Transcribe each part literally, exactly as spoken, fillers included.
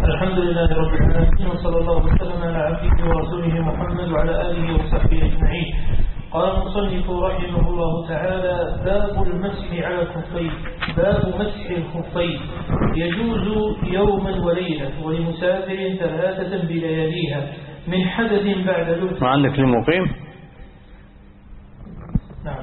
الحمد لله رب العالمين، وصلى الله وسلم على عبده ورسوله محمد وعلى آله وصحبه أجمعين. قال المصنف رحمه الله تعالى: باب المسح على الخفين. باب مسح الخفين يجوز يوما وليلة ولمسافر ثلاثة بلياليها من حدث بعد لبس. ما عندك للمقيم؟ نعم.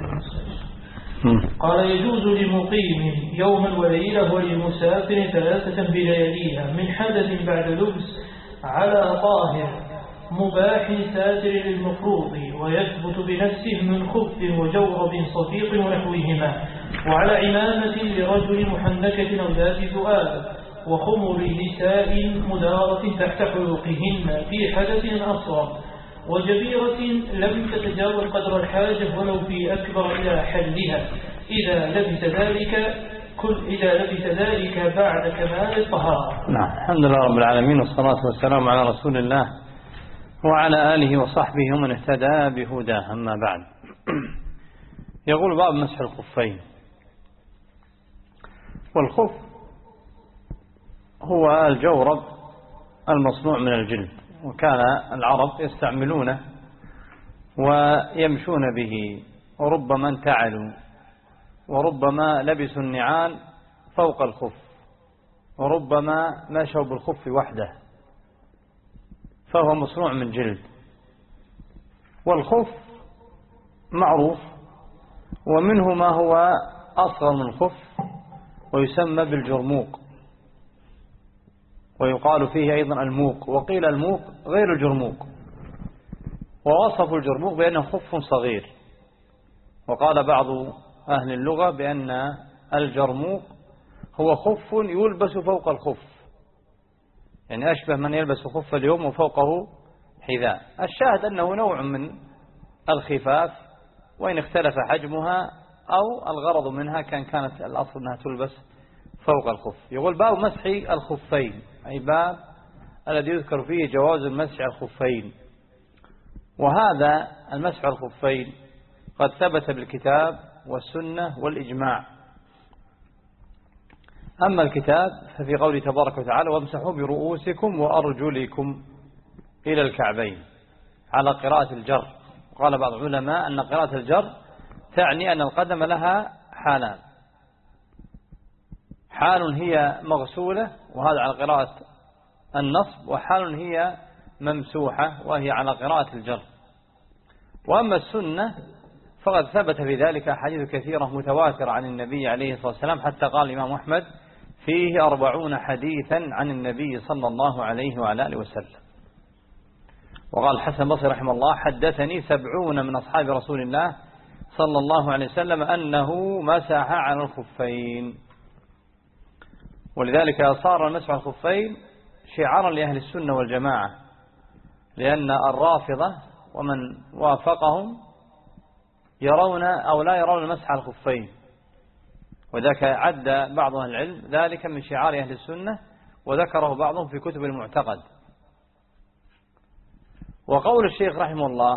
قال: يجوز لمقيم يوما وليلة ولمسافر ثلاثة بلياليها من حدث بعد لبس على طاهر مباح ساتر للمفروض، ويثبت بنفسه من خف وجورب صفيق ونحوهما، وعلى عمامة لرجل محنكة أو ذات ذؤاب، وخمر نساء مدارة تحت حلقهن في حدث أصغر، وجبيرة لم تتجاوز قدر الحاجة ولو في أكبر إلى حلها إذا لبس ذلك كل إذا لبس ذلك بعد كمال الطهارة. نعم. الحمد لله رب العالمين، والصلاة والسلام على رسول الله وعلى آله وصحبه ومن اهتدى بهداه، أما بعد. يقول: باب مسح الخفين. والخف هو الجورب المصنوع من الجلد، وكان العرب يستعملونه ويمشون به، وربما انتعلوا، وربما لبسوا النعال فوق الخف، وربما مشوا بالخف وحده، فهو مصنوع من جلد. والخف معروف، ومنه ما هو أصغر من الخف ويسمى بالجرموق، ويقال فيه أيضا الموق، وقيل الموق غير الجرموق، ووصفوا الجرموق بأنه خف صغير. وقال بعض أهل اللغة بأن الجرموق هو خف يلبس فوق الخف، يعني أشبه من يلبس خف اليوم وفوقه حذاء. الشاهد أنه نوع من الخفاف، وإن اختلف حجمها أو الغرض منها كان كانت الأصل أنها تلبس فوق الخف. يقول: باب مسح الخفين، أي باب الذي يذكر فيه جواز المسح الخفين. وهذا المسح الخفين قد ثبت بالكتاب والسنة والإجماع. أما الكتاب ففي قوله تبارك وتعالى: وامسحوا برؤوسكم وأرجلكم إلى الكعبين، على قراءة الجر. وقال بعض العلماء أن قراءة الجر تعني أن القدم لها حالان: حال هي مغسولة وهذا على قراءة النصب، وحال هي ممسوحة وهي على قراءة الجر. وأما السنة فقد ثبت في ذلك أحاديث كثيرة متواترة عن النبي عليه الصلاة والسلام، حتى قال الإمام أحمد: فيه أربعون حديثا عن النبي صلى الله عليه وعلى آله وسلم. وقال الحسن البصري رحمه الله: حدثني سبعون من أصحاب رسول الله صلى الله عليه وسلم أنه مسح على الخفين. ولذلك صار المسح على الخفين شعارا لأهل السنة والجماعة، لأن الرافضة ومن وافقهم يرون أو لا يرون المسح على الخفين، وذاك عد بعض أهل العلم ذلك من شعار أهل السنة، وذكره بعضهم في كتب المعتقد. وقول الشيخ رحمه الله: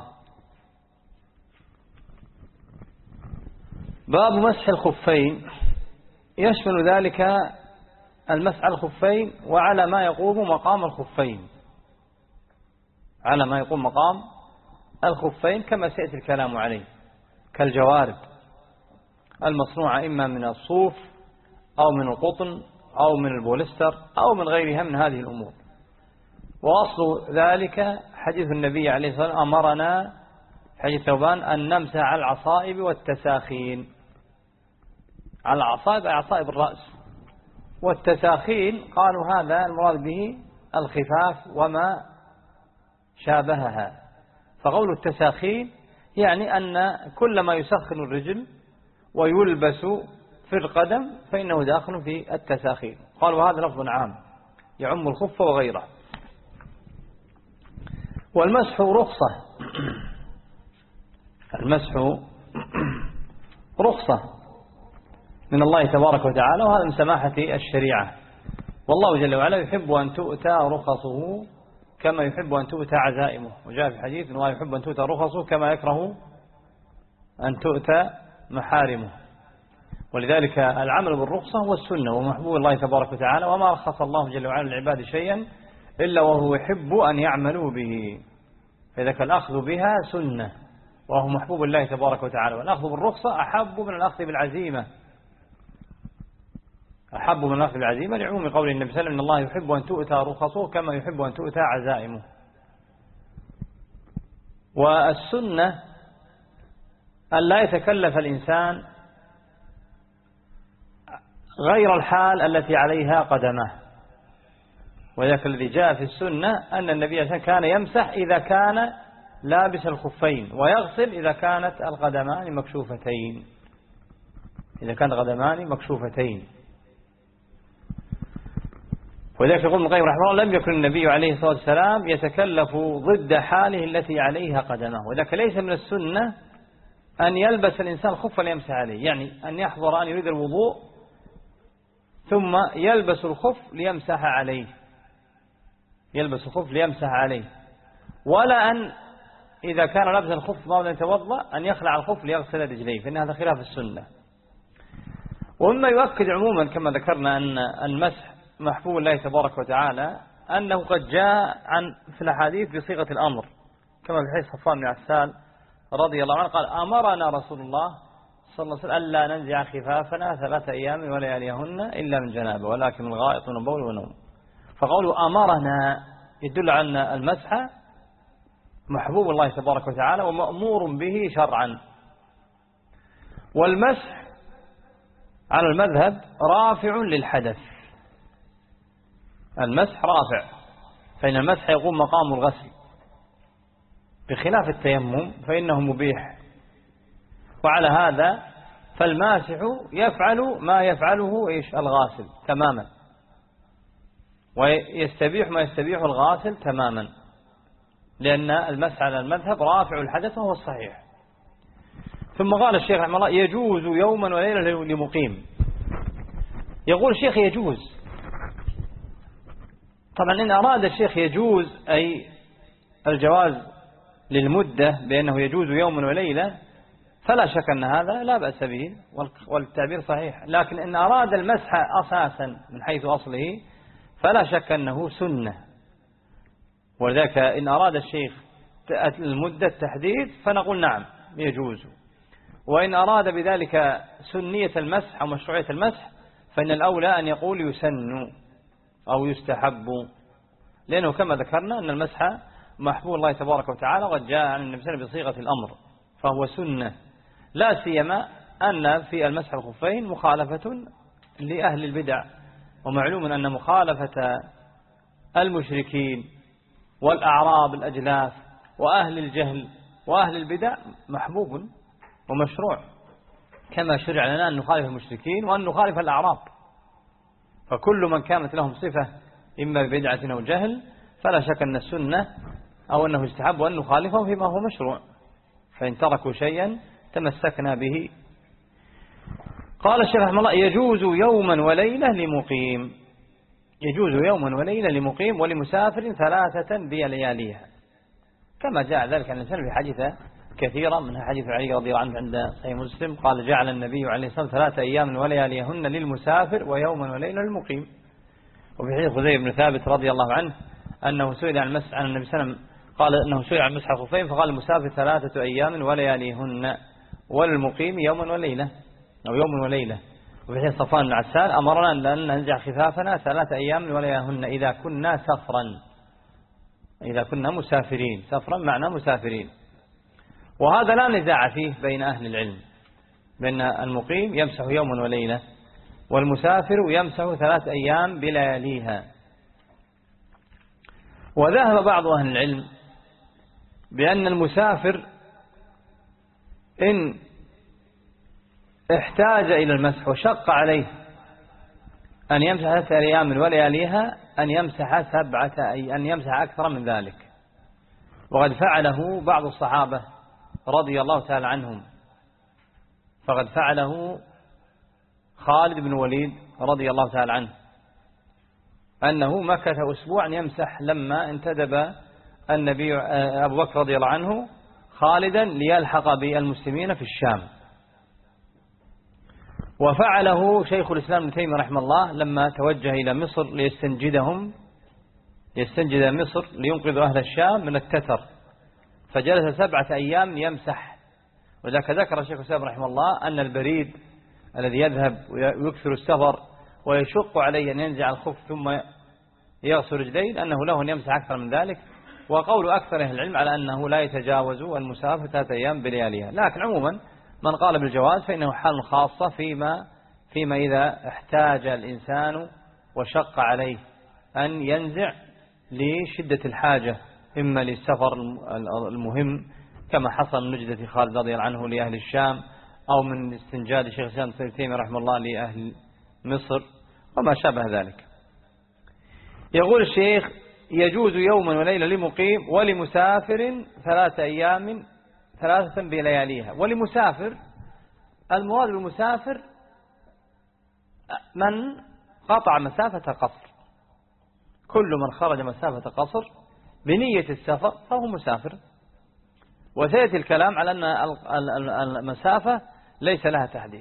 باب مسح الخفين، يشمل ذلك المسح على الخفين وعلى ما يقوم مقام الخفين، على ما يقوم مقام الخفين كما سيأتي الكلام عليه، كالجوارب المصنوعة إما من الصوف أو من القطن أو من البوليستر أو من غيرها من هذه الأمور. وأصل ذلك حديث النبي عليه الصلاة والسلام: أمرنا حديث ثوبان أن نمسح على العصائب والتساخين. على العصائب أي عصائب الرأس، والتساخين قالوا هذا المراد به الخفاف وما شابهها. فقول التساخين يعني أن كل ما يسخن الرجل ويلبس في القدم فإنه داخل في التساخين. قالوا هذا لفظ عام يعم الخف وغيره. والمسح رخصة، المسح رخصة من الله تبارك وتعالى، وهذا من سماحة الشريعة. والله جل وعلا يحب أن تؤتى رخصه كما يحب أن تؤتى عزائمه، وجاء في حديث أنه يحب أن تؤتى رخصه كما يكره أن تؤتى محارمه. ولذلك العمل بالرخصة هو السنة ومحبوب الله تبارك وتعالى، وما رخص الله جل وعلا للعباد شيئا إلا وهو يحب أن يعملوا به، فإذا كان الأخذ بها سنة وهو محبوب الله تبارك وتعالى، والأخذ بالرخصة أحب من الأخذ بالعزيمة، أحب من الأخذ بالعزيمة لعموم قول النبي صلى الله عليه وسلم إن الله يحب أن تؤتى رخصه كما يحب أن تؤتى عزائمه. والسنة أن لا يتكلف الإنسان غير الحال التي عليها قدمه، وذلك الذي جاء في السنة أن النبي صلى الله عليه وسلم كان يمسح إذا كان لابس الخفين، ويغسل إذا كانت القدمان مكشوفتين، إذا كانت القدمان مكشوفتين. ولذلك يقول ابن القيم رحمه الله لم يكن النبي عليه الصلاة والسلام يتكلف ضد حاله التي عليها قدمه، وذلك ليس من السنة أن يلبس الإنسان خفا ليمسح عليه، يعني أن يحضر أن يريد الوضوء ثم يلبس الخف ليمسح عليه، يلبس الخف ليمسح عليه، ولا أن إذا كان لابس الخف ما يتوضأ أن يخلع الخف ليغسل رجليه، فإن هذا خلاف السنة. ومما يؤكد عموما كما ذكرنا أن المسح محبوب الله تبارك وتعالى أنه قد جاء عن في الأحاديث بصيغة الأمر، كما في حديث صفوان بن عسال رضي الله عنه قال أمرنا رسول الله صلى الله عليه وسلم ألا ننزع خفافنا ثلاث أيام ولياليهن إلا من جنابه ولكن من غائط وبول ونوم. فقولوا أمرنا يدل على أن المسح محبوب الله تبارك وتعالى ومأمور به شرعا. والمسح على المذهب رافع للحدث، المسح رافع، فإن المسح يقوم مقام الغسل، بخلاف التيمم فإنه مبيح. وعلى هذا فالماسح يفعل ما يفعله إيش الغاسل تماما، ويستبيح ما يستبيح الغاسل تماما، لأن المسح على المذهب رافع الحدث وهو الصحيح. ثم قال الشيخ رحمه الله يجوز يوما وليلة لمقيم. يقول الشيخ يجوز، طبعا إن أراد الشيخ يجوز أي الجواز للمدة بأنه يجوز يوما وليلة فلا شك أن هذا لا بأس به والتعبير صحيح، لكن إن أراد المسح أساسا من حيث أصله فلا شك أنه سنة. ولذلك إن أراد الشيخ المدة التحديد فنقول نعم يجوز، وإن أراد بذلك سنية المسح أو مشروعية المسح فإن الأولى أن يقول يسن أو يستحب، لأنه كما ذكرنا أن المسح محبوب الله تبارك وتعالى وقد جاء عن النبي صلى الله عليه وسلم بصيغة الأمر فهو سنة، لا سيما أن في المسح الخفين مخالفة لأهل البدع، ومعلوم أن مخالفة المشركين والأعراب الأجلاف وأهل الجهل وأهل البدع محبوب ومشروع، كما شرع لنا أن نخالف المشركين وأن نخالف الأعراب. فكل من كانت لهم صفة إما بدعة أو جهل فلا شك أن السنة أو أنه يستحب أن نخالفهم فيما هو مشروع، فإن تركوا شيئا تمسكنا به. قال الشيخ رحمه الله يجوز يوما وليلة لمقيم، يجوز يوما وليلة لمقيم ولمسافر ثلاثة بلياليها، كما جاء ذلك عن الإنسان في حديث كثيرة منها حديث علي رضي الله عنه عند صحيح مسلم قال جعل النبي عليه الصلاة والسلام ثلاثة أيام ولياليهن للمسافر ويوما وليلة للمقيم. وفي حديث خزيمة بن ثابت رضي الله عنه أنه سئل عن المسح عن النبي صلى الله عليه وسلم قال أنه سئل عن مسح الخفين فقال المسافر ثلاثة أيام ولياليهن وللمقيم يوما وليلة أو يوم وليلة. وفي حديث صفوان بن عسال أمرنا أن ننزع خفافنا ثلاثة أيام ولياليهن إذا كنا سفرا، إذا كنا مسافرين، سفرا معنى مسافرين. وهذا لا نزاع فيه بين أهل العلم، بأن المقيم يمسح يوما وليلة والمسافر يمسح ثلاث أيام بلياليها. وذهب بعض أهل العلم بأن المسافر إن احتاج إلى المسح وشق عليه أن يمسح ثلاثة أيام ولياليها أن يمسح سبعة أي أن يمسح أكثر من ذلك، وقد فعله بعض الصحابة رضي الله تعالى عنهم، فقد فعله خالد بن وليد رضي الله تعالى عنه أنه مكث أسبوعا يمسح لما انتدب النبي أبو بكر رضي الله عنه خالدا ليلحق بالمسلمين في الشام. وفعله شيخ الإسلام ابن تيمية رحمه الله لما توجه إلى مصر ليستنجدهم يستنجد مصر لينقذ أهل الشام من التتر، فجلس سبعة أيام يمسح. وذاك ذكر الشيخ الإسلام رحمه الله أن البريد الذي يذهب ويكثر السفر ويشق عليه أن ينزع الخف ثم يغسل رجليه أنه له أن يمسح أكثر من ذلك. وقول أكثر أهل العلم على أنه لا يتجاوز المسافة ثلاثة أيام بلياليها، لكن عموما من قال بالجواز فإنه حال خاصة فيما فيما إذا احتاج الإنسان وشق عليه أن ينزع لشدة الحاجة، إما للسفر المهم كما حصل من نجدة خالد رضي الله عنه لأهل الشام، أو من استنجاد شيخ الإسلام ابن تيمية رحمه الله لأهل مصر وما شابه ذلك. يقول الشيخ: يجوز يوما وليلة لمقيم ولمسافر ثلاثة أيام ثلاثة بلياليها. ولمسافر المراد بالمسافر من قطع مسافة قصر، كل من خرج مسافة قصر بنية السفر فهو مسافر. وسيأتي الكلام على أن المسافة ليس لها تحديد.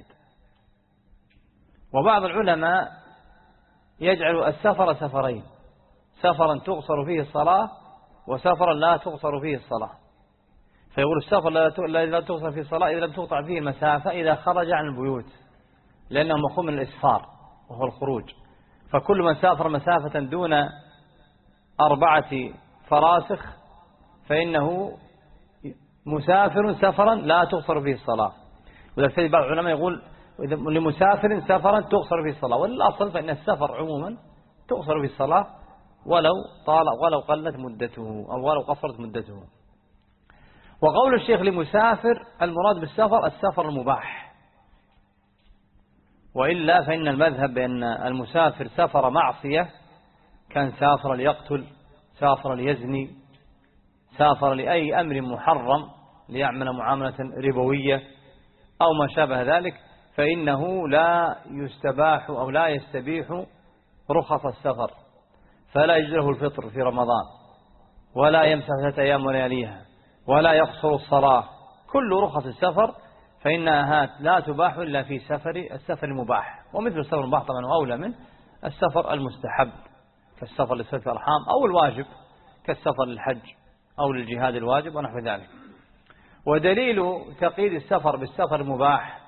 وبعض العلماء يجعل السفر سفرين: سفرا تقصر فيه الصلاة وسفرا لا تقصر فيه الصلاة. فيقول السفر لا تقصر فيه الصلاة إذا لم تقطع فيه المسافة إذا خرج عن البيوت، لأنه مفهوم من الإسفار وهو الخروج. فكل من سافر مسافة دون أربعة فراسخ فإنه مسافر سفرا لا تقصر فيه الصلاة. ولذلك بعض العلماء يقول لمسافر سفرا تقصر فيه الصلاة، والأصل فإن السفر عموما تقصر فيه الصلاة ولو طال ولو قلت مدته أو ولو قصرت مدته. وقول الشيخ لمسافر المراد بالسفر السفر المباح، وإلا فإن المذهب بأن المسافر سفر معصية، كان سافر ليقتل، سافر ليزني، سافر لأي أمر محرم ليعمل معاملة ربوية أو ما شابه ذلك، فإنه لا يستباح أو لا يستبيح رخص السفر، فلا يجره الفطر في رمضان، ولا يمسح ثلاثة أيام ولياليها، ولا يقصر الصلاة. كل رخص السفر فإنها لا تباح إلا في سفر السفر المباح. ومثل السفر المباح طبعا أولى من السفر المستحب كالسفر لصلة الأرحام، أو الواجب كالسفر للحج أو للجهاد الواجب ونحو ذلك. ودليل تقييد السفر بالسفر المباح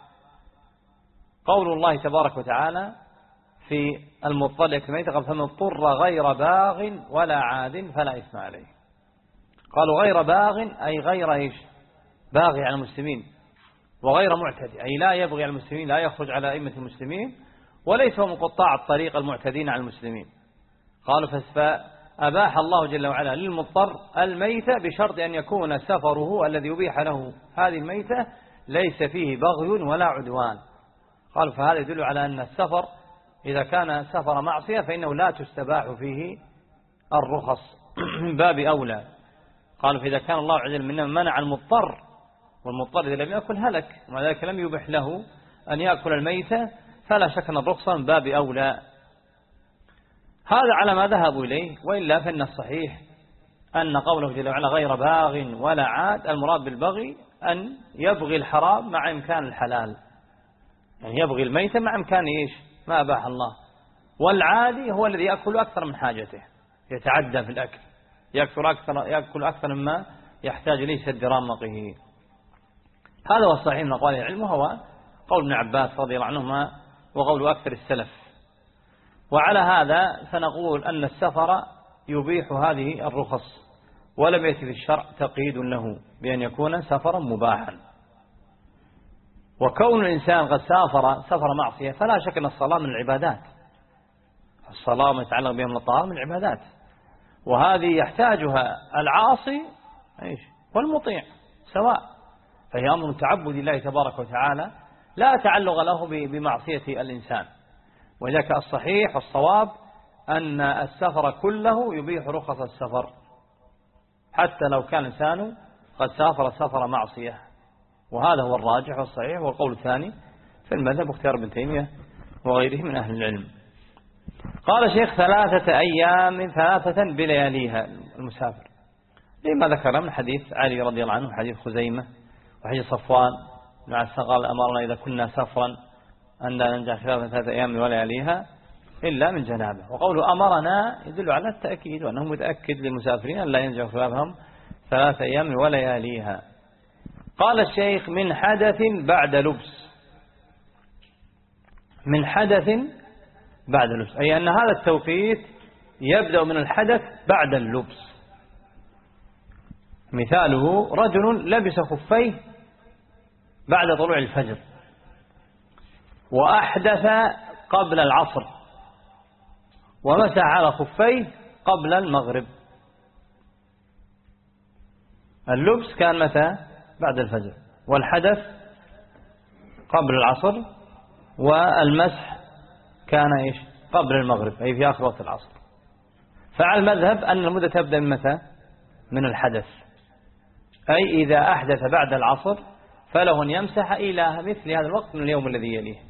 قول الله تبارك وتعالى في المضطر كما فمن اضطر غير باغ ولا عاد فلا إثم عليه. قالوا غير باغ أي غير إيش؟ باغي على المسلمين، وغير معتدي أي لا يبغي على المسلمين، لا يخرج على أئمة المسلمين، وليس هو من قطاع الطريق المعتدين على المسلمين. قالوا فأباح الله جل وعلا للمضطر الميتة بشرط أن يكون سفره الذي يبيح له هذه الميتة ليس فيه بغي ولا عدوان. قالوا فهذا يدل على أن السفر إذا كان سفر معصية فإنه لا تستباح فيه الرخص من باب أولى. قالوا فإذا كان الله عز وجل منع المضطر، والمضطر إذا لم يأكل هلك، ومع ذلك لم يبح له أن يأكل الميتة، فلا شك أن الرخصة من باب أولى. هذا على ما ذهبوا إليه. وإلا فإن الصحيح أن قوله جل وعلا غير باغ ولا عاد المراد بالبغي أن يبغي الحرام مع إمكان الحلال، يعني يبغي الميتة مع إمكان إيش ما أباح الله. والعادي هو الذي يأكل أكثر من حاجته، يتعدى في الأكل، يأكل أكثر, يأكل أكثر مما يحتاج إليه سد رمقه. هذا هو الصحيح من أقوال العلم، وهو قول ابن عباس رضي الله عنهما وقول أكثر السلف. وعلى هذا فنقول أن السفر يبيح هذه الرخص، ولم يأتي في الشرع تقييد له بأن يكون سفرا مباحا. وكون الإنسان قد سافر سفر معصية فلا شك أن الصلاة من العبادات، الصلاة ما يتعلق بها من الطهارة من العبادات، وهذه يحتاجها العاصي والمطيع سواء، فهي أمر تعبد الله تبارك وتعالى لا تعلق له بمعصية الإنسان. ولذلك الصحيح والصواب أن السفر كله يبيح رخص السفر، حتى لو كان الإنسان قد سافر سفر معصية. وهذا هو الراجح والصحيح، والقول الثاني في المذهب اختيار ابن تيمية وغيره من أهل العلم. قال شيخ ثلاثة أيام ثلاثة بلياليها المسافر، لما ذكر من حديث علي رضي الله عنه، حديث خزيمة، وحديث صفوان مع السقال أمرنا إذا كنا سفرا أن لا ننجع خلافا ثلاثة أيام ولياليها إلا من جنابه. وقوله أمرنا يدل على التأكيد، وأنه متأكد للمسافرين أن لا ينجع خلافهم ثلاثة أيام ولياليها. قال الشيخ من حدث بعد لبس، من حدث بعد لبس، أي أن هذا التوقيت يبدأ من الحدث بعد اللبس. مثاله رجل لبس خفيه بعد طلوع الفجر وأحدث قبل العصر ومسح على خفيه قبل المغرب. اللبس كان متى؟ بعد الفجر، والحدث قبل العصر، والمسح كان إيش؟ قبل المغرب، أي في آخر وقت العصر. فعلى المذهب أن المدة تبدأ من متى؟ من الحدث، أي إذا أحدث بعد العصر فله أن يمسح إلى مثل هذا الوقت من اليوم الذي يليه.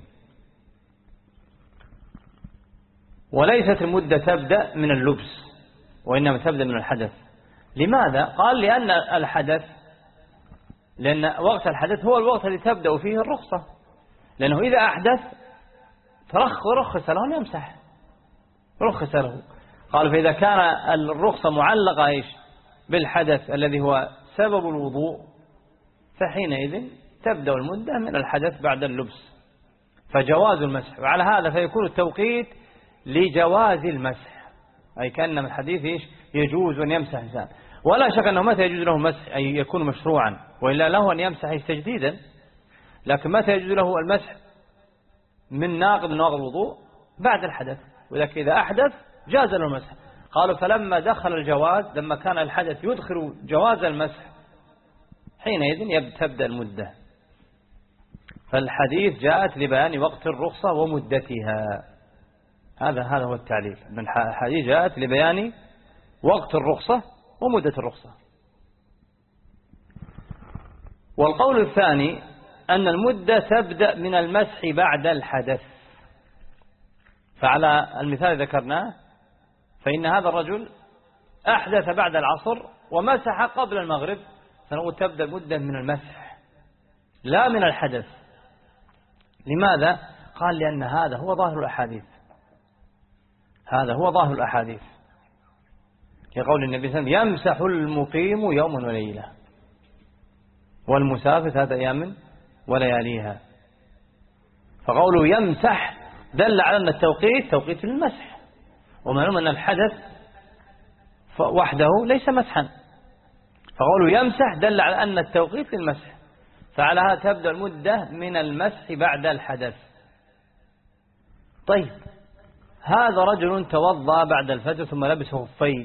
وليست المدة تبدأ من اللبس، وإنما تبدأ من الحدث. لماذا؟ قال لأن الحدث، لأن وقت الحدث هو الوقت الذي تبدأ فيه الرخصة، لأنه إذا أحدث فرخ رخص له أن يمسح، رخص له. قال فإذا كان الرخصة معلقة إيش؟ بالحدث الذي هو سبب الوضوء، فحينئذ تبدأ المدة من الحدث بعد اللبس، فجواز المسح. وعلى هذا فيكون التوقيت لجواز المسح، أي كأن من الحديث إيش؟ يجوز أن يمسح إنسان، ولا شك أنه متى يجوز له المسح أي يكون مشروعا، وإلا له أن يمسح تجديدا. لكن متى يجوز له المسح من ناقض من نواقض الوضوء؟ بعد الحدث. ولكن إذا أحدث جاز له المسح. قالوا فلما دخل الجواز، لما كان الحدث يدخل جواز المسح، حينئذ تبدأ المدة. فالحديث جاءت لبيان وقت الرخصة ومدتها. هذا هذا هو التعليل، من الحديث جاءت لبيان وقت الرخصة ومدة الرخصة. والقول الثاني أن المدة تبدأ من المسح بعد الحدث. فعلى المثال ذكرناه، فإن هذا الرجل أحدث بعد العصر ومسح قبل المغرب، فنقول تبدأ مدة من المسح لا من الحدث. لماذا؟ قال لأن هذا هو ظاهر الأحاديث، هذا هو ظاهر الأحاديث، كقول النبي صلى الله عليه وسلم يمسح المقيم يوم وليلة والمسافر ثلاثة أيام ولياليها. فقوله يمسح دل على أن التوقيت توقيت المسح، ومعلوم أن الحدث وحده ليس مسحا، فقوله يمسح دل على أن التوقيت للمسح. فعلى هذا تبدأ المدة من المسح بعد الحدث. طيب، هذا رجل توضأ بعد الفجر ثم لبس خفيه،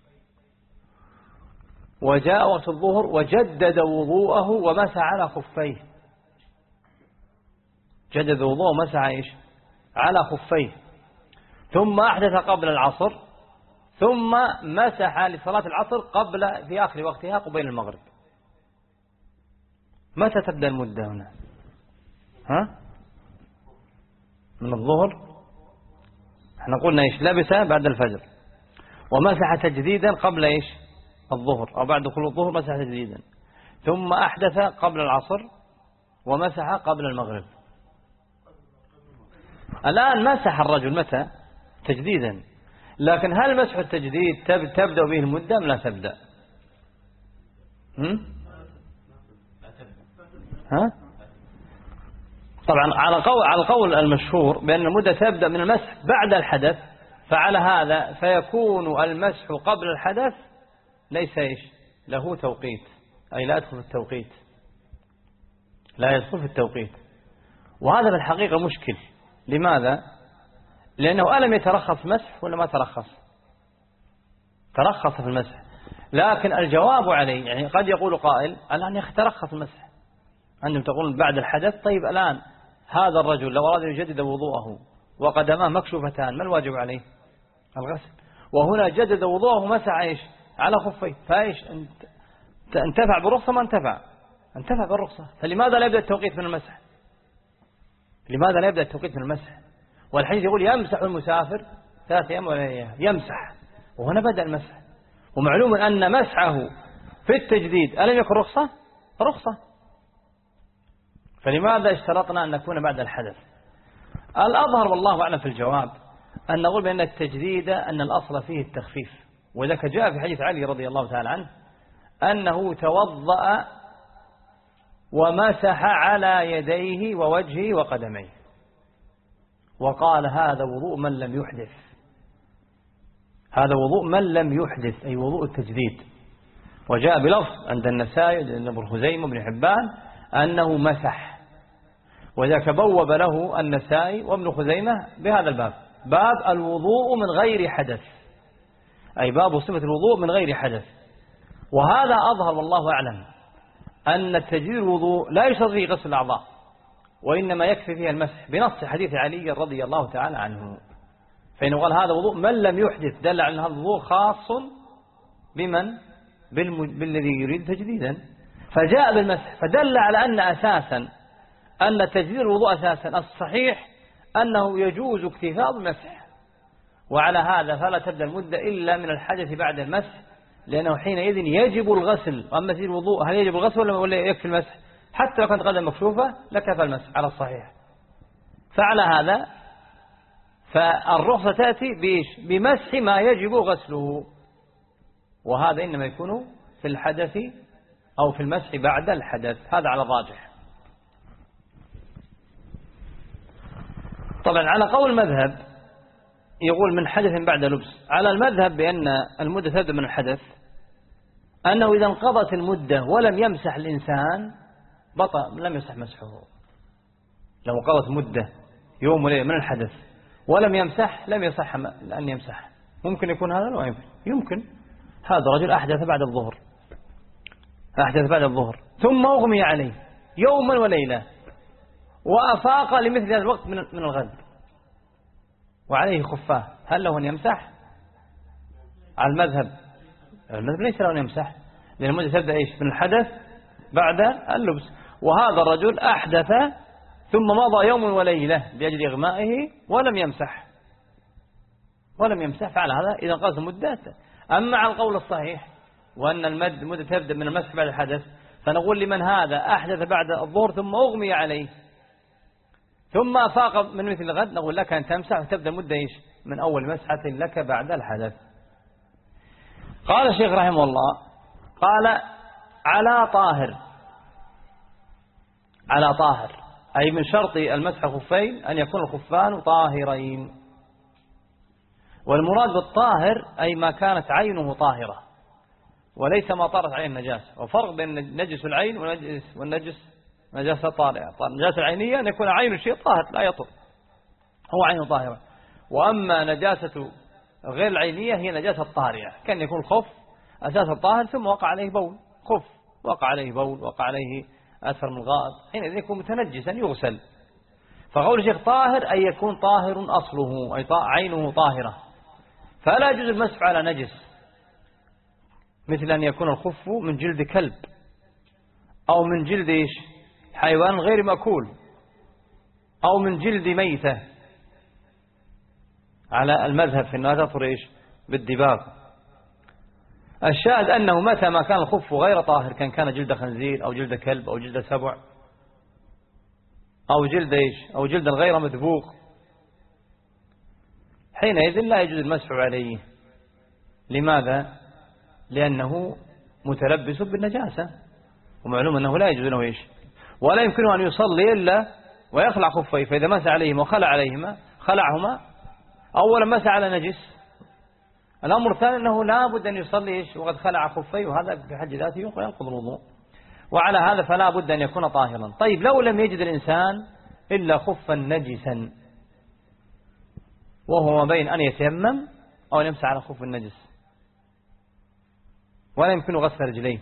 وجاء وقت الظهر وجدد وضوءه ومسح على خفيه، جدد وضوءه ومسح ايش؟ على خفيه، ثم أحدث قبل العصر، ثم مسح لصلاة العصر قبل في آخر وقتها قبيل المغرب. متى تبدأ المدة هنا؟ ها؟ من الظهر. احنا قلنا ايش؟ لبس بعد الفجر ومسح تجديدا قبل ايش؟ الظهر، أو بعد دخول الظهر مسح تجديدا، ثم أحدث قبل العصر ومسح قبل المغرب. الآن مسح الرجل متى؟ تجديدا. لكن هل مسح التجديد تبدأ به المدة أم لا تبدأ؟ هم؟ ها؟ طبعا على قول على القول المشهور بأن المدة تبدأ من المسح بعد الحدث، فعلى هذا فيكون المسح قبل الحدث ليس إيش؟ له توقيت، أي لا يدخل في التوقيت، لا يدخل في التوقيت. وهذا في الحقيقة مشكل. لماذا؟ لأنه ألم يترخص مسح ولا ما ترخص؟ ترخص في المسح، لكن الجواب عليه، يعني قد يقول قائل الآن يترخص المسح، أنتم تقولون بعد الحدث. طيب الآن هذا الرجل لو أراد أن يجدد وضوءه وقدماه مكشوفتان، ما الواجب عليه؟ الغسل. وهنا جدد وضوءه مسح إيش؟ على خفيه، فايش انتفع بالرخصة ما انتفع؟ انتفع بالرخصة. فلماذا لا يبدأ التوقيت من المسح؟ لماذا لا يبدأ التوقيت من المسح؟ والحديث يقول يمسح المسافر ثلاثة أيام ولياليها، يمسح، وهنا بدأ المسح. ومعلوم أن مسحه في التجديد ألم يكن رخصة؟ رخصة. فلماذا اشترطنا أن نكون بعد الحدث؟ الأظهر والله أعلم في الجواب أن نقول بأن التجديد أن الأصل فيه التخفيف، وذلك جاء في حديث علي رضي الله تعالى عنه أنه توضأ ومسح على يديه ووجهه وقدميه، وقال هذا وضوء من لم يحدث، هذا وضوء من لم يحدث، أي وضوء التجديد. وجاء بلفظ عند النسائي وابن خزيمة وابن حبان أنه مسح، وذاك بوب له النسائي وابن خزيمة بهذا الباب، باب الوضوء من غير حدث، أي باب صفة الوضوء من غير حدث. وهذا أظهر والله أعلم أن التجديد الوضوء لا يشترط فيه غسل الأعضاء، وإنما يكفي فيها المسح بنص حديث علي رضي الله تعالى عنه، فإنه قال هذا وضوء من لم يحدث، دل على أن هذا الوضوء خاص بمن بالذي يريد تجديدا، فجاء بالمسح، فدل على أن أساسا أن تجديد الوضوء أساسا الصحيح أنه يجوز اكتفاء بالمسح، وعلى هذا فلا تبدأ المدة إلا من الحدث بعد المسح، لأنه حينئذ يجب الغسل. أما تجديد الوضوء هل يجب الغسل ولا يكفي المسح؟ حتى لو كانت قدم مكشوفة لكفى المسح على الصحيح. فعلى هذا فالرخصة تأتي بإيش؟ بمسح ما يجب غسله، وهذا إنما يكون في الحدث أو في المسح بعد الحدث، هذا على الراجح. طبعا على قول المذهب يقول من حدث بعد لبس، على المذهب بأن المدة تبدأ من الحدث، أنه إذا انقضت المدة ولم يمسح الإنسان بطل، لم يمسح مسحه. لو انقضت مدة يوم وليلة من الحدث ولم يمسح لم يصح أن يمسح. ممكن يكون هذا لو يمكن يمكن هذا رجل أحدث بعد الظهر، أحدث بعد الظهر ثم أغمي عليه يوما وليلة وأفاق لمثل هذا الوقت من من الغد وعليه خفاه، هل له أن يمسح؟ على المذهب المذهب ليس له أن يمسح، لأن المدة تبدأ إيش؟ من الحدث بعد اللبس. وهذا الرجل أحدث ثم مضى يوم وليلة بأجل إغمائه ولم يمسح ولم يمسح، فعلى هذا إذا انقضت المدة. أما على القول الصحيح وأن المد المدة تبدأ من المسح بعد الحدث، فنقول لمن هذا أحدث بعد الظهر ثم أغمي عليه ثم أفاق من مثل الغد، نقول لك أن تمسح وتبدأ المدة إيش؟ من أول مسحة لك بعد الحدث. قال الشيخ رحمه الله قال على طاهر، على طاهر أي من شرط المسح الخفين أن يكون الخفان طاهرين، والمراد بالطاهر أي ما كانت عينه طاهرة وليس ما طارت عليه النجاسة. وفرق بين نجس العين والنجس, والنجس نجاسة طارئة. النجاسة العينية أن يكون عين الشيء طاهر لا يطر، هو عين طاهرة. وأما نجاسة غير العينية هي نجاسة طارئة، كان يكون الخف أساس الطاهر ثم وقع عليه بول، خف وقع عليه بول وقع عليه أثر من غائط، حينئذ يكون متنجسا يغسل. فقول الشيخ طاهر أي يكون طاهر أصله أي عينه طاهرة، فلا يجوز المسح على نجس، مثل أن يكون الخف من جلد كلب أو من جلد إيش؟ حيوان غير مأكول أو من جلد ميتة، على المذهب في أنها تطهر إيش؟ بالدباغ. الشاهد أنه متى ما كان الخف غير طاهر، كان كان جلد خنزير أو جلد كلب أو جلد سبع أو جلد إيش؟ أو جلد غير مدبوغ، حينئذ لا يجوز المسح عليه. لماذا؟ لأنه متلبس بالنجاسة، ومعلوم أنه لا يجوز له إيش؟ ولا يمكنه أن يصلي إلا ويخلع خفيه، فإذا مسح عليهما وخلع عليهما خلعهما أولا مسح على نجس. الأمر الثاني أنه لا بد أن يصلي إيش؟ وقد خلع خفيه، وهذا في حد ذاته ينقض الوضوء. وعلى هذا فلا بد أن يكون طاهرا. طيب لو لم يجد الإنسان إلا خفا نجسا، وهو ما بين أن يتيمم أو أن يمسح على خف النجس ولا يمكن غسل رجليه،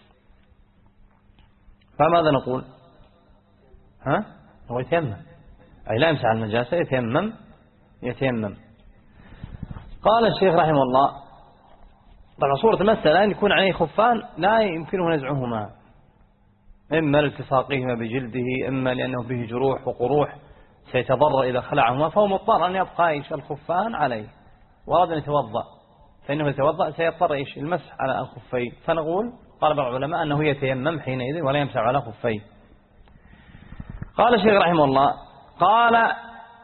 فماذا نقول؟ ها؟ هو يتيمم، أي لا يمسح على النجاسة، يتيمم يتيمم. قال الشيخ رحمه الله طبعا صورة المسألة أن يكون عليه خفان لا يمكنه نزعهما، إما لالتصاقهما بجلده، إما لأنه به جروح وقروح سيتضرر إذا خلعهما، فهو مضطر أن يبقى إيش؟ الخفان عليه، وأراد أن يتوضأ، فإنه يتوضأ سيضطر إيش؟ المسح على الخفين. فنقول قال بعض العلماء أنه يتيمم حينئذ ولا يمسح على خفين. قال الشيخ رحمه الله قال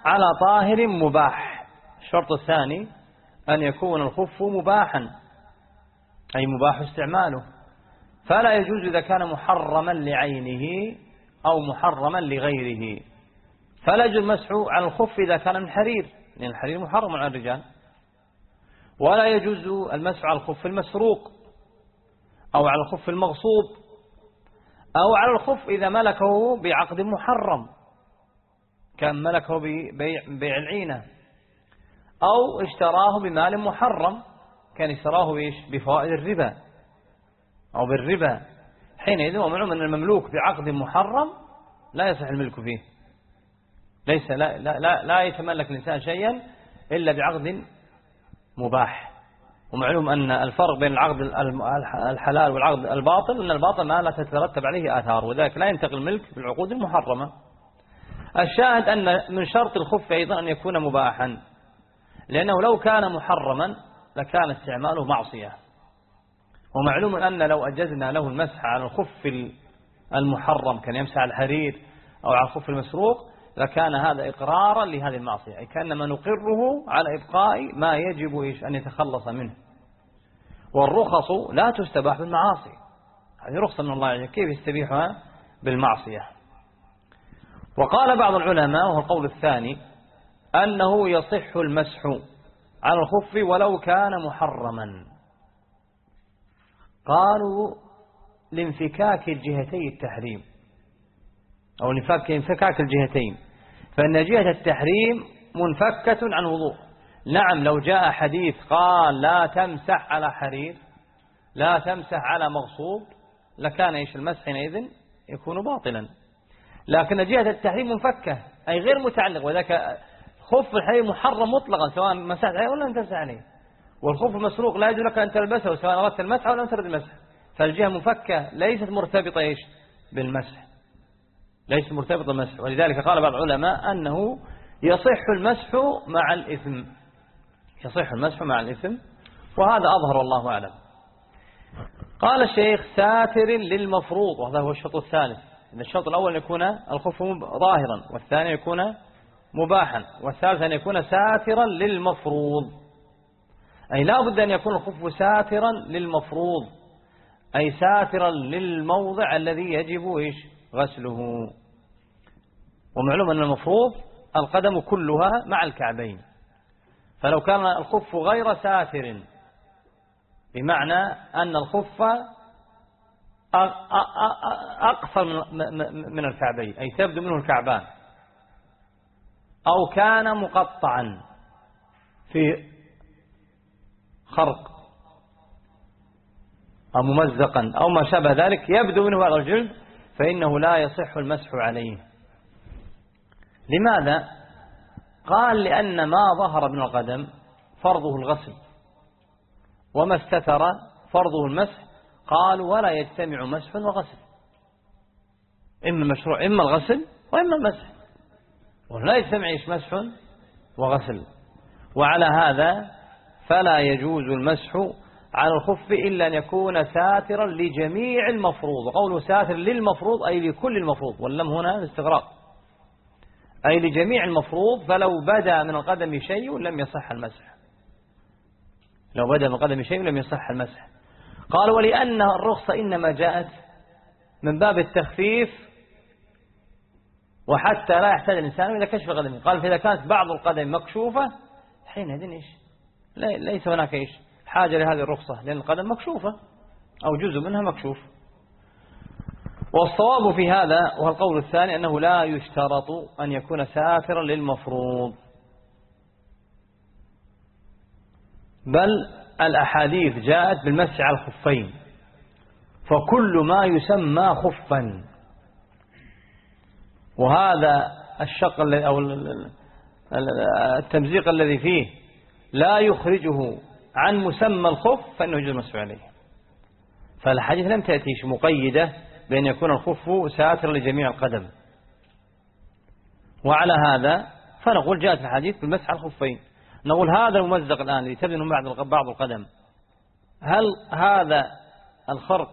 على طاهر مباح. الشرط الثاني أن يكون الخف مباحا، أي مباح استعماله، فلا يجوز إذا كان محرما لعينه أو محرما لغيره. فلا يجوز المسح على الخف إذا كان من حرير، لأن الحرير محرم على الرجال. ولا يجوز المسح على الخف المسروق أو على الخف المغصوب أو على الخف إذا ملكه بعقد محرم، كان ملكه ببيع العينة، أو اشتراه بمال محرم، كان اشتراه بفوائد الربا أو بالربا، حينئذ ومعلوم أن المملوك بعقد محرم لا يصح الملك فيه، ليس لا, لا, لا, لا يتملك الإنسان شيئا إلا بعقد مباح. ومعلوم أن الفرق بين العقد الحلال والعقد الباطل أن الباطل ما لا تترتب عليه آثار، وذلك لا ينتقل الملك بالعقود المحرمة. الشاهد أن من شرط الخف أيضا أن يكون مباحا، لأنه لو كان محرما لكان استعماله معصية. ومعلوم أن لو أجزنا له المسح على الخف المحرم كان يمسح على الحرير أو على الخف المسروق لكان هذا إقرارا لهذه المعصية، أي كأنما نقره على إبقاء ما يجب إيش أن يتخلص منه. والرخص لا تستباح بالمعاصي، هذه رخصة من الله عز وجل، كيف يستبيحها بالمعصية؟ وقال بعض العلماء وهو القول الثاني أنه يصح المسح على الخف ولو كان محرما، قالوا لانفكاك الجهتي التحريم أو انفكاك الجهتين، فإن جهة التحريم منفكة عن وضوء. نعم لو جاء حديث قال لا تمسح على حرير لا تمسح على مغصوب لكان إيش المسح حينئذ يكون باطلا، لكن جهة التحريم منفكة أي غير متعلق، وذاك خف الحرير محرم مطلقا سواء مسحت عليه ولا لم تمسح عليه، والخف المسروق لا يجوز لك أن تلبسه سواء أردت المسح أو لم ترد المسح، فالجهة منفكة ليست مرتبطة إيش بالمسح، ليس مرتبط المسح. ولذلك قال بعض العلماء أنه يصح المسح مع الإثم، يصح المسح مع الإثم، وهذا أظهر الله أعلم. قال الشيخ ساتر للمفروض، وهذا هو الشرط الثالث، إن الشرط الأول أن يكون الخف ظاهرا، والثاني يكون مباحا، والثالث أن يكون ساترا للمفروض، أي لا بد أن يكون الخف ساترا للمفروض، أي ساترا للموضع الذي يجب إيش غسله. ومعلوم أن المفروض القدم كلها مع الكعبين، فلو كان الخف غير ساتر بمعنى أن الخف أقصر من الكعبين أي تبدو منه الكعبان، أو كان مقطعا في خرق أو ممزقا أو ما شابه ذلك يبدو منه على الجلد، فإنه لا يصح المسح عليه. لماذا؟ قال لأن ما ظهر من القدم فرضه الغسل، وما استتر فرضه المسح. قالوا ولا يجتمع مسح وغسل، إما مشروع إما الغسل وإما المسح، ولا يجتمع مسح وغسل. وعلى هذا فلا يجوز المسح على الخف إلا أن يكون ساترا لجميع المفروض، وقوله ساتر للمفروض أي لكل المفروض، واللم هنا الاستغراق، أي لجميع المفروض، فلو بدا من القدم شيء لم يصح المسح، لو بدا من القدم شيء لم يصح المسح. قال ولأن الرخصة إنما جاءت من باب التخفيف، وحتى لا يحتاج الإنسان إلى كشف قدمه. قال فإذا كانت بعض القدم مكشوفة حينئذ إيش ليس هناك إيش حاجة لهذه الرخصة، لأن القدم مكشوفة أو جزء منها مكشوف. والصواب في هذا وهو القول الثاني أنه لا يشترط أن يكون ساترا للمفروض، بل الأحاديث جاءت بالمسح على الخفين، فكل ما يسمى خفا، وهذا الشق أو التمزيق الذي فيه لا يخرجه عن مسمى الخف فإنه يجوز المسح عليه. فالحديث لم تأتيش مقيدة بأن يكون الخف ساترا لجميع القدم، وعلى هذا فنقول جاءت الحديث بالمسح على الخفين. نقول هذا الممزق الآن الذي تبدو بعد بعض القدم، هل هذا الخرق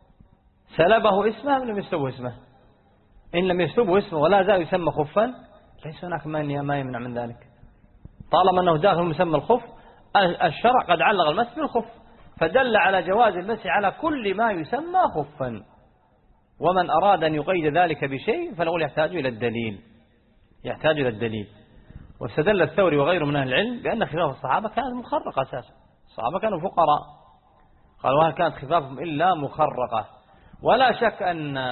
سلبه اسمه أم لم يسلبه اسمه؟ إن لم يسلبه اسمه ولا زال يسمى خفا ليس هناك ما يمنع من ذلك طالما أنه داخل مسمى الخف. الشرع قد علق المسح بالخف فدل على جواز المسح على كل ما يسمى خفا، ومن أراد أن يقيد ذلك بشيء فنقول يحتاج إلى الدليل يحتاج إلى الدليل. واستدل الثوري وغيره من أهل العلم بأن خفاف الصحابة كانت مخرقة أساسا، الصحابة كانوا فقراء، قالوا وهل كانت خفافهم إلا مخرقة. ولا شك أن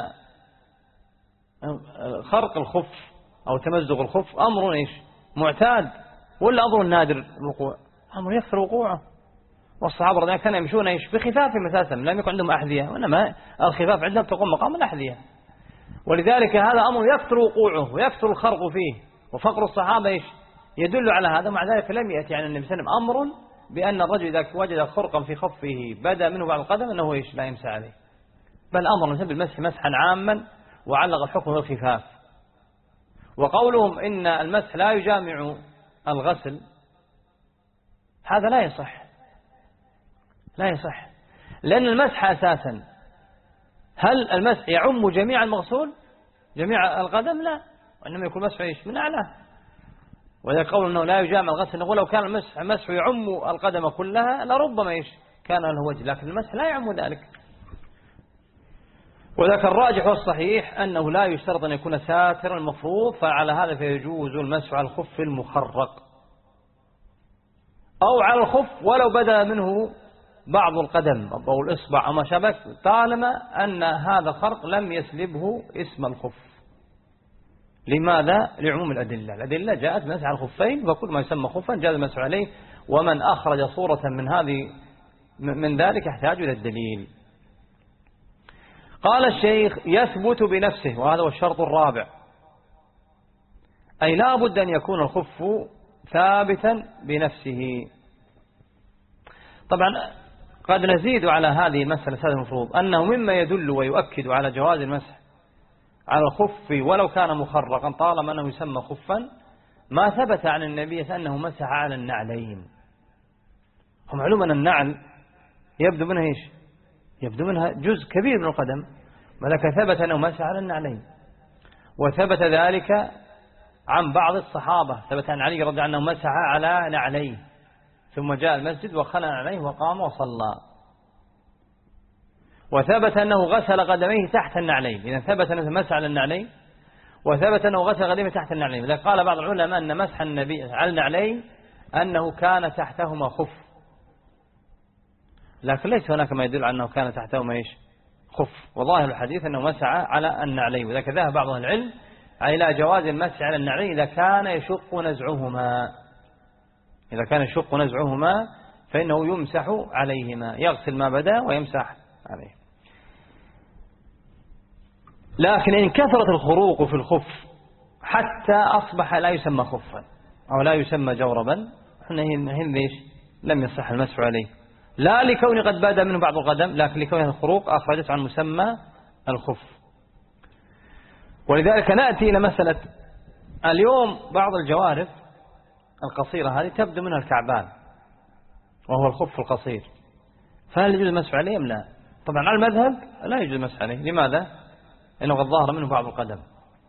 خرق الخف أو تمزق الخف أمر إيش معتاد، ولا أمر نادر الوقوع، أمر يكثر وقوعه. والصحابة رضي الله عنهم كانوا يمشون إيش بخفافهم أساسا، لم يكن عندهم أحذية، وإنما الخفاف عندهم تقوم مقام الأحذية، ولذلك هذا أمر يكثر وقوعه ويكثر الخرق فيه. وفقر الصحابة إيش يدل على هذا. مع ذلك لم يأتي عن النبي صلى الله عليه وسلم أمر بأن الرجل إذا وجد خرقا في خفه بدا منه بعد القدم أنه إيش لا يمسح عليه، بل أمر النبي بالمسح مسحا عاما وعلق الحكم بالخفاف. وقولهم إن المسح لا يجامع الغسل هذا لا يصح لا يصح لأن المسح أساسا، هل المسح يعم جميع المغسول جميع القدم؟ لا، وإنما يكون مسح إيش من أعلاه. وإذا قول أنه لا يجامع الغسل نقول لو كان المسح مسح يعم القدم كلها لربما إيش كان له وجه، لكن المسح لا يعم ذلك. وذاك الراجح والصحيح أنه لا يشترط أن يكون ساترا المفروض، فعلى هذا فيجوز المسح على الخف المخرق أو على الخف ولو بدا منه بعض القدم أو الإصبع أو ما شابه، طالما أن هذا الخرق لم يسلبه اسم الخف. لماذا؟ لعموم الأدلة، الأدلة جاءت مسح على الخفين، وكل ما يسمى خفا جاء المسح عليه، ومن أخرج صورة من هذه من ذلك يحتاج إلى الدليل. قال الشيخ يثبت بنفسه، وهذا هو الشرط الرابع، أي لا بد أن يكون الخف ثابتا بنفسه. طبعا قد نزيد على هذه المسألة هذا المفروض أنه مما يدل ويؤكد على جواز المسح على الخف ولو كان مخرقا طالما أنه يسمى خفا ما ثبت عن النبي أنه مسح على النعلين. ومعلوم أن النعل يبدو منها إيش يبدو منها جزء كبير من القدم، ولكن ثبت أنه مسح على النعلين. وثبت ذلك عن بعض الصحابة، ثبت عن علي رضي الله عنه مسح على نعليه ثم جاء المسجد وخلع عليه وقام وصلى. وثبت أنه غسل قدميه تحت النعلين، إذا ثبت أنه مسح على النعلين، وثبت أنه غسل قدميه تحت النعلين. إذا قال بعض العلماء أن مسح النبي على النعلين أنه كان تحتهما خف، لكن ليس هناك ما يدل على أنه كان تحتهما إيش خف، وظاهر الحديث أنه مسح على النعلين. وذلك ذهب بعض العلم إلى جواز المسح على النعلين إذا كان يشق نزعهما، إذا كان يشق نزعهما فإنه يمسح عليهما، يغسل ما بدا ويمسح عليه. لكن إن كثرت الخروق في الخف حتى أصبح لا يسمى خفا أو لا يسمى جوربا، هن ليش لم يصح المسح عليه، لا لكون قد بدا منه بعض القدم، لكن لكون الخروق أخرجت عن مسمى الخف. ولذلك نأتي إلى مسألة اليوم بعض الجوارب القصيرة هذه تبدو منها الكعبان وهو الخف القصير، فهل يجوز المسح عليه أم لا؟ طبعا على المذهب لا يجوز المسح عليه. لماذا؟ لأنه قد ظهر منه بعض القدم.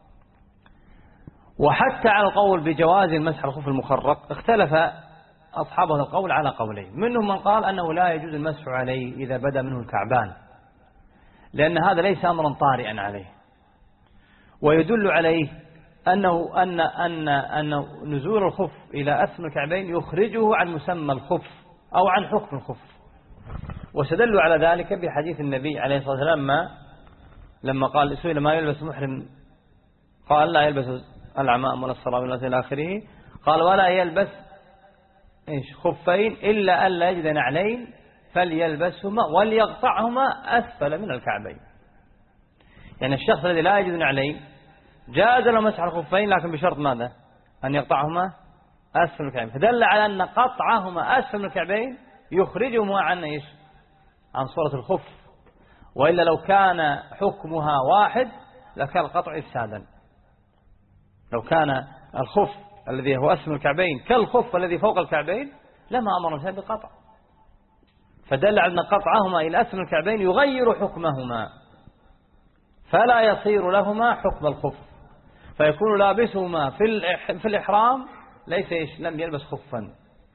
وحتى على القول بجواز المسح على الخف المخرق اختلف أصحاب هذا القول على قولين، منهم من قال أنه لا يجوز المسح عليه إذا بدا منه الكعبان، لأن هذا ليس أمرا طارئا عليه، ويدل عليه أنه أن أن أن نزول الخف إلى أسفل الكعبين يخرجه عن مسمى الخف أو عن حكم الخف. واستدلوا على ذلك بحديث النبي عليه الصلاة والسلام لما لما قال سئل ما يلبس محرم، قال لا يلبس العمائم ولا السراويل إلى آخره، قال ولا يلبس إيش خفين إلا أن لا يجد نعلين فليلبسهما وليقطعهما أسفل من الكعبين. يعني الشخص الذي لا يجد نعلين جاز له مسح الخفين، لكن بشرط ماذا؟ أن يقطعهما أسفل الكعبين. فدل على أن قطعهما أسفل الكعبين يخرجهما عن إيش؟ عن صورة الخف، وإلا لو كان حكمها واحد لكان القطع إفسادا. لو كان الخف الذي هو أسفل الكعبين كالخف الذي فوق الكعبين لما أمر الإنسان بقطع، فدل على أن قطعهما إلى أسفل الكعبين يغير حكمهما فلا يصير لهما حكم الخف. فيكون لابسهما في في الإحرام ليس إيش لم يلبس خفا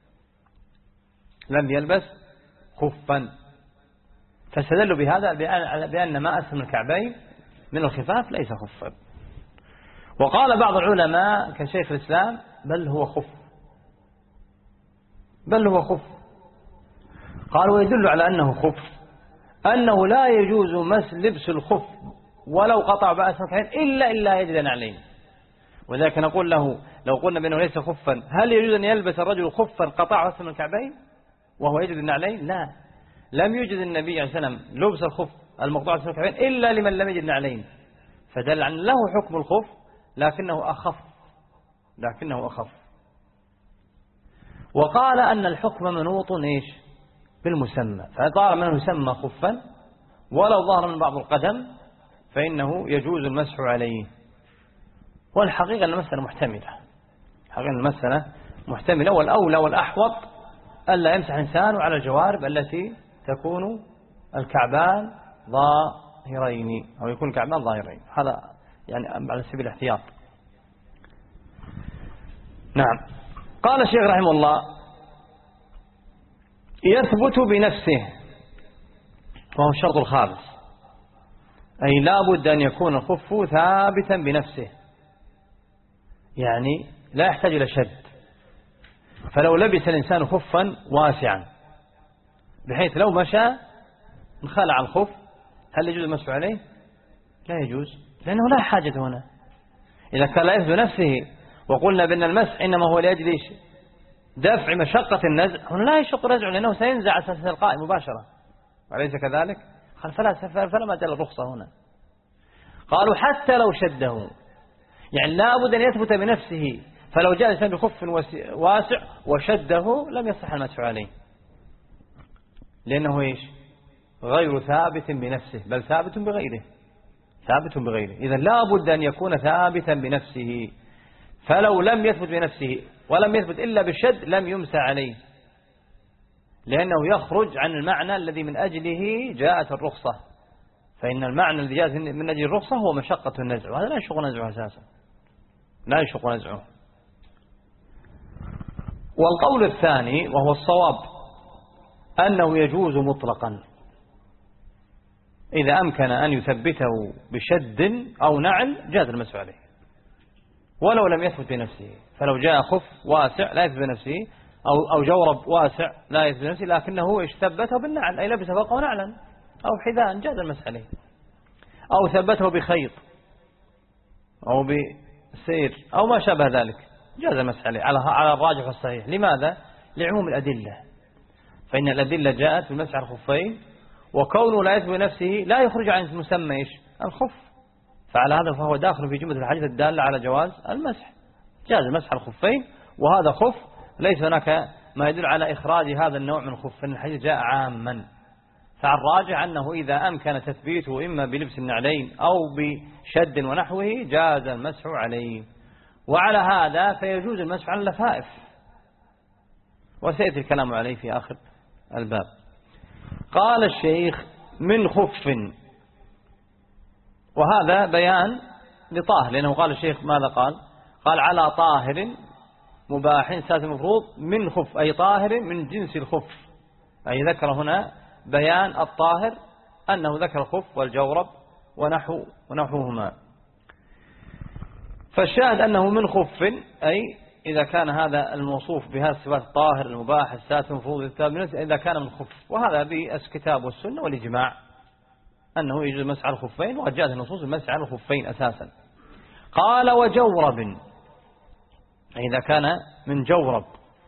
لم يلبس خفا فاستدلوا بهذا بأن ما أسفل الكعبين من الخفاف ليس خفا. وقال بعض العلماء كشيخ الإسلام بل هو خف بل هو خف قال ويدل على أنه خف أنه لا يجوز مس لبس الخف ولو قطع بأس الكعبين إلا إلا يجد نعلين. وذلك نقول له لو قلنا بأنه ليس خفا هل يجوز أن يلبس الرجل خفا قطع أسفل الكعبين وهو يجد النعلين؟ لا، لم يوجد النبي عليه الصلاة والسلام لبس الخف المقطوع أسفل الكعبين إلا لمن لم يجد نعلين، فدل عن له حكم الخف لكنه أخف لكنه أخف. وقال أن الحكم منوط إيش بالمسمى، فطالما أنه يسمى خفا ولو ظهر من بعض القدم فإنه يجوز المسح عليه. والحقيقة أن المسألة محتملة حقيقة المسألة محتملة والأولى والأحوط ألا يمسح إنسان على الجوارب التي تكون الكعبان ظاهرين أو يكون الكعبان ظاهرين، هذا يعني على سبيل الاحتياط. نعم. قال الشيخ رحمه الله يثبت بنفسه وهو الشرط الخامس، أي لا بد أن يكون الخف ثابتا بنفسه، يعني لا يحتاج إلى شد. فلو لبس الإنسان خفا واسعا بحيث لو مشى انخلع الخف هل يجوز المسح عليه؟ لا يجوز، لأنه لا حاجة هنا. إذا كان لا يثبت بنفسه وقلنا بأن المسح إنما هو لأجل دفع مشقة النزع، هنا لا يشق نزعه لأنه سينزع أساس القائم مباشرة، أليس كذلك؟ فلا فلا مجال الرخصة هنا. قالوا حتى لو شده، يعني لا بد أن يثبت بنفسه، فلو جاء الإنسان بخف واسع وشده لم يصح المسح عليه، لأنه إيش؟ غير ثابت بنفسه بل ثابت بغيره ثابت بغيره إذا لا بد أن يكون ثابتا بنفسه، فلو لم يثبت بنفسه ولم يثبت إلا بالشد لم يمسح عليه، لأنه يخرج عن المعنى الذي من أجله جاءت الرخصة، فإن المعنى الذي جاءت من أجل الرخصة هو مشقة النزع، وهذا لا يشق نزعه أساسا لا يشق نزعه. والقول الثاني وهو الصواب أنه يجوز مطلقا إذا أمكن أن يثبته بشد أو نعل جاز المسح عليه ولو لم يثبت بنفسه. فلو جاء خف واسع لا يثبت بنفسه أو أو جورب واسع لا يثبت بنفسه لكنه ثبته بالنعل أي لبس فوقه نعلا أو حذاء جاز المسح عليه، أو ثبته بخيط أو بسير أو ما شابه ذلك جاز المسح عليه على على الراجح والصحيح. لماذا؟ لعموم الأدلة، فإن الأدلة جاءت بالمسح على الخفين، وكونه لا يثبت بنفسه لا يخرج عن المسمى إيش؟ الخف، فعلى هذا فهو داخل في جملة الحديث الدالة على جواز المسح، جاز المسح على الخفين وهذا خف، ليس هناك ما يدل على إخراج هذا النوع من الخف، الحديث جاء عاما. فالراجع أنه إذا أمكن تثبيته إما بلبس النعلين أو بشد ونحوه جاز المسح عليه. وعلى هذا فيجوز المسح على اللفائف، وسيأتي الكلام عليه في آخر الباب. قال الشيخ من خف، وهذا بيان لطاهر، لأنه قال الشيخ ماذا قال؟ قال على طاهر مباح ساس المفروض من خف، أي طاهر من جنس الخف، أي ذكر هنا بيان الطاهر أنه ذكر الخف والجورب ونحو ونحوهما. فالشاهد أنه من خف، أي إذا كان هذا الموصوف بهذا الصفات الطاهر المباح الساس المفروض إذا كان من خف، وهذا بالكتاب والسنة والإجماع أنه يجوز المسح على الخفين، وقد جاءت النصوص المسح على الخفين أساسا. قال وجورب، إذا كان من جورب،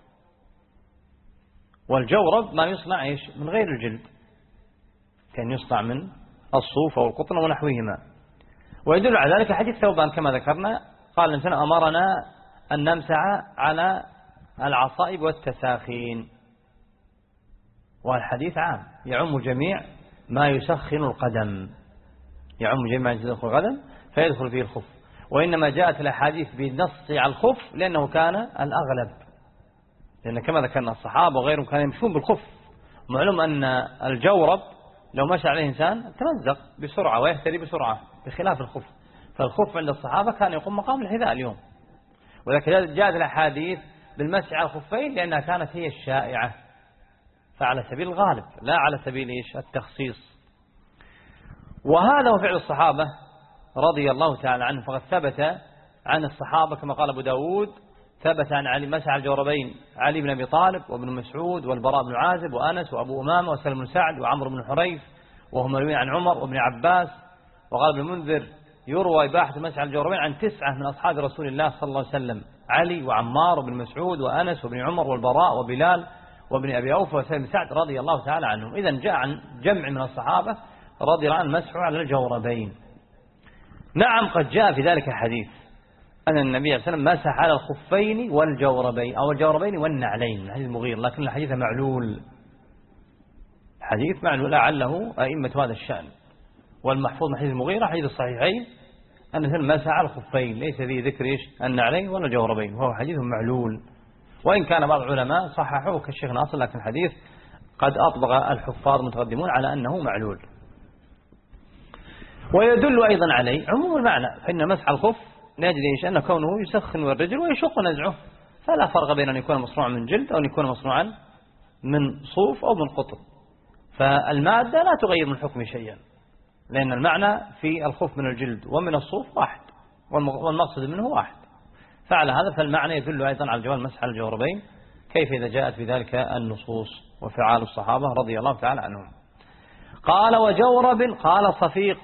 والجورب ما يصنع إيش؟ من غير الجلد، كان يصنع من الصوف أو القطن ونحوهما. ويدل على ذلك حديث ثوبان كما ذكرنا، قال الإنسان أمرنا أن نمسح على العصائب والتساخين، والحديث عام يعم جميع ما يسخن القدم، يعم جميع ما يسخن القدم فيدخل فيه الخف. وإنما جاءت الأحاديث بالنص على الخف لأنه كان الأغلب، لأن كما ذكرنا الصحابة وغيرهم كانوا يمشون بالخف. معلوم أن الجورب لو مشى عليه إنسان تمزق بسرعة ويهتدي بسرعة بخلاف الخف، فالخف عند الصحابة كان يقوم مقام الحذاء اليوم، ولكن جاءت الأحاديث بالمسح على الخفين لأنها كانت هي الشائعة، فعلى سبيل الغالب لا على سبيل إيش التخصيص. وهذا هو فعل الصحابة رضي الله تعالى عنه، فقد ثبت عن الصحابة كما قال أبو داود ثبت عن علي مسح على الجوربين علي بن أبي طالب وابن مسعود والبراء بن عازب وأنس وأبو أمامة وسلم بن سعد وعمرو بن حريث، وهم مرويين عن عمر وابن عباس. وقال ابن المنذر يروى إباحة المسح على الجوربين عن تسعة من أصحاب رسول الله صلى الله عليه وسلم: علي وعمار وابن مسعود وأنس وابن عمر والبراء وبلال وابن أبي أوفى وسلم بن سعد رضي الله تعالى عنهم. إذن جاء عن جمع من الصحابة رضي الله عنهم مسحوا على الجوربين. نعم قد جاء في ذلك حديث أن النبي صلى الله عليه وسلم مسح على الخفين والجوربين أو الجوربين والنعلين، حديث مغير، لكن الحديث معلول، حديث معلول لعله أئمة هذا الشأن. والمحفوظ من حديث المغيرة حديث الصحيحين أن النبي مسح على الخفين، ليس ذي ذكر إيش النعلين ولا الجوربين، وهو حديث معلول. وإن كان بعض العلماء صححوه كالشيخ ناصر، لكن الحديث قد أطبق الحفاظ المتقدمون على أنه معلول. ويدل أيضا عليه عموم المعنى، فإن مسح الخف نجد إيش أن كونه يسخن الرجل ويشق نزعه، فلا فرق بين أن يكون مصنوعا من جلد أو أن يكون مصنوعا من صوف أو من قطن، فالمادة لا تغير من حكم شيئا، لأن المعنى في الخف من الجلد ومن الصوف واحد، والمقصد منه واحد. فعلى هذا فالمعنى يدل أيضا على جواز مسح الجوربين، كيف إذا جاءت في ذلك النصوص وفعال الصحابة رضي الله تعالى عنهم. قال وجورب، قال صفيق،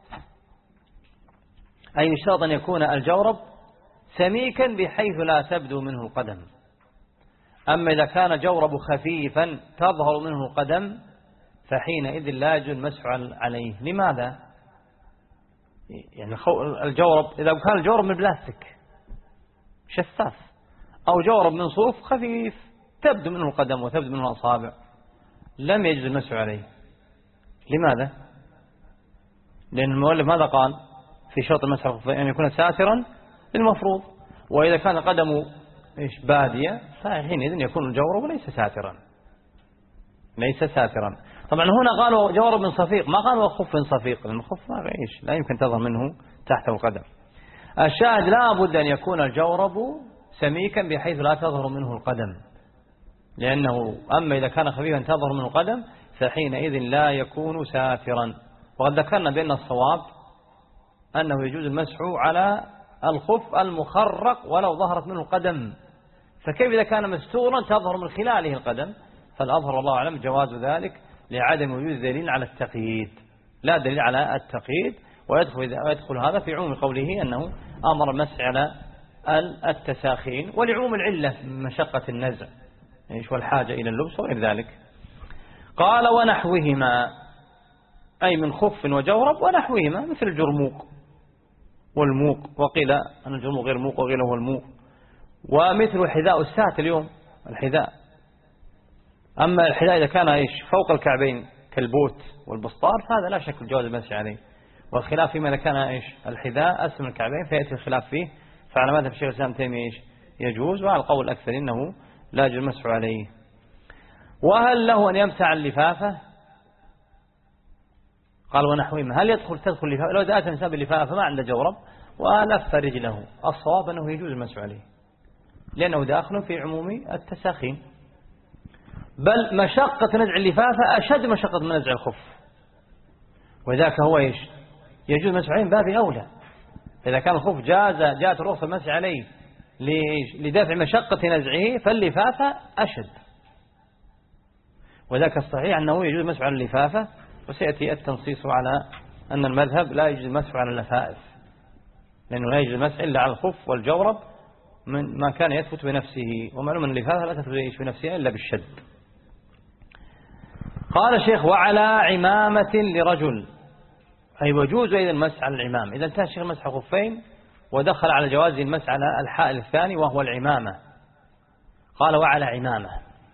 أي يشترط أن يكون الجورب سميكا بحيث لا تبدو منه القدم. أما إذا كان جورب خفيفا تظهر منه القدم فحينئذ لا يجوز المسح عليه. لماذا؟ يعني الجورب إذا كان الجورب من بلاستيك شفاف أو جورب من صوف خفيف تبدو منه القدم وتبدو منه الأصابع لم يجوز المسح عليه. لماذا؟ لأن المؤلف ماذا قال في شرط المسح أن يكون ساترا للمفروض، وإذا كان قدمه إيش بادية فحينئذ يكون الجورب ليس ساترا، ليس ساترا. طبعا هنا قالوا جورب من صفيق، ما قالوا خف من صفيق، لأن الخف ما إيش لا يمكن تظهر منه تحت القدم. الشاهد لا بد أن يكون الجورب سميكا بحيث لا تظهر منه القدم، لأنه أما إذا كان خفيفا تظهر منه القدم فحينئذ لا يكون ساترا. وقد ذكرنا بأن الصواب أنه يجوز المسح على الخف المخرق ولو ظهرت منه القدم، فكيف إذا كان مستورا تظهر من خلاله القدم؟ فالأظهر الله أعلم جواز ذلك لعدم وجود دليل على التقييد، لا دليل على التقييد. ويدخل, ويدخل هذا في عموم قوله أنه أمر المسح على التساخين، ولعموم العلة مشقة النزع والحاجة إلى اللبس وغير ذلك. قال ونحوهما، أي من خف وجورب ونحوهما، مثل الجرموق والموق، وقيل أن الجرموق غير موق وقيل هو الموق، ومثل حذاء السات اليوم الحذاء. أما الحذاء إذا كان إيش فوق الكعبين كالبوت والبسطار فهذا لا شك الجواز المسح عليه، والخلاف فيما إذا كان إيش الحذاء أسفل الكعبين فيأتي الخلاف فيه، فعلى مذهب الشيخ الإسلام تيمية إيش يجوز، وعلى القول الأكثر إنه لا يجوز المسح عليه. وهل له أن يمسح اللفافة؟ قال ونحوهما، هل يدخل تدخل اللفافة؟ لو دعت الإنسان باللفافة ما عنده جورب ولف رجله، الصواب أنه يجوز المسح عليه لأنه داخل في عموم التساخين، بل مشقة نزع اللفافة أشد مشقة من نزع الخف، وذاك هو إيش يجوز المسح عليه باب أولى. إذا كان الخف جاز جاءت الرخصة المسح عليه لدفع مشقة نزعه فاللفافة أشد، وذاك الصحيح أنه يجوز المسح على اللفافة. وسيأتي التنصيص على أن المذهب لا يجوز المسح على اللفائف، لأنه لا يجوز المسح إلا على الخف والجورب من ما كان يثبت بنفسه، ومعلوم أن اللفافة لا تثبت بنفسها إلا بالشد. قال الشيخ وعلى عمامة لرجل، أي وجوز أيضا المسح على العمام. إذا انتهى الشيخ مسح خفين ودخل على جواز المسح على الحائل الثاني وهو العمامة. قال وعلى عمامة،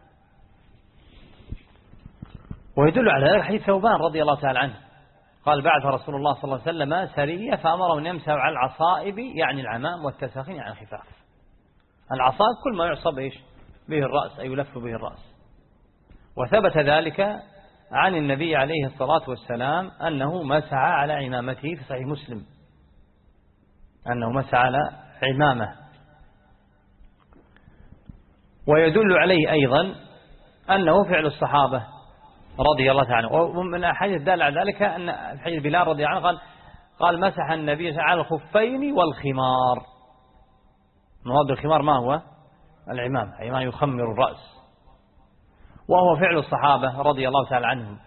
ويدل على ذلك حديث ثوبان رضي الله تعالى عنه قال بعث رسول الله صلى الله عليه وسلم سرية فأمره أن يمسح على العصائب، يعني العمام، والتساخين يعني الخفاف. العصائب كل ما يعصب إيش به الرأس، أي يلف به الرأس. وثبت ذلك عن النبي عليه الصلاة والسلام أنه مسح على عمامته في صحيح مسلم، أنه مسح على عمامة. ويدل عليه أيضا أنه فعل الصحابة رضي الله عنه. ومن الأحاديث الدالة على ذلك أن الحديث بلال رضي الله عنه قال قال مسح النبي على الخفين والخمار. مراد الخمار ما هو؟ العمام، أي ما يخمر الرأس، وهو فعل الصحابة رضي الله تعالى عنهم،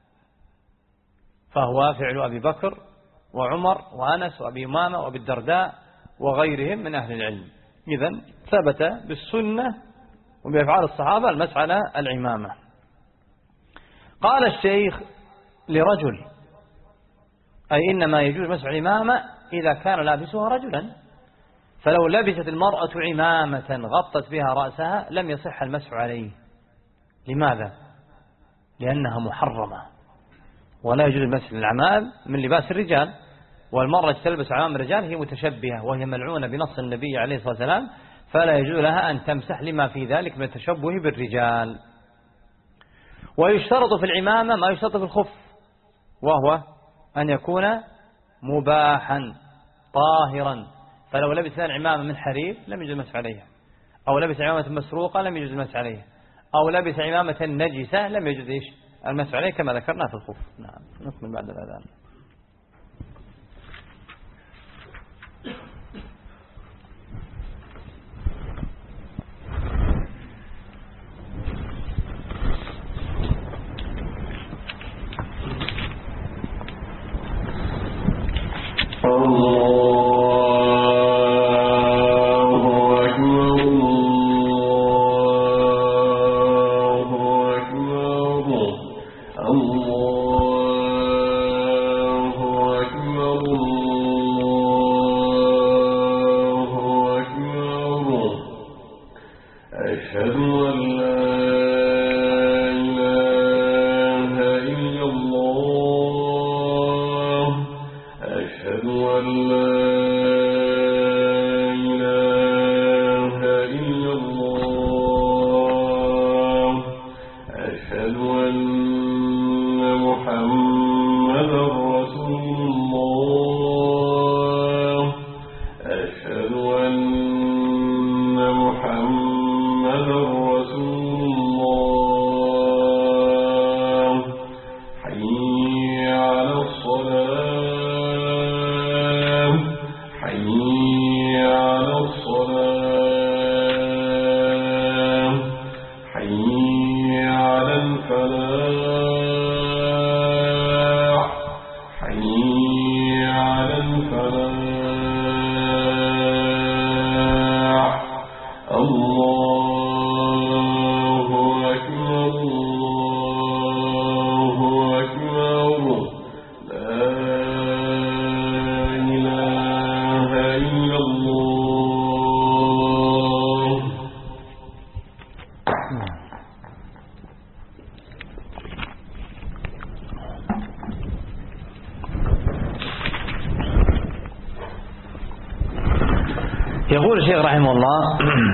فهو فعل أبي بكر وعمر وأنس وأبي أمامة وأبي الدرداء وغيرهم من أهل العلم. إذن ثبت بالسنة وبأفعال الصحابة المسح على العمامة. قال الشيخ لرجل، أي إنما يجوز مسح العمامة إذا كان لابسها رجلا، فلو لبست المرأة عمامة غطت بها رأسها لم يصح المسح عليه. لماذا؟ لأنها محرمة، ولا يجوز المسح للعمام من لباس الرجال، والمرأة تلبس عمام الرجال هي متشبهة وهي ملعونة بنص النبي عليه الصلاة والسلام، فلا يجوز لها أن تمسح لما في ذلك من التشبه بالرجال. ويشترط في العمامة ما يشترط في الخف، وهو أن يكون مباحا طاهرا، فلو لبس العمامة من حرير لم يجوز المسح عليها، أو لبس عمامة مسروقة لم يجوز المسح عليها، أو لبس عمامة نجسة لم يجوز إيش المسح عليه كما ذكرنا في الخف. نعم، نكمل بعد الأذان. يقول الشيخ رحمه الله: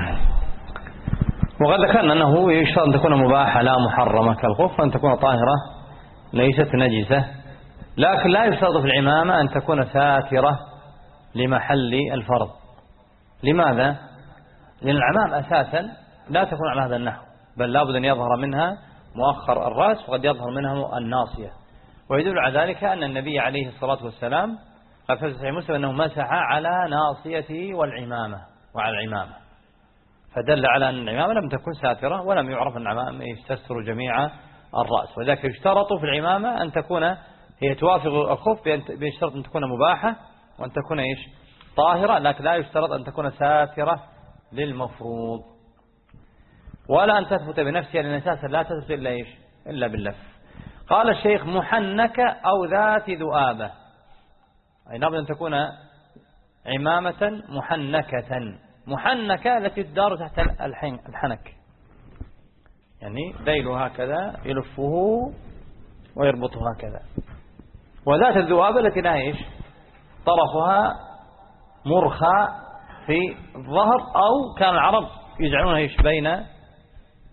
وقد ذكرنا أنه يشترط أن تكون مباحة لا محرمة كالخف، وأن تكون طاهرة ليست نجسة، لكن لا يشترط في العمامة أن تكون ساترة لمحل الفرض. لماذا؟ لأن العمام أساسا لا تكون على هذا النحو، بل لابد أن يظهر منها مؤخر الرأس، وقد يظهر منها الناصية. ويدل على ذلك أن النبي عليه الصلاة والسلام قال في صحيح مسلم أنه مسح على ناصيته والعمامة وعلى العمامة، فدل على أن العمامة لم تكن ساترة، ولم يعرف أن العمامة تستر جميع الرأس. وذلك يشترط في العمامة أن تكون هي توافق الخف، بيشترط أن تكون مباحة وأن تكون إيش طاهرة، لكن لا يشترط أن تكون ساترة للمفروض، ولا أن تثبت بنفسها، لأن أساسا لا تثبت إلا إيش إلا باللف. قال الشيخ: محنكة أو ذات ذؤابة، أي لابد أن تكون عمامة محنكة. محنكة التي تدار تحت الحنك، يعني ذيله هكذا يلفه ويربطه هكذا. وذات الذؤابة التي لا إيش طرفها مرخى في الظهر، أو كان العرب يجعلونها إيش بين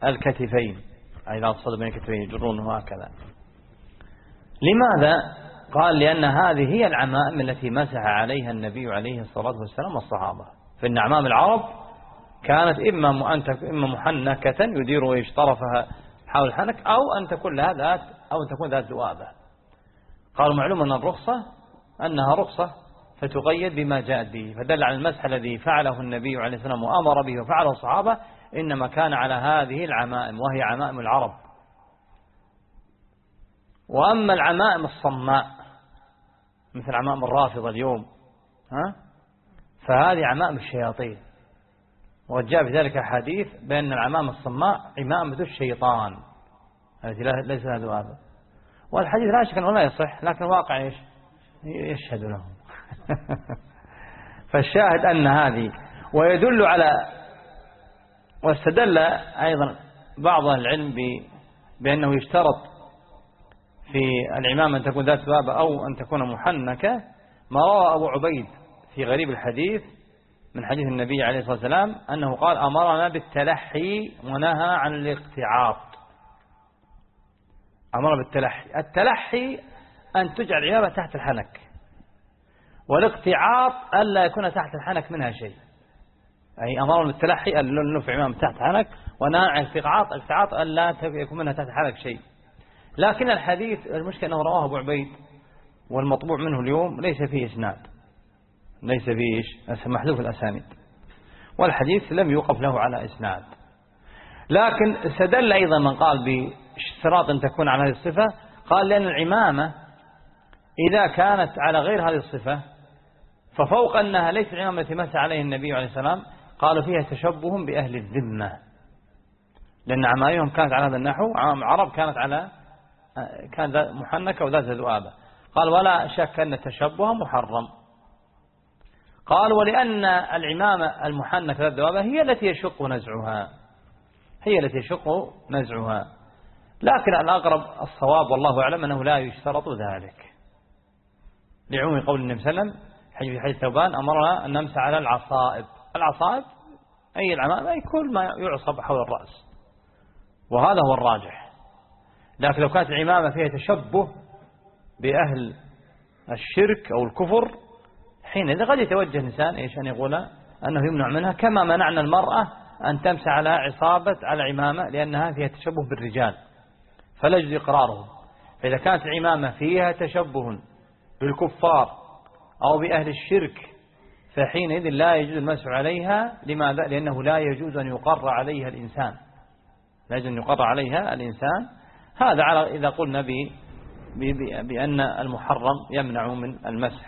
الكتفين، أي لا تصد بين الكتفين يجرونه هكذا. لماذا؟ قال لأن هذه هي العمائم التي مسح عليها النبي عليه الصلاة والسلام والصحابة. فإن أعمام العرب كانت إما إما محنكة يدير إيش طرفها حول الحنك، أو أن تكون لها ذات أو أن تكون ذات ذؤابة. قالوا معلوم أن الرخصة أنها رخصة فتقيد بما جاءت به، فدل على المسح الذي فعله النبي عليه السلام وأمر به وفعله الصحابة إنما كان على هذه العمائم وهي عمائم العرب. وأما العمائم الصماء مثل عمائم الرافضة اليوم ها فهذه عمائم الشياطين، وجاء في ذلك حديث بأن العمائم الصماء عمائم الشيطان التي ليس لها ذؤابة. والحديث لا شك أنه لا يصح، لكن الواقع إيش يشهد له. فالشاهد أن هذه، ويدل على، واستدل أيضا بعض العلم بأنه يشترط في العمامة أن تكون ذات ذؤابة أو أن تكون محنكة، ما روى أبو عبيد في غريب الحديث من حديث النبي عليه الصلاة والسلام أنه قال أمرنا بالتلحي ونهى عن الاقتعاط. أمر بالتلحي، التلحي أن تجعل العمامة تحت الحنك، والاقتعاط ألا يكون تحت الحنك منها شيء. أي أمر بالتلحي أن نرفع عمامة تحت الحنك، ونهى عن الاقتعاط الاقتعاط ألا يكون منها تحت الحنك شيء. لكن الحديث المشكلة أنه رواه أبو عبيد والمطبوع منه اليوم ليس فيه إسناد، ليس فيه محذوف الأسانيد، والحديث لم يوقف له على إسناد. لكن استدل أيضا من قال باشتراط أن تكون على هذه الصفة، قال لأن العمامة إذا كانت على غير هذه الصفة ففوق أنها ليس العمامة التي مسح عليه النبي عليه السلام، قالوا فيها تشبه بأهل الذمة، لأن عمائمهم كانت على هذا النحو، عمائم العرب كانت على كانت محنكة وذات ذؤابة. قال ولا شك أن التشبه محرم. قال ولأن العمامة المحنكة ذات ذؤابة هي التي يشق نزعها، هي التي يشق نزعها. لكن الأقرب الصواب والله أعلم أنه لا يشترط ذلك، لعموم قول النبي صلى الله عليه وسلم في حديث ثوبان أمرنا أن نمسح على العصائب. العصائب أي العمامة أي كل ما يعصب حول الرأس، وهذا هو الراجح. لكن لو كانت العمامة فيها تشبه بأهل الشرك أو الكفر، حينئذ قد يتوجه الإنسان إيش أن يقول أنه يمنع منها، كما منعنا المرأة أن تمسح على عصابة على عمامة لأنها فيها تشبه بالرجال فلا يجوز إقراره. فإذا كانت العمامة فيها تشبه بالكفار أو بأهل الشرك فحينئذ لا يجوز المسح عليها. لماذا؟ لأنه لا يجوز أن يقر عليها الإنسان، لا يجوز أن يقر عليها الإنسان. هذا على إذا قلنا بأن المحرم يمنع من المسح.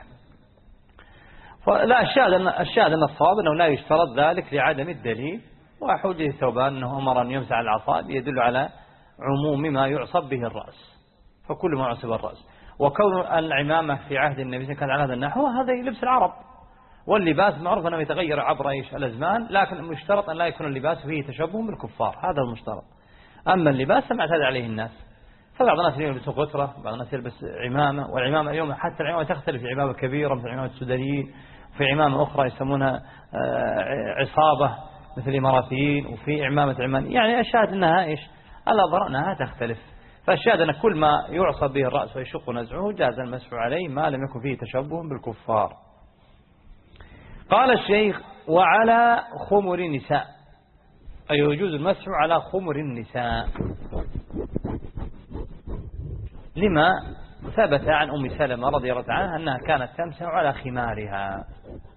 فلا الشاهد أن الشاهد أن الصواب أنه لا يشترط ذلك لعدم الدليل. وحجة ثوبان أنه أمر أن يمسح على العصائب يدل على عموم ما يعصب به الرأس، فكل ما يعصب الرأس. وكون العمامة في عهد النبي كان على هذا النحو هذا لبس العرب، واللباس معروف أنه يتغير عبر إيش الأزمان، لكن المشترط أن لا يكون اللباس فيه تشبه بالكفار، هذا المشترط. أما اللباس معتاد عليه الناس، فبعض الناس يلبس غترة، بعض الناس يلبس عمامة. والعمامة اليوم حتى العمامة تختلف، في عمامة كبيرة مثل عمامة السودانيين، وفي عمامة أخرى يسمونها عصابة مثل الإماراتيين، وفي عمامة عمان. يعني الشاهد أنها إيش الأضرار أنها تختلف. فالشاهد أن كل ما يعصب به الرأس ويشق نزعه جاز المسح عليه ما لم يكن فيه تشبه بالكفار. قال الشيخ وعلى خمر النساء، أي يجوز المسح على خمر النساء، لما ثبت عن أم سلمة رضي الله عنها أنها كانت تمسح على خمارها.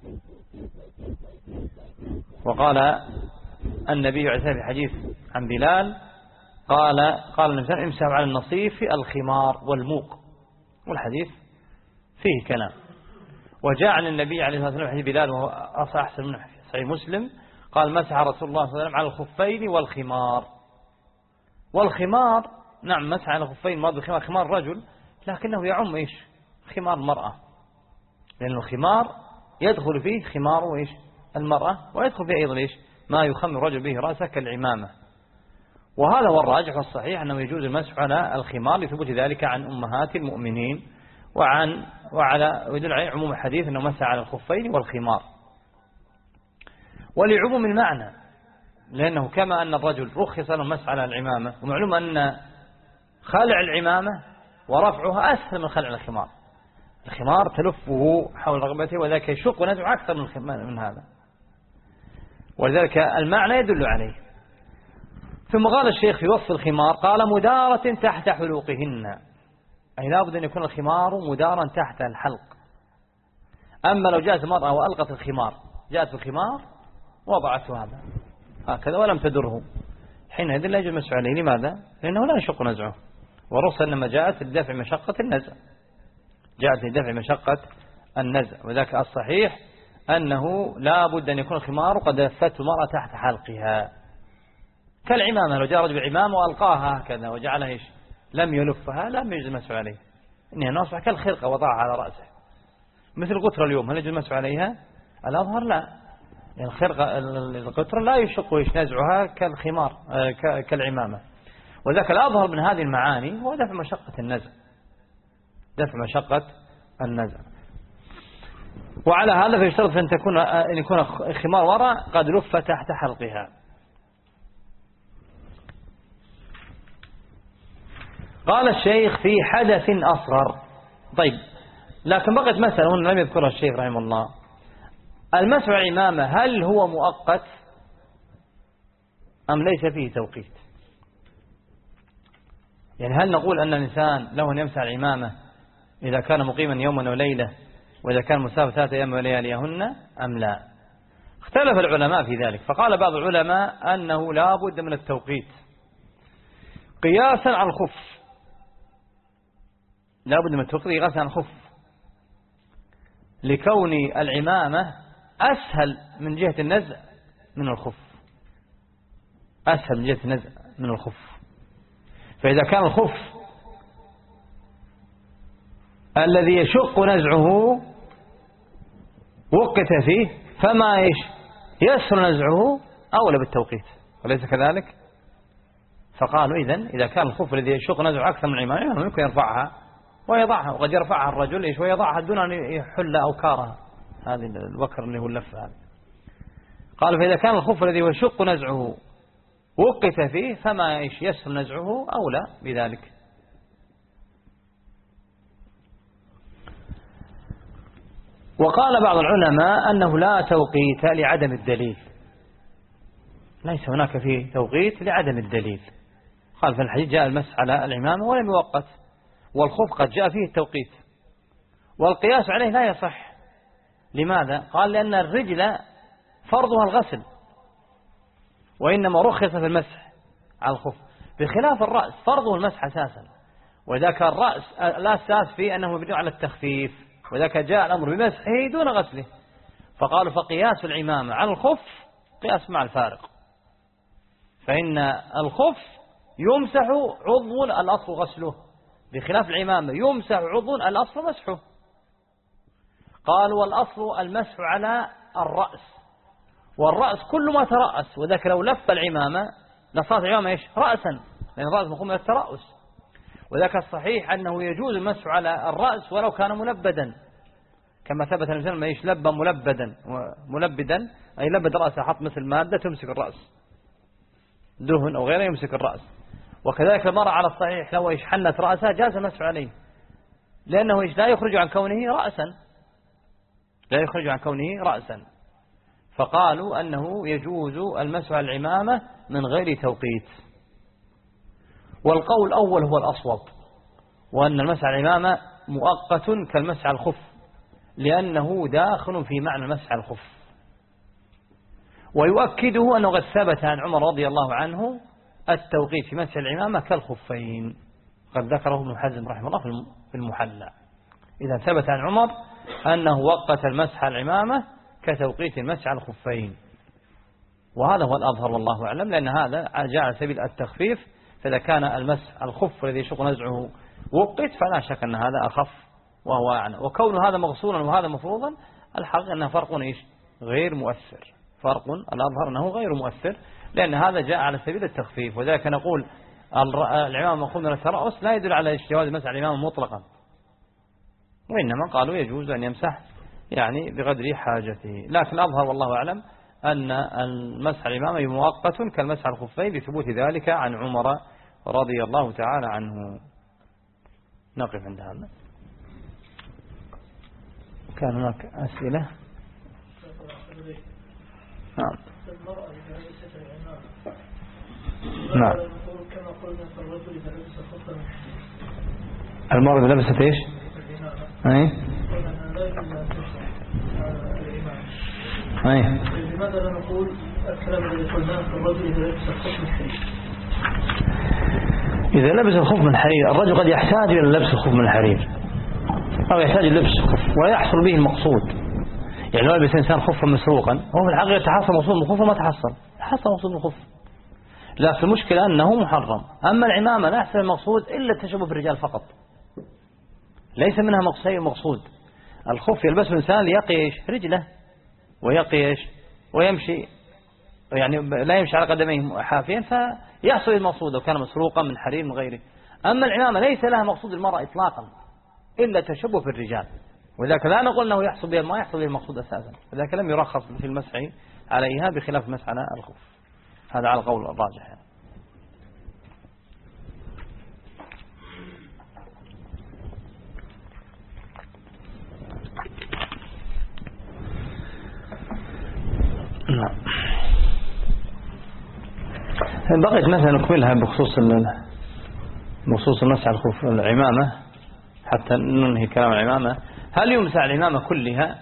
وقال النبي عليه الصلاة والسلام في حديث عن بلال قال قال النبي صلى الله عليه وسلم امسحوا على النصيف الخمار والموق، والحديث فيه كلام. وجاء عن النبي عليه الصلاة والسلام حديث بلال وهو أحسن من صحيح مسلم قال مسح رسول الله صلى الله عليه وسلم على الخفين والخمار. والخمار نعم مسح على الخفين مرض الخمار خمار رجل، لكنه يعم إيش خمار المرأة، لأن الخمار يدخل فيه خمار وإيش المرأة، ويدخل فيه أيضا إيش ما يخمر الرجل به رأسه كالعمامة. وهذا هو الراجح والصحيح أنه يجوز المسح على الخمار لثبوت ذلك عن أمهات المؤمنين، وعن وعلى ويدل عليه عموم الحديث أنه مسح على الخفين والخمار. ولعموم المعنى، لأنه كما أن الرجل رخص له المسح على العمامة، ومعلوم أن خلع العمامة ورفعها أسهل من خلع الخمار، الخمار تلفه حول رقبته وذاك يشق ونزع أكثر من من هذا، ولذلك المعنى يدل عليه. ثم قال الشيخ في وصف الخمار قال مدارة تحت حلوقهن، أي لابد أن يكون الخمار مدارا تحت الحلق. أما لو جاءت المرأة وألقت الخمار، جاءت بالخمار وضعته هذا هكذا ولم تدره، حينئذ لا يجوز المسح عليه. لماذا؟ لأنه لا يشق نزعه، والرخصة إنما جاءت لدفع مشقة النزع، جاءت لدفع مشقة النزع. وذاك الصحيح أنه لا بد أن يكون الخمار قد لفته المرأة تحت حلقها، كالعمامة، لو جاء رجل بعمامة وألقاها هكذا وجعلها إيش لم يلفها لم يجوز المسح عليه، إنها ناصح كالخرقة وضعها على رأسه، مثل القطرة اليوم هل يجوز المسح عليها؟ الأظهر لا، يعني الخرقة القطرة لا يشق إيش نزعها كالخمار كالعمامة. وذاك الأظهر من هذه المعاني هو دفع مشقة النزع، دفع مشقة النزع. وعلى هذا فيشترط أن تكون أن يكون الخمار وراء قد لف تحت حلقها. قال الشيخ في حدث أصغر. طيب، لكن بقت مسألة هنا لم يذكرها الشيخ رحمه الله، المسح العمامة هل هو مؤقت أم ليس فيه توقيت؟ يعني هل نقول أن الإنسان له أن يمسح العمامة إذا كان مقيما يوما وليلة، وإذا كان مسافر ثلاثة أيام ولياليهن أم لا؟ اختلف العلماء في ذلك، فقال بعض العلماء أنه لا بد من التوقيت قياسا على الخف، لا بد من التوقيت قياسا على الخف، لكون العمامة أسهل من جهة النزع من الخف، أسهل من جهة النزع من الخف. فإذا كان الخف الذي يشق نزعه وقت فيه فما إيش يسهل نزعه أولى بالتوقيت، وليس كذلك؟ فقالوا إذن إذا كان الخف الذي يشق نزعه أكثر من العمامة يمكن يرفعها ويضعها، وقد يرفعها الرجل إيش ويضعها دون أن يحل أوكارها، هذه الوكر اللي هو اللف هذا. قالوا فإذا كان الخف الذي يشق نزعه وقف فيه فما إيش يسهل نزعه أولى بذلك. وقال بعض العلماء أنه لا توقيت لعدم الدليل، ليس هناك فيه توقيت لعدم الدليل. قال في الحديث جاء المسح على العمامة ولم يوقت، والخف قد جاء فيه التوقيت، والقياس عليه لا يصح. لماذا؟ قال لأن الرجل فرضها الغسل، وإنما رخص في المسح على الخف، بخلاف الرأس فرضه المسح أساسا، وذاك الرأس لا أساس فيه أنه مبني على التخفيف، وذاك جاء الأمر بمسحه دون غسله، فقالوا فقياس العمامة على الخف قياس مع الفارق، فإن الخف يمسح عضو الأصل غسله، بخلاف العمامة يمسح عضو الأصل مسحه. قالوا والأصل المسح على الرأس، والرأس كل ما ترأس، وذاك لو لف العمامة لصارت العمامة إيش رأسا، لأن الرأس مقوم من الترأس، وذاك الصحيح أنه يجوز المسح على الرأس ولو كان ملبدا، كما ثبت الإنسان ما إيش لب ملبدا ملبدا أي لبد رأسه، حط مثل مادة تمسك الرأس دهن أو غيره يمسك الرأس. وكذلك المرأة على الصحيح لو إيش حنت رأسها جاز المسح عليه، لأنه إيش لا يخرج عن كونه رأسا، لا يخرج عن كونه رأسا. فقالوا أنه يجوز المسح على العمامة من غير توقيت. والقول الأول هو الأصوب، وأن المسح على العمامة مؤقت كالمسح على الخف، لأنه داخل في معنى المسح على الخف. ويؤكده أنه قد ثبت عن عمر رضي الله عنه التوقيت في مسح العمامة كالخفين، قد ذكره ابن حزم رحمه الله في المحلى. إذا ثبت عن عمر أنه وقت المسح على العمامة كتوقيت المسح على الخفين، وهذا هو الأظهر والله أعلم، لأن هذا جاء على سبيل التخفيف، فإذا كان المسح الخف الذي يشق نزعه وقت فلا شك أن هذا أخف وهو أعنى. وكون هذا مغسولا وهذا مفروضا الحقيقة أنه فرق إيش غير مؤثر، فرق الأظهر أنه غير مؤثر، لأن هذا جاء على سبيل التخفيف. وذلك نقول العمامة مأخوذ من الترأس لا يدل على جواز مسح العمامة مطلقا، وإنما قالوا يجوز أن يمسح يعني بقدر حاجته. لكن الأظهر والله أعلم أن المسح العمامة مؤقت كالمسح على الخفين لثبوت ذلك عن عمر رضي الله تعالى عنه. نقف عند هذا. كان هناك أسئلة. نعم نعم. المرأة إذا لبست إيش؟ أي أي. لماذا لا نقول الكلام الذي قلناه في الرجل إذا لبس الخف من حرير؟ إذا لبس الخف من حرير، الرجل قد يحتاج إلى لبس الخف من الحرير أو يحتاج إلى لبس الخف ويحصل به المقصود. يعني لو لبس إنسان خفا مسروقا هو في الحقيقة تحصل مقصود من الخف وما تحصل تحصل مقصود من الخف، لكن المشكلة أنه محرم. أما العمامة لا يحصل المقصود إلا التشبه بالرجال فقط، ليس منها مقصود مقصود. الخف يلبسه الإنسان ليقي رجله ويقي ويمشي، يعني لا يمشي على قدميه حافيا فيحصل المقصود لو كان مسروقا من حرير من غيره. أما العمامة ليس لها مقصود المرأة إطلاقا إلا تشبه في الرجال، وذلك لا نقول أنه يحصل بها ما يحصل به المقصود أساسا، وذلك لم يرخص في المسح عليها بخلاف المسح على الخف. هذا على القول الراجح يعني. نعم. بقيت مثلا نكملها بخصوص بخصوص المسح على الخف العمامة حتى ننهي كلام العمامة. هل يمسح العمامة كلها؟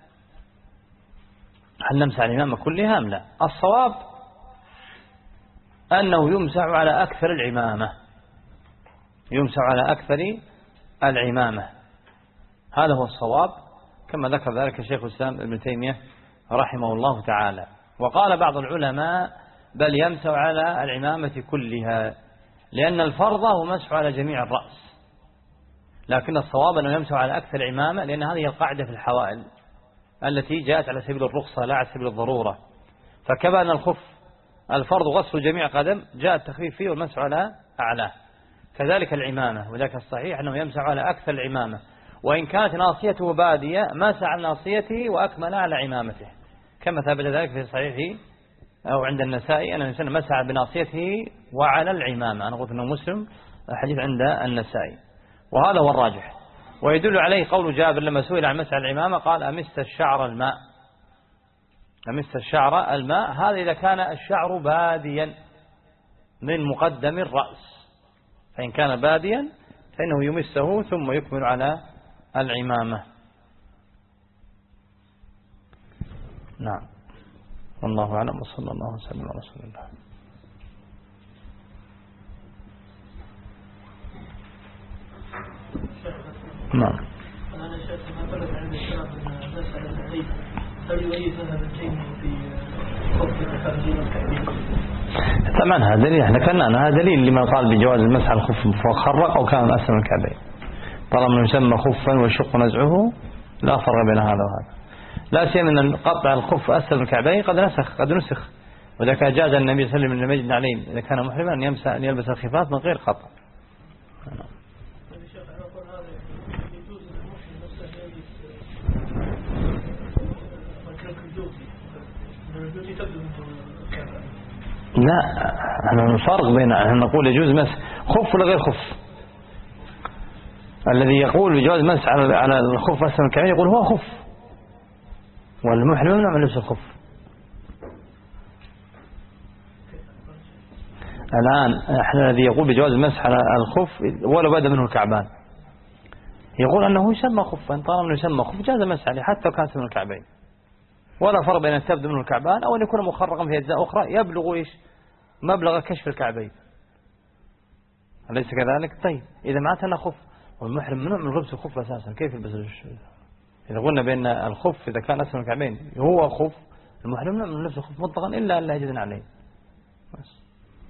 هل نمسح العمامة كلها أم لا؟ الصواب أنه يمسح على أكثر العمامة، يمسح على أكثر العمامة، هذا هو الصواب كما ذكر ذلك شيخ الإسلام ابن تيمية رحمه الله تعالى. وقال بعض العلماء بل يمسح على العمامة كلها، لأن الفرض هو مسح على جميع الرأس، لكن الصواب أنه يمسح على أكثر العمامة، لأن هذه القاعدة في الحوائل التي جاءت على سبيل الرخصة لا على سبيل الضرورة. فكما أن الخف الفرض غسل جميع قدم جاء التخفيف فيه والمسح على أعلاه، كذلك العمامة، وذلك الصحيح أنه يمسح على أكثر العمامة، وإن كانت ناصيته بادية مسح على ناصيته وأكمل على عمامته، كما ثبت ذلك في صحيح أو عند النسائي أن الإنسان مسح بناصيته وعلى العمامة. أنا قلت أنه مسلم حديث عند النسائي، وهذا هو الراجح. ويدل عليه قول جابر لما سئل عن مسح العمامة قال أمست الشعر الماء، أمست الشعر الماء، هذا إذا كان الشعر باديا من مقدم الرأس، فإن كان باديا فإنه يمسه ثم يكمل على العمامة. نعم والله أعلم وصلى الله وسلم على رسول الله. نعم. أنا شايف ما طلب عند الشرف أن نسأل الحديث هل يؤيد هذا الشيء في خف الخارجين والكعبين؟ طبعا هذا دليل، احنا كنا هذا دليل لمن قال بجواز المسح على الخف فخرق أو كان أسفل الكعبين، طالما يسمى خفا ويشق نزعه لا فرق بين هذا وهذا، لا سيما أن قطع الخف أسفل الكعبين قد نسخ قد نسخ وذلك أجاز النبي صلى الله عليه وسلم للمجد عليه إذا كان محرما أن يمسح أن يلبس الخفاف من غير قطع. لا احنا نفرق بين احنا نقول يجوز مسح خف ولا غير خف. الذي يقول بجواز مسح على على الخف أسفل الكعبين يقول هو خف، والمحرم ممنوع من لبس الخف. الآن احنا الذي يقول بجواز المسح على الخف ولو بدا منه الكعبان يقول أنه يسمى خفا، طالما أنه يسمى خف جاز المسح عليه حتى لو كان من الكعبين، ولا فرق بين أن تبدو منه الكعبان أو أن يكون مخرقا في أجزاء أخرى يبلغ إيش مبلغ كشف الكعبين، أليس كذلك؟ طيب إذا معناته أنه خف والمحرم ممنوع من لبس الخف أساسا، كيف يلبس؟ إذا قلنا بأن الخف إذا كان أسفل الكعبين هو خف، المحرم ممنوع من لبس الخف مطلقا إلا أن لا يجدن عليه. بس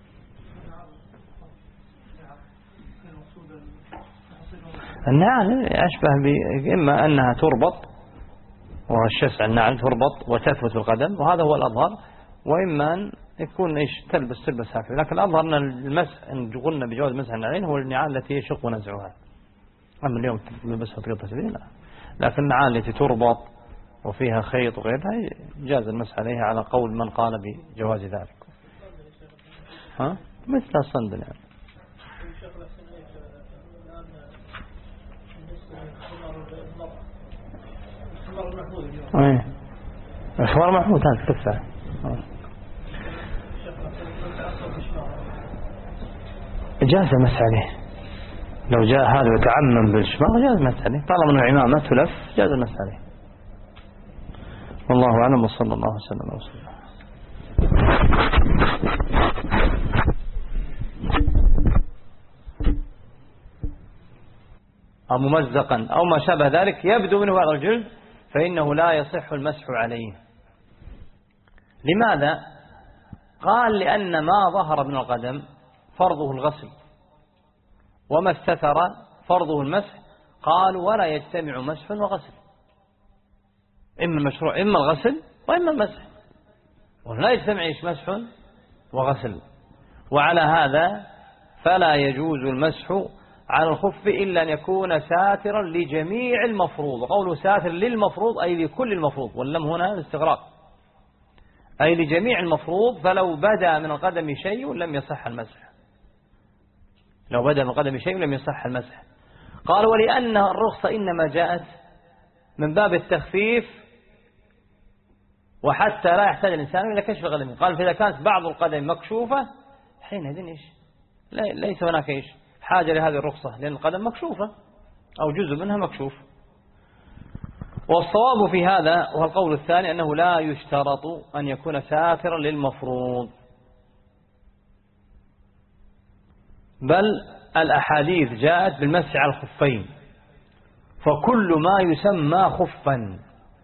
النعل أشبه إما أنها تربط والشسع النعل تربط وتثبت القدم وهذا هو الأظهر، وإما أن يكون إيش تلبس تلبس هكذا، لكن الأظهر أن المسح إن قلنا بجواز مسح النعلين هو النعال التي يشق ونزعها، أما اليوم تلبسها تقطع سبيل لا، لكن النعال التي تربط وفيها خيط وغيرها جاز المسح عليها على قول من قال بجواز ذلك. ها مثل الصندل يعني. ايه الخمار محمود هذا تكفى. جاز المسح عليه لو جاء هذا وتعمم بالشماغ جاز المسح عليه طالما ان العمامة تلف جاز المسح عليه. والله اعلم وصلى الله وسلم وسلم. أو ممزقا أو ما شابه ذلك يبدو منه بعض الجلد فإنه لا يصح المسح عليه. لماذا؟ قال لأن ما ظهر من القدم فرضه الغسل وما استتر فرضه المسح. قالوا ولا يجتمع مسح وغسل، إما المشروع إما الغسل وإما المسح، ولا يجتمع مسح وغسل. وعلى هذا فلا يجوز المسح على الخف إلا أن يكون ساترا لجميع المفروض. وقوله ساتر للمفروض أي لكل المفروض، واللم هنا الاستغراق، أي لجميع المفروض. فلو بدا من القدم شيء لم يصح المسح، لو بدا من القدم شيء لم يصح المسح. قال ولأن الرخصة إنما جاءت من باب التخفيف وحتى لا يحتاج الإنسان إلى كشف قدمه. قال فإذا كانت بعض القدم مكشوفة حينئذ إيش ليس هناك إيش حاجة لهذه الرخصة، لأن القدم مكشوفة أو جزء منها مكشوف. والصواب في هذا هو القول الثاني أنه لا يشترط أن يكون ساترا للمفروض، بل الأحاديث جاءت بالمسح على الخفين، فكل ما يسمى خفا.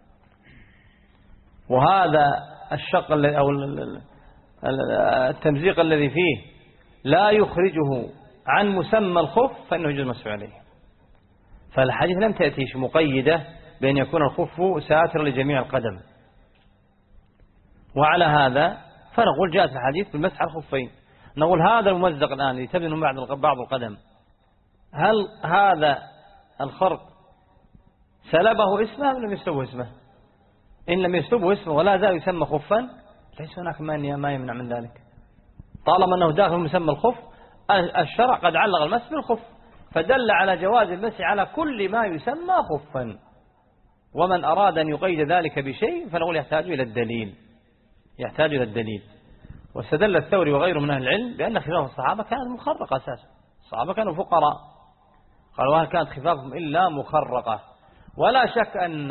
وهذا الشق أو التمزيق الذي فيه لا يخرجه عن مسمى الخف فإنه يجوز المسح عليه. فالحديث لم تأتيش مقيدة بأن يكون الخف ساتر لجميع القدم. وعلى هذا فنقول جاءت الحديث بالمسح على الخفين. نقول هذا الممزق الآن اللي تبين بعد بعض القدم، هل هذا الخرق سلبه اسمه أم لم يسلبه اسمه؟ إن لم يسلبه اسمه ولا زال يسمى خفا ليس هناك ما يمنع من ذلك، طالما أنه داخل مسمى الخف. الشرع قد علق المسح بالخف فدل على جواز المسح على كل ما يسمى خفا. ومن أراد أن يقيد ذلك بشيء فنقول يحتاج إلى الدليل، يحتاج إلى الدليل. واستدل الثوري وغيره من أهل العلم بأن خفاف الصحابة كانت مخرقة أساسا، الصحابة كانوا فقراء، قالوا وهل كانت خفافهم إلا مخرقة. ولا شك أن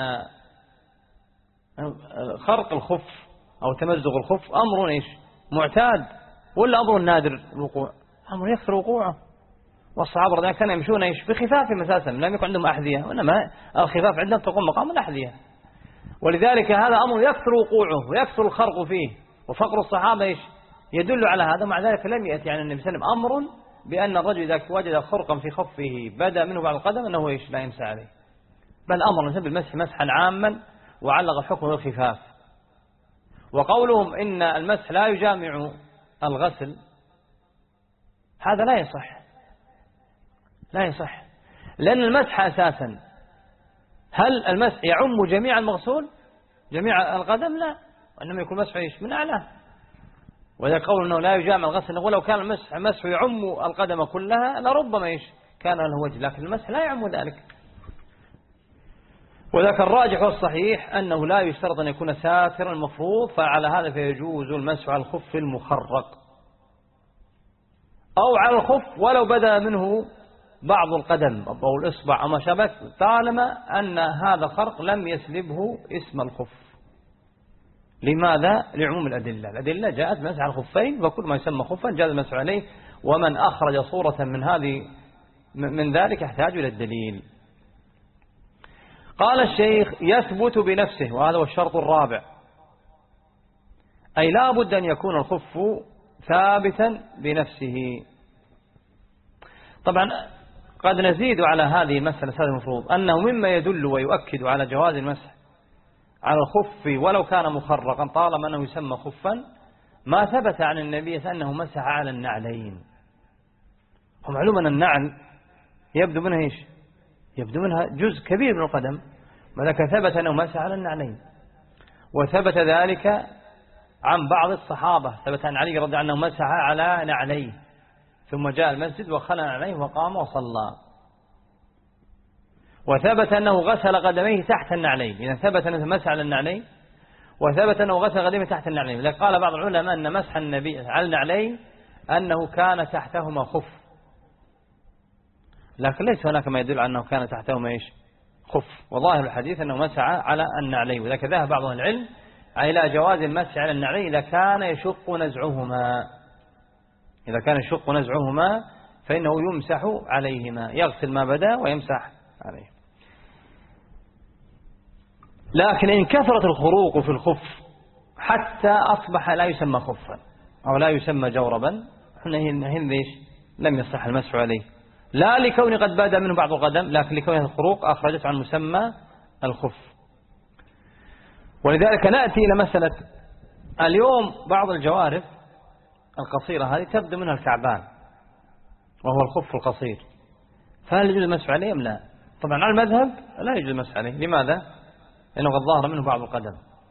خرق الخف أو تمزق الخف أمر إيش معتاد ولا أمر نادر الوقوع؟ أمر يكثر وقوعه. والصحابة رضي الله عنهم كانوا يمشون إيش بخفافهم أساسا، لم يكن عندهم أحذية، وإنما الخفاف عندهم تقوم مقام الأحذية. ولذلك هذا أمر يكثر وقوعه ويكثر الخرق فيه، وفقر الصحابة إيش يدل على هذا. مع ذلك لم يأتي عن النبي صلى الله عليه وسلم أمر بأن الرجل إذا وجد خرقا في خفه بدأ منه بعد القدم أنه إيش لا يمسح عليه، بل أمر بالمسح مسحا عاما وعلق الحكم بالخفاف. وقولهم إن المسح لا يجامع الغسل هذا لا يصح، لا يصح، لأن المسح أساسا هل المسح يعم جميع المغسول جميع القدم؟ لا، وإنما يكون مسح إيش من أعلاه. وإذا قول أنه لا يجامع الغسل نقول لو كان المسح مسح يعم القدم كلها لربما إيش كان له وجه، لكن المسح لا يعم ذلك. وذاك الراجح والصحيح أنه لا يشترط أن يكون ساترا المفروض، فعلى هذا فيجوز المسح على الخف المخرق أو على الخف ولو بدأ منه بعض القدم أو الإصبع أو ما شابه، طالما أن هذا الخرق لم يسلبه اسم الخف. لماذا؟ لعموم الأدلة، الأدلة جاءت مسح على الخفين، وكل ما يسمى خفا جاء المسح عليه. ومن أخرج صورة من هذه من ذلك يحتاج إلى الدليل. قال الشيخ يثبت بنفسه، وهذا هو الشرط الرابع، أي لا بد أن يكون الخف ثابتا بنفسه. طبعا قد نزيد على هذه المسألة هذا المفروض أنه مما يدل ويؤكد على جواز المسح على الخف ولو كان مخرقا طالما أنه يسمى خفا ما ثبت عن النبي أنه مسح على النعلين. ومعلوم أن النعل يبدو منها إيش؟ يبدو منها جزء كبير من القدم، ولكن ثبت أنه مسح على النعلين. وثبت ذلك عن بعض الصحابة، ثبت عن علي رضي الله عنه مسح على نعليه ثم جاء المسجد وخلع عليه وقام وصلى. وثبت أنه غسل قدميه تحت النعلين، إذا ثبت أنه مسح على النعلين وثبت أنه غسل قدميه تحت النعلين. لذلك قال بعض العلماء أن مسح النبي على النعلين أنه كان تحتهما خف، لكن ليس هناك ما يدل على أنه كان تحتهما إيش خف، وظاهر الحديث أنه مسح على النعلين. وذلك ذهب بعض العلم إلى جواز المسح على النعلين إذا كان يشق نزعهما، إذا كان يشق نزعهما فإنه يمسح عليهما، يغسل ما بدا ويمسح عليه. لكن إن كثرت الخروق في الخف حتى أصبح لا يسمى خفا أو لا يسمى جوربا، هنا ليش لم يصح المسح عليه، لا لكون قد بدا منه بعض القدم، لكن لكون الخروق أخرجت عن مسمى الخف. ولذلك نأتي إلى مسألة اليوم بعض الجوارب القصيرة هذه تبدو منها الكعبان وهو الخف القصير، فهل يجوز المسح عليه أم لا؟ طبعا على المذهب لا يجوز المسح عليه. لماذا؟ لأنه قد ظهر منه بعض القدم.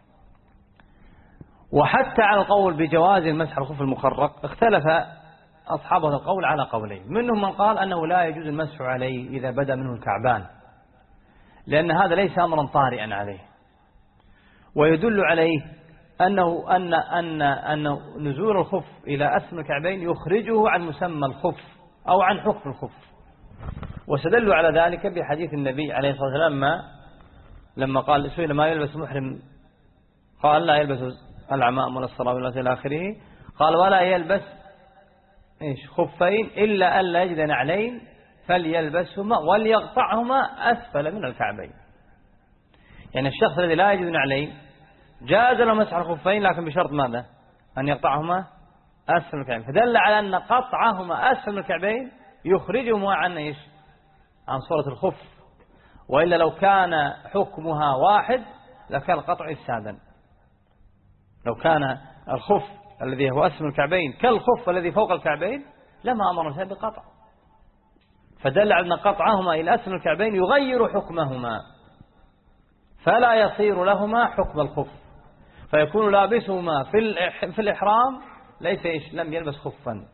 وحتى على القول بجواز المسح على الخف المخرق اختلف أصحاب هذا القول على قولين، منهم من قال أنه لا يجوز المسح عليه إذا بدا منه الكعبان، لأن هذا ليس أمرا طارئا عليه، ويدل عليه أنه أن أن أن نزول الخف إلى أسفل الكعبين يخرجه عن مسمى الخف أو عن حكم الخف. واستدلوا على ذلك بحديث النبي عليه الصلاة والسلام لما لما قال سئل ما يلبس محرم، قال لا يلبس العمائم ولا السراويل إلى آخره، قال ولا يلبس إيش خفين إلا أن لا يجد نعلين فليلبسهما وليقطعهما أسفل من الكعبين. يعني الشخص الذي لا يجد نعلين جاز له مسح الخفين، لكن بشرط ماذا؟ أن يقطعهما أسفل من الكعبين. فدل على أن قطعهما أسفل من الكعبين يخرجهما عن إيش؟ عن صورة الخف، وإلا لو كان حكمها واحد لكان القطع إفسادا. لو كان الخف الذي هو أسفل الكعبين كالخف الذي فوق الكعبين لما أمر الإنسان بقطع، فدل على أن قطعهما إلى أسفل الكعبين يغير حكمهما، فلا يصير لهما حكم الخف، فيكون لابسهما في في الإحرام ليس إيش لم يلبس خفا،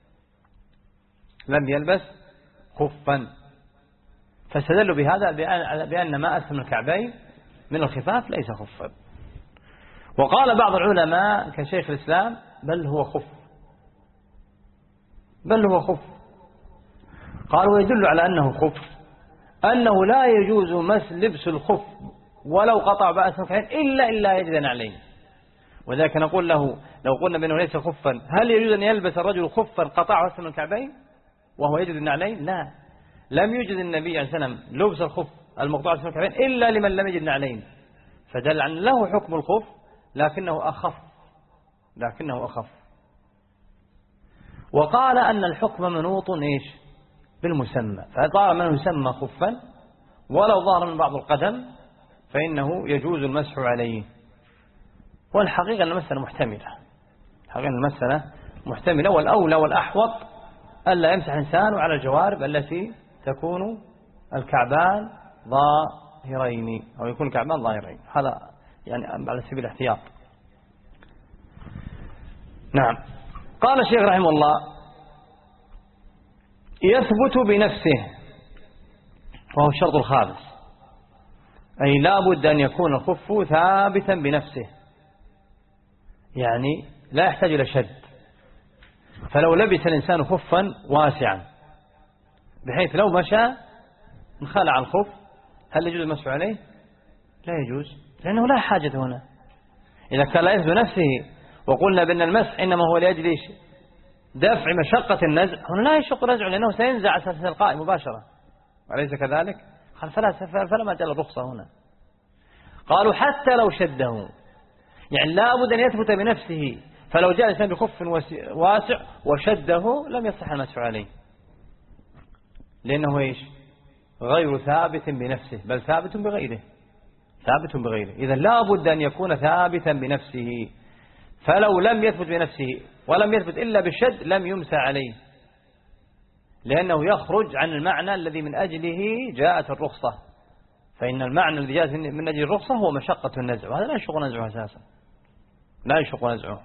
لم يلبس خفا. فاستدلوا بهذا بأن ما أسفل الكعبين من الخفاف ليس خفا. وقال بعض العلماء كشيخ الإسلام بل هو خف، بل هو خف. قالوا ويدل على أنه خف أنه لا يجوز مس لبس الخف ولو قطع بأس الكعبين إلا إلا يجد نعلين. وذلك نقول له لو قلنا بأنه ليس خفا هل يجوز أن يلبس الرجل خفا قطعه أسفل الكعبين وهو يجد النعلين؟ لا، لم يجد النبي عليه السلام لبس الخف المقطوع أسفل الكعبين إلا لمن لم يجد نعلين، فدل عن له حكم الخف لكنه أخف، لكنه أخف. وقال أن الحكم منوط إيش بالمسمى، فقال من يسمى خفا ولو ظهر من بعض القدم فإنه يجوز المسح عليه. والحقيقة أن المسألة محتملة، حقيقة المسألة محتملة، والأولى والأحوط ألا يمسح الإنسان على الجوارب التي تكون الكعبان ظاهرين أو يكون الكعبان ظاهرين، هذا يعني على سبيل الاحتياط. نعم. قال الشيخ رحمه الله يثبت بنفسه وهو الشرط الخامس، أي لا بد أن يكون الخف ثابتا بنفسه، يعني لا يحتاج إلى شد. فلو لبس الإنسان خفا واسعا بحيث لو مشى انخلع الخف هل يجوز المسح عليه؟ لا يجوز، لأنه لا حاجة هنا. إذا كان لا يثبت بنفسه وقلنا بأن المسح إنما هو لأجل دفع مشقة النزع، هنا لا يشق نزعه لأنه سينزع أساس القائم مباشرة، وليس كذلك؟ قال فلا فلا مجال الرخصة هنا. قالوا حتى لو شده، يعني لا بد أن يثبت بنفسه، فلو جاء الإنسان بخف واسع وشده لم يصح المسح عليه، لأنه إيش غير ثابت بنفسه بل ثابت بغيره، ثابت بغيره. إذا لا بد أن يكون ثابتا بنفسه، فلو لم يثبت بنفسه ولم يثبت إلا بالشد لم يمسى عليه، لأنه يخرج عن المعنى الذي من أجله جاءت الرخصة، فإن المعنى الذي جاءت من أجل الرخصة هو مشقة النزع، وهذا لا يشق نزعه أساسا، لا يشق نزعه.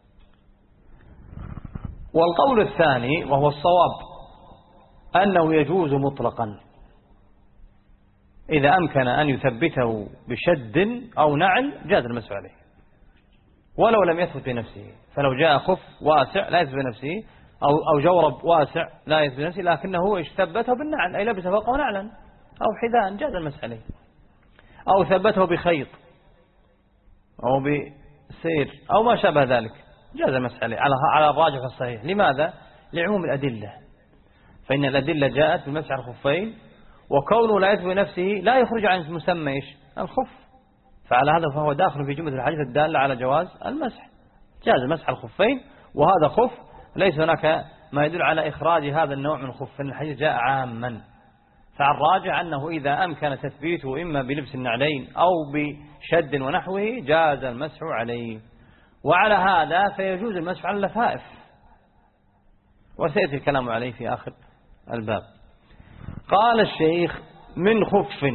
والقول الثاني وهو الصواب أنه يجوز مطلقا، إذا أمكن أن يثبته بشد أو نعل جاز المسح عليه ولو لم يثبت بنفسه. فلو جاء خف واسع لا يثبت بنفسه أو أو جورب واسع لا يثبت بنفسه لكنه إيش ثبته بالنعل أي لبس فوقه نعلا أو حذاء جاز المسح عليه، أو ثبته بخيط أو بسير أو ما شابه ذلك جاز المسح عليه على على الراجح الصحيح. لماذا؟ لعموم الأدلة، فإن الأدلة جاءت بالمسح على الخفين، وكونه لا يثبت بنفسه لا يخرج عن مسمى إيش الخف، فعلى هذا فهو داخل في جملة الحديث الدالة على جواز المسح. جاز المسح على الخفين وهذا خف، ليس هناك ما يدل على إخراج هذا النوع من الخف، فإن الحديث جاء عاما. فالراجع أنه إذا أمكن تثبيته إما بلبس النعلين أو بشد ونحوه جاز المسح عليه. وعلى هذا فيجوز المسح على اللفائف، وسيأتي الكلام عليه في آخر الباب. قال الشيخ من خف،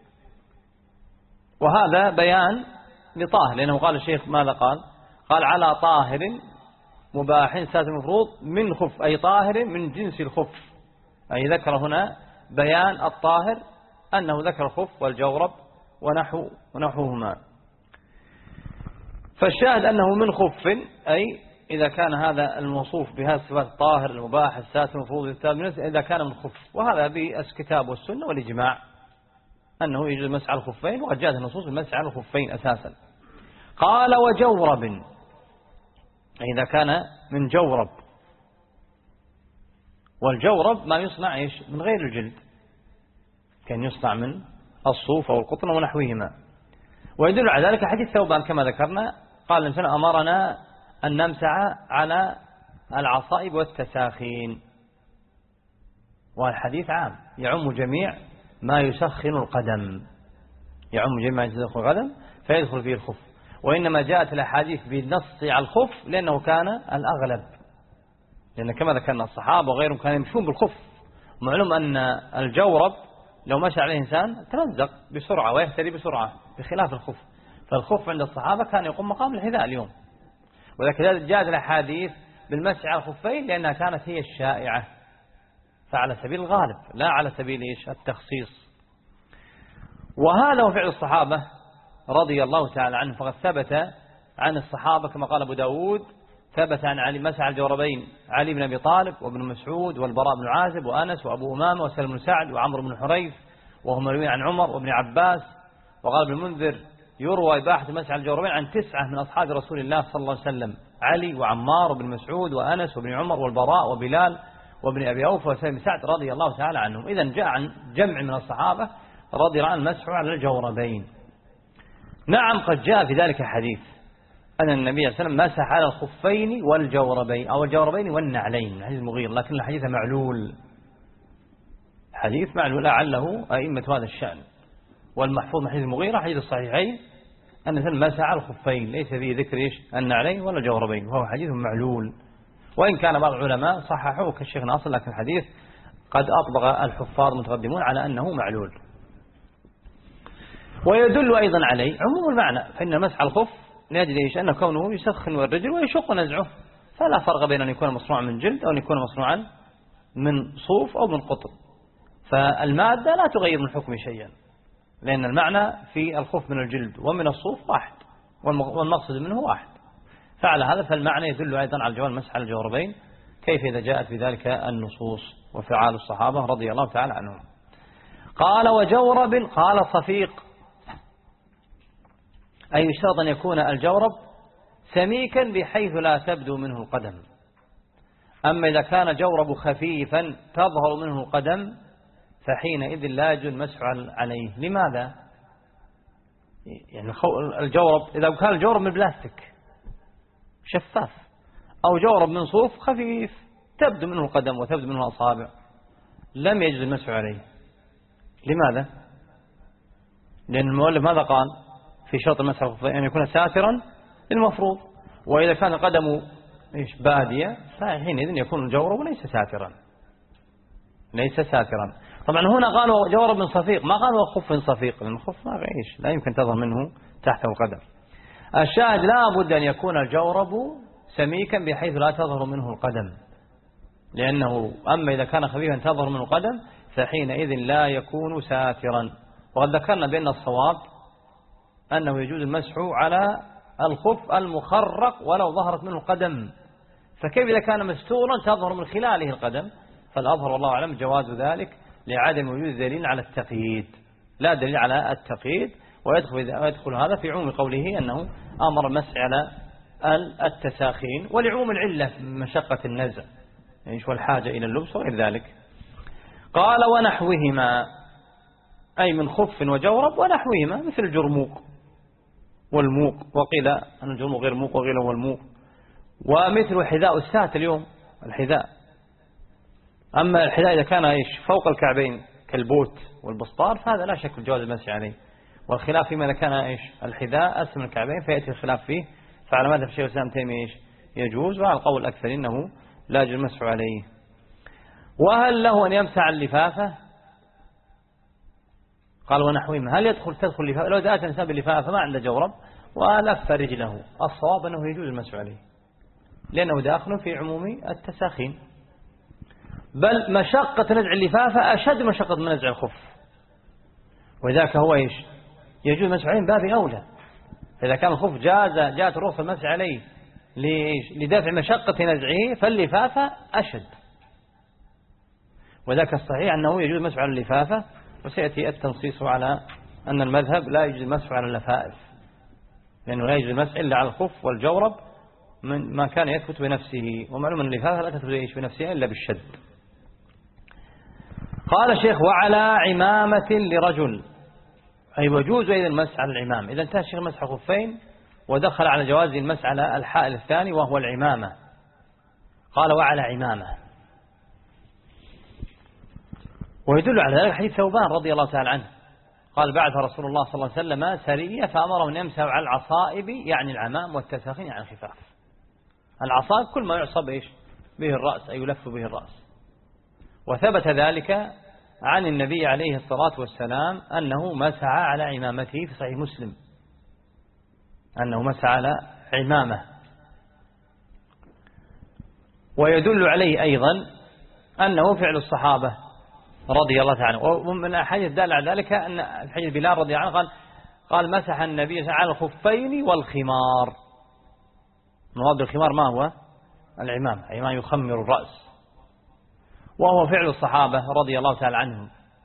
وهذا بيان لطاهر، لأنه قال الشيخ ماذا قال؟ قال على طاهر مباح ساتر المفروض من خف، أي طاهر من جنس الخف، أي ذكر هنا بيان الطاهر أنه ذكر الخف والجورب ونحو ونحوهما. فالشاهد أنه من خف، أي إذا كان هذا الموصوف بهذه الصفات الطاهر المباح الساتر المفروض إذا كان من خف، وهذا بالكتاب والسنة والإجماع أنه يجوز المسح على الخفين، وقد جاءت النصوص المسح على الخفين أساسا. قال وجورب، إذا كان من جورب، والجورب ما يصنع إيش من غير الجلد، كان يصنع من الصوف أو القطن ونحوهما. ويدل على ذلك حديث ثوبان كما ذكرنا، قال الإنسان أمرنا أن نمسح على العصائب والتساخين، والحديث عام يعم جميع ما يسخن القدم، يعم جميع ما يسخن القدم فيدخل فيه الخف. وإنما جاءت الأحاديث بالنص على الخف لأنه كان الأغلب، لأن كما ذكرنا الصحابة وغيرهم كانوا يمشون بالخف، معلوم أن الجورب لو مشى عليه إنسان تمزق بسرعة ويهتري بسرعة بخلاف الخف، فالخف عند الصحابة كان يقوم مقام الحذاء اليوم. ولكن جاءت الأحاديث بالمسح على الخفين لأنها كانت هي الشائعة، فعلى سبيل الغالب لا على سبيل إيش التخصيص. وهذا هو فعل الصحابة رضي الله تعالى عنه، فقد ثبت عن الصحابة كما قال أبو داود، ثبت عن علي مسح الجوربين علي بن أبي طالب وابن مسعود والبراء بن عازب وأنس وأبو أمامة وسلم بن سعد وعمرو بن حريث، وهم مرويين عن عمر وابن عباس. وقال ابن المنذر يروى إباحة مسح الجوربين عن تسعة من أصحاب رسول الله صلى الله عليه وسلم، علي وعمار وابن مسعود وأنس وابن عمر والبراء وبلال وابن أبي أوفى وسلم بن سعد رضي الله تعالى عنهم. إذن جاء عن جمع من الصحابة رضي الله عنهم المسح على الجوربين. نعم قد جاء في ذلك حديث أن النبي صلى الله عليه وسلم مسح على الخفين والجوربين أو الجوربين والنعلين، حديث مغير، لكن الحديث معلول، حديث معلول لعله أئمة هذا الشأن. والمحفوظ من حديث المغيرة حديث الصحيحين أن النبي مسح على الخفين، ليس فيه ذكر إيش النعلين ولا الجوربين، وهو حديث معلول. وإن كان بعض العلماء صححوه كالشيخ ناصر، لكن الحديث قد أطبق الحفاظ المتقدمون على أنه معلول. ويدل أيضا عليه عموم المعنى، فإن مسح الخف لأجل إيش أن كونه يسخن الرجل ويشق نزعه، فلا فرق بين أن يكون مصنوعا من جلد أو أن يكون مصنوعا من صوف أو من قطن، فالمادة لا تغير من الحكم شيئا، لأن المعنى في الخف من الجلد ومن الصوف واحد، والمقصد منه واحد. فعلى هذا فالمعنى يدل أيضا على جواز المسح على الجوربين، كيف إذا جاءت في ذلك النصوص وفعال الصحابة رضي الله تعالى عنهم. قال وجورب، قال صفيق، أي يشترط أن يكون الجورب سميكا بحيث لا تبدو منه القدم. أما إذا كان جورب خفيفا تظهر منه القدم فحينئذ لا يجوز المسح عليه. لماذا؟ يعني الجورب إذا كان الجورب من بلاستيك شفاف أو جورب من صوف خفيف تبدو منه القدم وتبدو منه الأصابع لم يجوز المسح عليه. لماذا؟ لأن المؤلف ماذا قال في شرط المسح على الخفين؟ أن يكون ساترا للمفروض، وإذا كان القدم إيش بادية فحينئذ يكون الجورب ليس ساترا، ليس ساترا. طبعا هنا قالوا جورب من صفيق، ما قالوا خف صفيق، لأن الخف ما غيش لا يمكن تظهر منه تحت القدم. الشاهد لا بد أن يكون الجورب سميكا بحيث لا تظهر منه القدم، لأنه أما إذا كان خفيفا تظهر منه القدم فحينئذ لا يكون ساترا. وقد ذكرنا بأن الصواب أنه يجوز المسح على الخف المخرق ولو ظهرت منه قدم، فكيف إذا كان مستورا تظهر من خلاله القدم؟ فالأظهر والله أعلم جواز ذلك لعدم وجود دليل على التقييد، لا دليل على التقييد، ويدخل, ويدخل هذا في عموم قوله أنه أمر المسح على التساخين، ولعموم العلة مشقة النزع يعني والحاجة إلى اللبس وغير ذلك. قال ونحوهما أي من خف وجورب ونحوهما مثل الجرموق والموق، وقيل أن الجرموق غير موق وقيل هو الموق، ومثل حذاء السات اليوم الحذاء. أما الحذاء إذا كان إيش فوق الكعبين كالبوت والبسطار فهذا لا شك الجواز المسح عليه، والخلاف فيما إذا كان إيش الحذاء أسفل الكعبين فيأتي الخلاف فيه، فعلى ماذا في الشيخ الإسلام تيمية إيش يجوز، وعلى القول الأكثر إنه لا يجوز المسح عليه. وهل له أن يمسح اللفافة؟ قال ونحوهما هل يدخل تدخل اللفافة؟ لو دعت إنسان باللفافة ما عنده جورب ولف رجله الصواب أنه يجوز المسح عليه لأنه داخل في عموم التساخين، بل مشقة نزع اللفافة أشد مشقة من نزع الخف، وذاك هو إيش يجوز المسح عليه باب أولى. إذا كان الخف جاز جاءت الرخصة المسح عليه لدفع مشقة نزعه فاللفافة أشد، وذاك الصحيح أنه يجوز المسح على اللفافة، وسيأتي التنصيص على أن المذهب لا يجوز المسح على اللفائف، لأنه لا يجوز المسح إلا على الخف والجورب من ما كان يثبت بنفسه، ومعلوم أن اللفافة لا تثبت بنفسها إلا بالشد. قال الشيخ وعلى عمامة لرجل، أي وجوز أيضا المسح على العمام. إذا انتهى الشيخ مسح خفين ودخل على جواز المسح على الحائل الثاني وهو العمامة. قال وعلى عمامة، ويدل على ذلك حديث ثوبان رضي الله تعالى عنه قال بعث رسول الله صلى الله عليه وسلم سرية فأمرهم أن يمسحوا على العصائب يعني العمام، والتساخين يعني الخفاف. العصائب كل ما يعصب إيش به الرأس أي يلف به الرأس، وثبت ذلك عن النبي عليه الصلاة والسلام أنه مسح على عمامته في صحيح مسلم، أنه مسح على عمامه. ويدل عليه أيضا أنه فعل الصحابة رضي الله تعالى، ومن الأحاديث دال على ذلك أن حديث بلال رضي الله عنه قال قال مسح النبي على الخفين والخمار. مراد الخمار ما هو؟ العمام، أي ما يخمر الرأس، وهو فعل الصحابة رضي الله تعالى عنهم،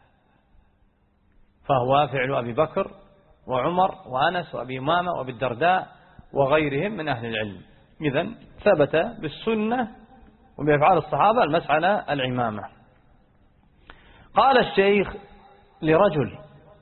فهو فعل أبي بكر وعمر وأنس وأبي أمامة وأبي الدرداء وغيرهم من أهل العلم. إذن ثبت بالسنة وبأفعال الصحابة المسح على العمامة. قال الشيخ لرجل،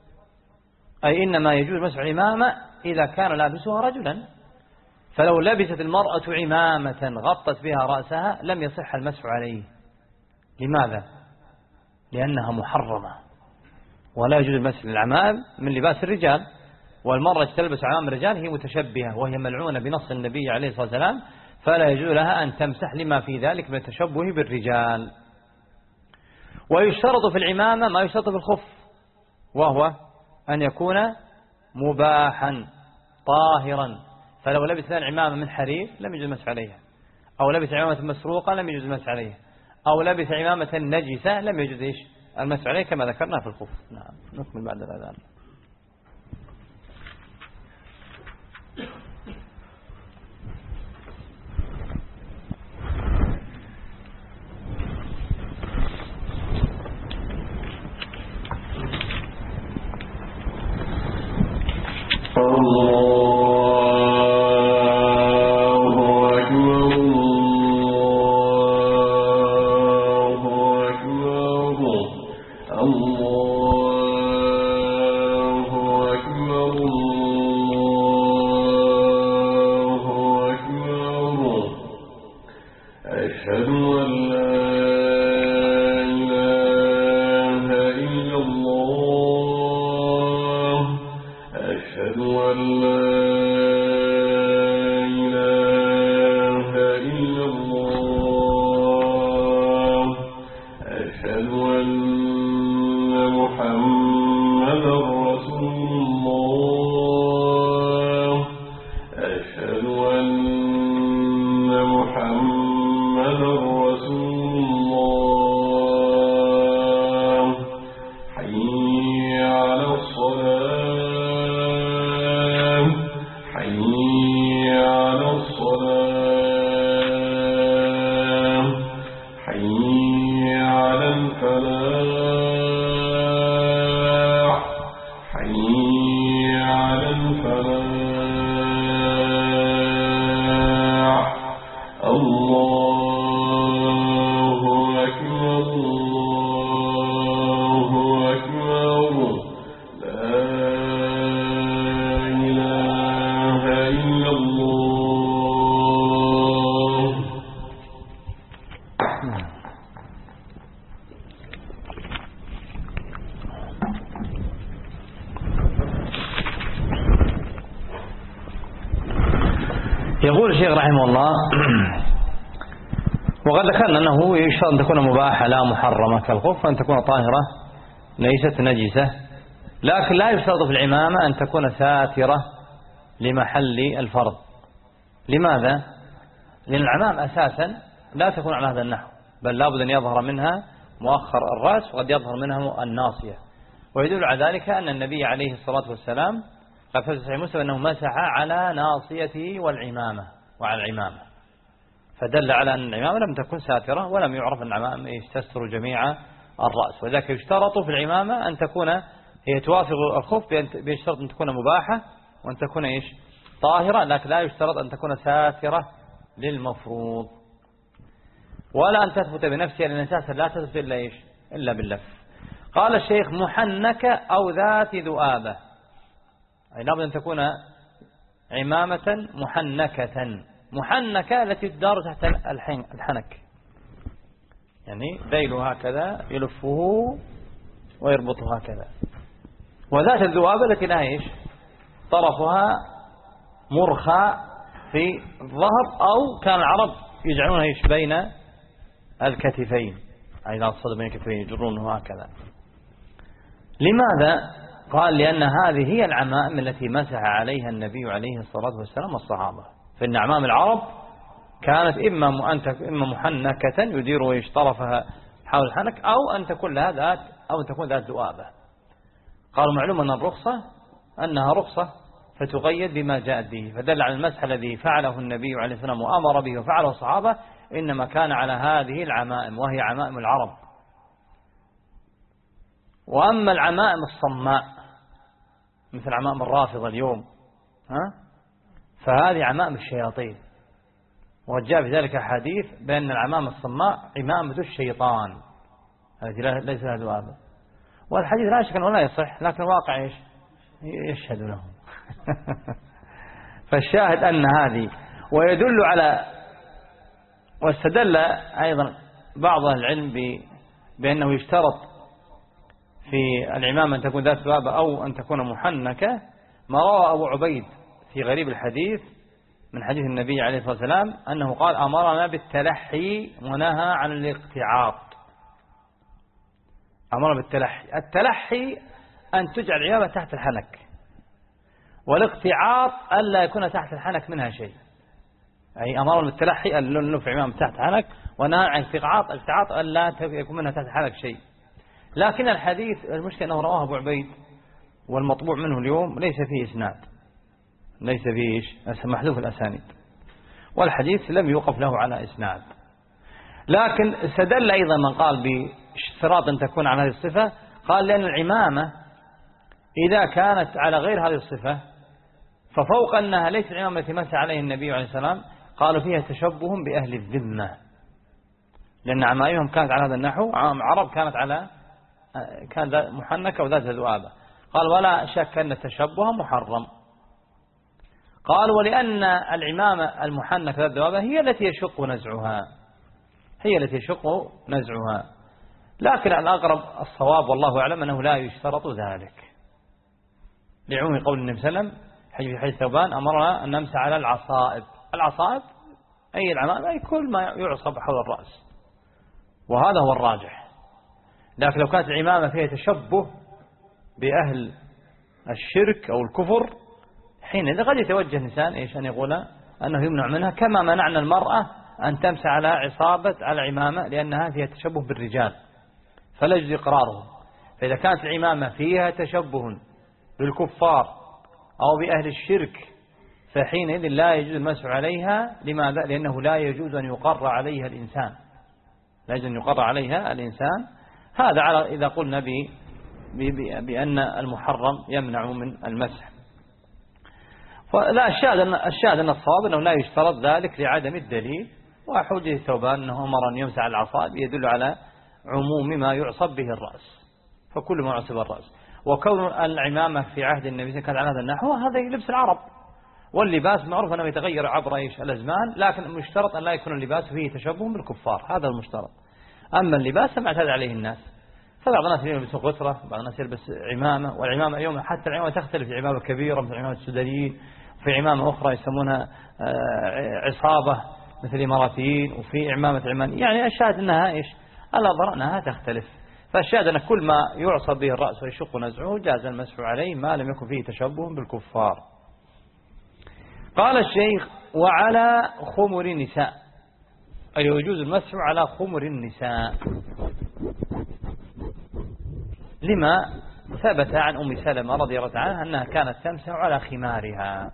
أي إنما يجوز مسح العمامة إذا كان لابسها رجلا، فلو لبست المرأة عمامة غطت بها رأسها لم يصح المسح عليه. لماذا؟ لأنها محرمة، ولا يجوز المسح للعمام من لباس الرجال، والمرأة تلبس عمام الرجال هي متشبهة وهي ملعونة بنص النبي عليه الصلاة والسلام، فلا يجوز لها أن تمسح لما في ذلك من التشبه بالرجال. ويشترط في العمامة ما يشترط في الخف، وهو أن يكون مباحا طاهرا، فلو لبس العمامة من حرير لم يجوز المسح عليها، أو لبس عمامة مسروقة لم يجوز المسح عليها، أو لبس عمامة نجسة لم يجوز إيش المسح عليه كما ذكرنا في الخف. نعم، نكمل بعد الأذان. أشهد أن محمدا رسول يقول الشيخ رحمه الله: وقد ذكرنا أنه يشترط أن تكون مباحة لا محرمة كالخف، وأن تكون طاهرة ليست نجسة، لكن لا يشترط في العمامة أن تكون ساترة لمحل الفرض. لماذا؟ لأن العمام أساسا لا تكون على هذا النحو، بل لابد أن يظهر منها مؤخر الرأس وقد يظهر منها الناصية. ويدل على ذلك أن النبي عليه الصلاة والسلام قد في صحيح مسلم أنه مسح على ناصيته والعمامة وعلى العمامة، فدل على أن العمامة لم تكن ساترة، ولم يعرف أن العمامة تستر جميع الرأس. وذلك يشترط في العمامة أن تكون هي توافق الخف، بيشترط أن تكون مباحة وأن تكون إيش طاهرة، لكن لا يشترط أن تكون ساترة للمفروض، ولا أن تثبت بنفسها، لأن أساسا لا تثبت إلا إيش إلا باللف. قال الشيخ: محنكة أو ذات ذؤابة، أي لابد أن تكون عمامة محنكة. محنكة التي تدار تحت الحنك، يعني ذيله هكذا يلفه ويربطه هكذا. وذات الذؤابة التي لا إيش طرفها مرخى في الظهر، أو كان العرب يجعلونها إيش بين الكتفين، أي لا تصد بين الكتفين يجرونه هكذا. لماذا؟ قال: لأن هذه هي العمائم التي مسح عليها النبي عليه الصلاة والسلام والصحابة. فإن أعمام العرب كانت إما إما محنكة يدير إيش طرفها حول الحنك، أو أن تكون لها ذات أو أن تكون ذات ذؤابة. قالوا: معلوم أن الرخصة أنها رخصة فتقيد بما جاءت به، فدل على المسح الذي فعله النبي عليه السلام وأمر به وفعله الصحابة إنما كان على هذه العمائم، وهي عمائم العرب. وأما العمائم الصماء مثل عمائم الرافضة اليوم، ها فهذه عمائم الشياطين، وجاء في ذلك حديث بأن العمائم الصماء عمامة الشيطان التي ليس لها ذؤابة. والحديث لا شك ولا يصح، لكن الواقع إيش يشهد له. فالشاهد أن هذه، ويدل على، واستدل أيضا بعض العلم بأنه يشترط في العمامة أن تكون ذات ذؤابة أو أن تكون محنكة، ما روى أبو عبيد في غريب الحديث من حديث النبي عليه الصلاة والسلام أنه قال: أمرنا بالتلحي ونهى عن الاقتعاط. أمرنا بالتلحي، التلحي أن تجعل العمامة تحت الحنك، والاقتعاط ألا يكون تحت الحنك منها شيء. أي أمرنا بالتلحي أن نلف عمامة تحت الحنك، ونهى عن الاقتعاط الاقتعاط ألا يكون منها تحت الحنك شيء. لكن الحديث المشكلة أنه رواه أبو عبيد، والمطبوع منه اليوم ليس فيه إسناد، ليس فيه محذوف الأسانيد، والحديث لم يوقف له على إسناد. لكن استدل أيضا من قال باشتراط أن تكون على هذه الصفة، قال: لأن العمامة إذا كانت على غير هذه الصفة، ففوق أنها ليس العمامة التي مسح عليه النبي عليه السلام، قالوا فيها تشبه بأهل الذمة، لأن عمائمهم كانت على هذا النحو، عرب كانت على كان محنكة وذات ذؤابة. قال: ولا شك أن التشبه محرم. قال: ولأن العمامة المحنكة ذات ذؤابة هي التي يشق نزعها، هي التي يشق نزعها. لكن الأقرب الصواب والله أعلم أنه لا يشترط ذلك، لعموم قول النبي صلى الله عليه وسلم في حديث ثوبان: أمرنا أن نمسح على العصائب. العصائب أي العمامة، أي كل ما يعصب حول الرأس، وهذا هو الراجح. لكن لو كانت العمامة فيها تشبه بأهل الشرك أو الكفر، حينئذ قد يتوجه الإنسان إيش أن يقول أنه يمنع منها، كما منعنا المرأة أن تمسح على عصابة على العمامة لأنها فيها تشبه بالرجال فلا يجوز إقرارهم. فإذا كانت العمامة فيها تشبه بالكفار أو بأهل الشرك، فحينئذ لا يجوز المسح عليها. لماذا؟ لأنه لا يجوز أن يقر عليها الإنسان، لا يجوز أن يقر عليها الإنسان. هذا على إذا قلنا بأن المحرم يمنع من المسح. فلا الشاهد أن الشاهد أن الصواب أنه لا يشترط ذلك لعدم الدليل. وحجة الثوبان أنه أمر أن يمسح العصائب يدل على عموم ما يعصب به الرأس، فكل ما يعصب الرأس. وكون العمامة في عهد النبي كان على هذا النحو هذا لبس العرب، واللباس معروف أنه يتغير عبر إيش الأزمان، لكن المشترط أن لا يكون اللباس فيه تشبه بالكفار، هذا المشترط. أما اللباس ما اعتاد عليه الناس، فبعض الناس يلبس غترة، بعض الناس يلبس عمامة، والعمامة اليوم حتى العمامة تختلف، في عمامة كبيرة مثل عمامة السودانيين، وفي عمامة أخرى يسمونها عصابة مثل الإماراتيين، وفي عمامة عمان. يعني الشاهد أنها إيش الأضرار أنها تختلف. فالشاهد أن كل ما يعصب به الرأس ويشق نزعه جاز المسح عليه ما لم يكن فيه تشبه بالكفار. قال الشيخ: وعلى خمر النساء، أي يجوز المسح على خمر النساء، لما ثبت عن أم سلمة رضي الله عنها أنها كانت تمسح على خمارها.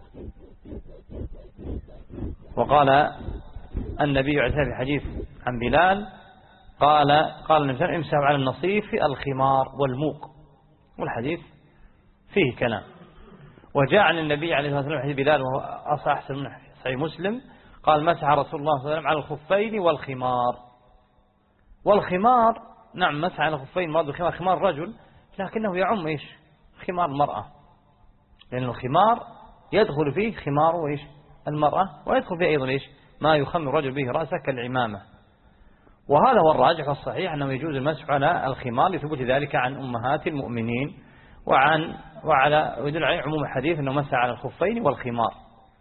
وقال النبي عليه الصلاة والسلام في حديث عن بلال قال قال النبي صلى الله عليه وسلم: امسحوا على النصيف الخمار والموق. والحديث فيه كلام. وجاء عن النبي عليه الصلاة والسلام حديث بلال وهو أصح أحسن من صحيح مسلم قال: مسح رسول الله صلى الله عليه وسلم على الخفين والخمار. والخمار نعم مسح على الخفين مراد الخمار خمار رجل، لكنه يعم إيش خمار المرأة، لأن الخمار يدخل فيه خمار وإيش المرأة، ويدخل فيه أيضا إيش ما يخمر الرجل به رأسه كالعمامة. وهذا هو الراجح الصحيح أنه يجوز المسح على الخمار لثبوت ذلك عن أمهات المؤمنين، وعن وعلى ويدل عليه عموم الحديث أنه مسح على الخفين والخمار.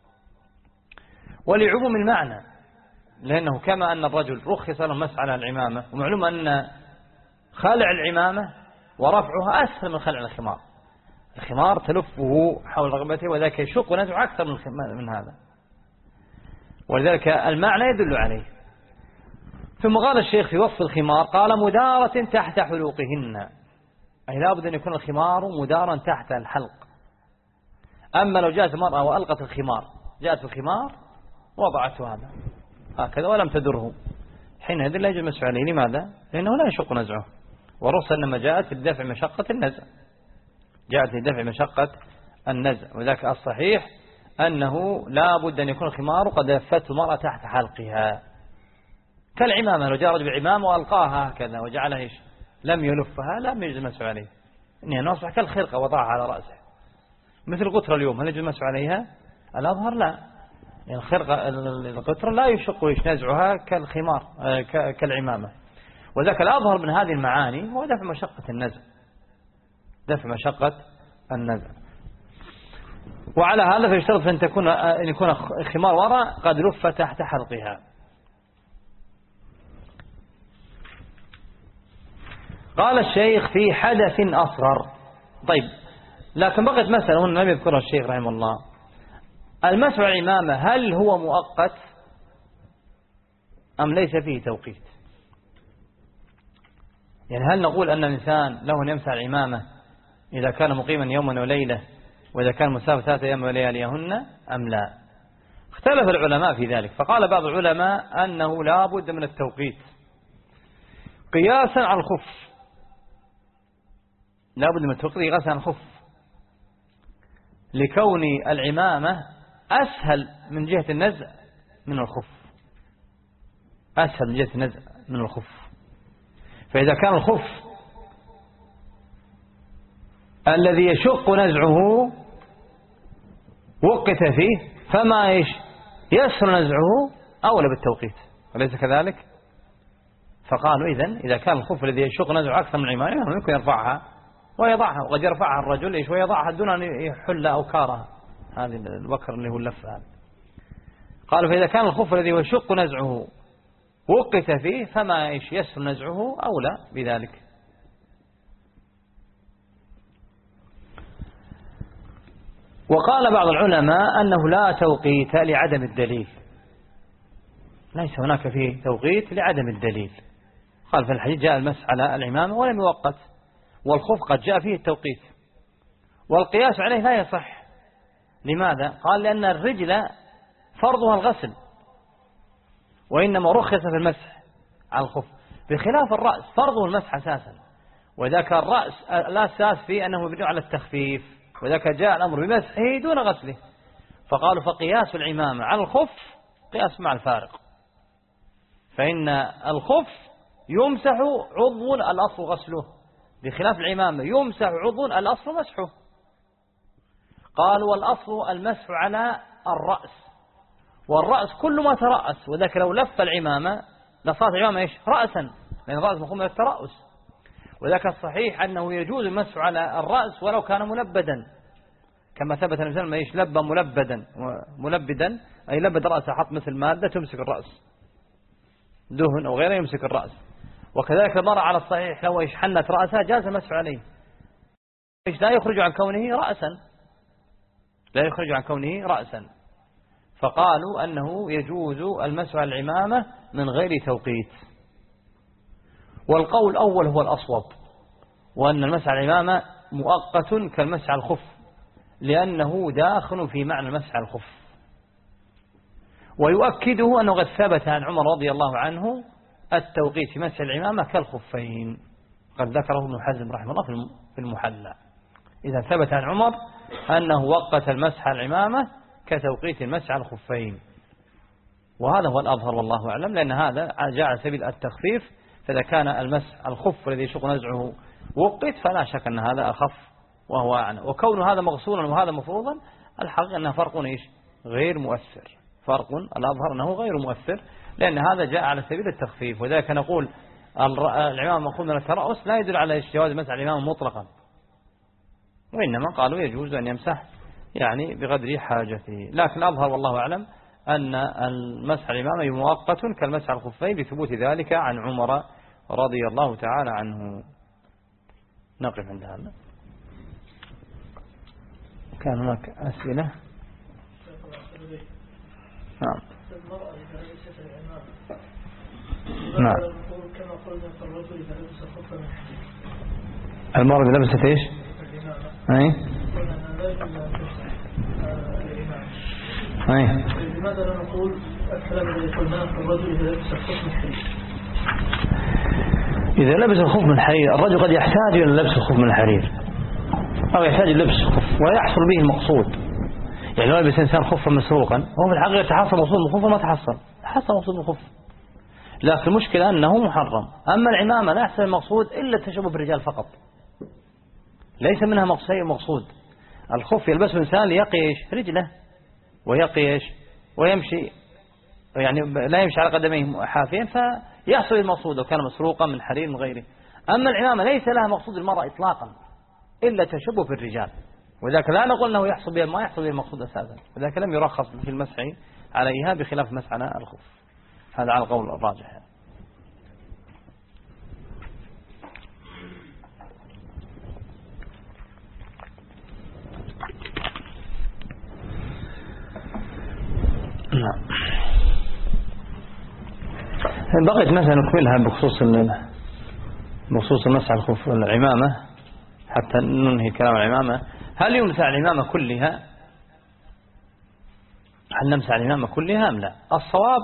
ولعموم المعنى، لأنه كما أن الرجل رخص له المسح على العمامة، ومعلوم أن خلع العمامة ورفعها أسهل من خلع الخمار. الخمار تلفه حول رقبته وذاك يشق ونزع أكثر من هذا، ولذلك المعنى يدل عليه. ثم قال الشيخ في وصف الخمار قال: مدارة تحت حلوقهن، أي لابد أن يكون الخمار مدارا تحت الحلق. أما لو جاءت المرأة وألقت الخمار، جاءت في الخمار وضعته هذا هكذا ولم تدره، حينئذ لا يجوز المسح عليه. لماذا؟ لأنه لا يشق نزعه، ورخص إنما جاءت لدفع مشقة النزع، جاءت لدفع مشقة النزع. وذاك الصحيح أنه لا بد أن يكون الخمار قد لفته المرأة تحت حلقها، كالعمامة لو جاء رجل بعمامة وألقاها هكذا وجعلها إيش لم يلفها لا يجوز المسح عليه، إنها أصبح كالخرقة وضعها على رأسه، مثل القطرة اليوم هل يجوز المسح عليها؟ الأظهر لا، يعني الخرقة القطرة لا يشق إيش نزعها كالخمار كالعمامة. وذاك الأظهر من هذه المعاني هو دفع مشقة النزع، دفع مشقة النزع. وعلى هذا فيشترط أن تكون أن يكون الخمار وراء قد لف تحت حلقها. قال الشيخ: في حدث أصغر. طيب، لكن بقيت مسألة لم يذكرها الشيخ رحمه الله: المسح على العمامة هل هو مؤقت أم ليس فيه توقيت؟ يعني هل نقول أن الإنسان له أن يمسح العمامة إذا كان مقيما يوما وليلة، وإذا كان مسافر ثلاثة أيام ولياليهن أم لا؟ اختلف العلماء في ذلك، فقال بعض العلماء أنه لا بد من التوقيت قياسا على الخف، لا بد من التوقيت قياسا على الخف، لكون العمامة أسهل من جهة النزع من الخف، أسهل من جهة النزع من الخف. فإذا كان الخف الذي يشق نزعه وقت فيه فما إيش يسهل نزعه أولى بالتوقيت، وليس كذلك؟ فقالوا إذن إذا كان الخف الذي يشق نزعه أكثر من العمامة يمكن يرفعها ويضعها، وقد يرفعها الرجل إيش ويضعها دون أن يحل أوكارها، هذه الوكر اللي هو اللف هذا. قالوا فإذا كان الخف الذي يشق نزعه وقت فيه فما إيش يسهل نزعه أولى بذلك. وقال بعض العلماء أنه لا توقيت لعدم الدليل، ليس هناك فيه توقيت لعدم الدليل. قال في الحديث جاء المسح على العمامة ولم يوقت، والخف قد جاء فيه التوقيت، والقياس عليه لا يصح. لماذا؟ قال لأن الرجل فرضها الغسل، وإنما رخص في المسح على الخف، بخلاف الرأس فرضه المسح أساسا، وذاك الرأس لا أساس فيه أنه مبني على التخفيف، وذاك جاء الأمر بمسحه دون غسله. فقالوا فقياس العمامة على الخف قياس مع الفارق، فإن الخف يمسح عضو الأصل غسله، بخلاف العمامة يمسح عضو الأصل مسحه. قالوا والأصل المسح على الرأس، والرأس كل ما ترأس، وذلك لو لف العمامة لصارت العمامة إيش؟ رأسا، لأن الرأس مفهوم من الترأس. وذلك الصحيح أنه يجوز المسح على الرأس ولو كان ملبدا، كما ثبت أن الإنسان ما إيش لب ملبدا، ملبدا أي لبد رأسه، حط مثل مادة تمسك الرأس، دهن أو غيره يمسك الرأس. وكذلك المرأة على الصحيح لو إيش حنت رأسها جاز المسح عليه، إيش لا يخرج عن كونه رأسا، لا يخرج عن كونه رأسا. فقالوا أنه يجوز المسح على العمامة من غير توقيت. والقول الأول هو الأصوب، وأن المسح على العمامة مؤقت كالمسح على الخف، لأنه داخل في معنى المسح على الخف. ويؤكده أنه قد ثبت عن عمر رضي الله عنه التوقيت في مسح العمامة كالخفين، قد ذكره ابن حزم رحمه الله في المحلى. إذا ثبت عن عمر أنه وقت المسح على العمامة كتوقيت المسح على الخفين، وهذا هو الأظهر والله أعلم، لأن هذا جاء على سبيل التخفيف. فإذا كان المسح الخف الذي يشق نزعه وقت فلا شك أن هذا أخف وهو أعنى. وكون هذا مغسولا وهذا مفروضا الحقيقة أنه فرق إيش غير مؤثر، فرق الأظهر أنه غير مؤثر، لأن هذا جاء على سبيل التخفيف. وذلك نقول العمامة مأخوذ من الترأس لا يدل على جواز مسح العمامة مطلقا، وإنما قالوا يجوز أن يمسح يعني بقدر حاجته. لكن الأظهر والله أعلم أن المسح العمامة مؤقت كالمسح على الخفين بثبوت ذلك عن عمر رضي الله تعالى عنه. نقف عند هذا. كان هناك أسئلة؟ نعم. نعم. المرأة لبست إيش؟ أي؟ أي؟ لماذا لا نقول الكلام الذي قلناه الرجل إذا لبس الخف من الحرير؟ إذا لبس الخف من الحرير الرجل قد يحتاج إلى لبس الخف من الحرير، أو يحتاج إلى لبس الخف ويحصل به المقصود. يعني لو لبس إنسان خفا مسروقا هو في الحقيقة تحصل مقصود من الخف، ما تحصل تحصل مقصود من الخف، لكن المشكلة أنه محرم. أما العمامة لا يحصل المقصود إلا التشبه بالرجال فقط، ليس منها مقصود. الخف يلبسه الإنسان ليقي رجله ويقي ويمشي، يعني لا يمشي على قدميه حافين فيحصل المقصود لو كان مسروقا من حرير من غيره. أما العمامة ليس لها مقصود المرأة إطلاقا إلا تشبه في الرجال، وذلك لا نقول أنه يحصل بها ما يحصل بها المقصود أساسا، وذلك لم يرخص في المسح عليها بخلاف المسح على الخف. هذا على القول الراجح. نعم. بقيت مثلا نكملها بخصوص بخصوص المسح على الخف والعمامة حتى ننهي كلام العمامة. هل يمسح العمامة كلها؟ هل نمسح العمامة كلها أم لا؟ الصواب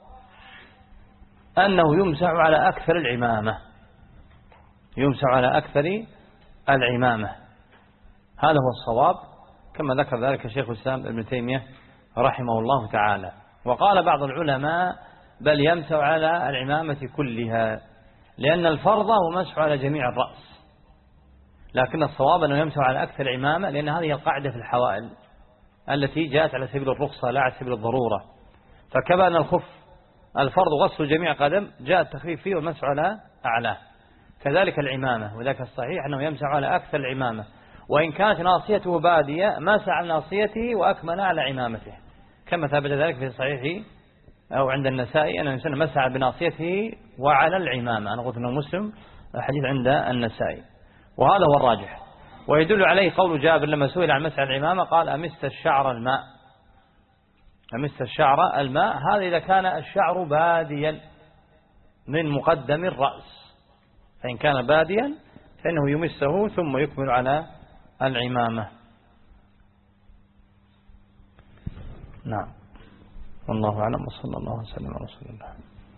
أنه يمسح على أكثر العمامة، يمسح على أكثر العمامة، هذا هو الصواب كما ذكر ذلك شيخ الإسلام ابن تيمية رحمه الله تعالى. وقال بعض العلماء بل يمسح على العمامة كلها، لأن الفرض هو مسح على جميع الرأس، لكن الصواب أنه يمسح على أكثر العمامة، لأن هذه القاعدة في الحوائل التي جاءت على سبيل الرخصة لا على سبيل الضرورة. فكما أن الخف الفرض غسل جميع قدم جاء التخفيف فيه والمسح على أعلاه، كذلك العمامة، وذلك الصحيح أنه يمسح على أكثر العمامة، وإن كانت ناصيته بادية مسح على ناصيته وأكمل على عمامته، كما ثبت ذلك في صحيح أو عند النسائي أن الإنسان مسح بناصيته وعلى العمامة. أنا قلت أنه مسلم حديث عند النسائي، وهذا هو الراجح. ويدل عليه قول جابر لما سئل عن مسح العمامة قال أمست الشعر الماء، أمست الشعر الماء، هذا إذا كان الشعر باديا من مقدم الرأس، فإن كان باديا فإنه يمسه ثم يكمل على العمامة. نعم، والله أعلم، وصلى الله وسلم على رسول الله.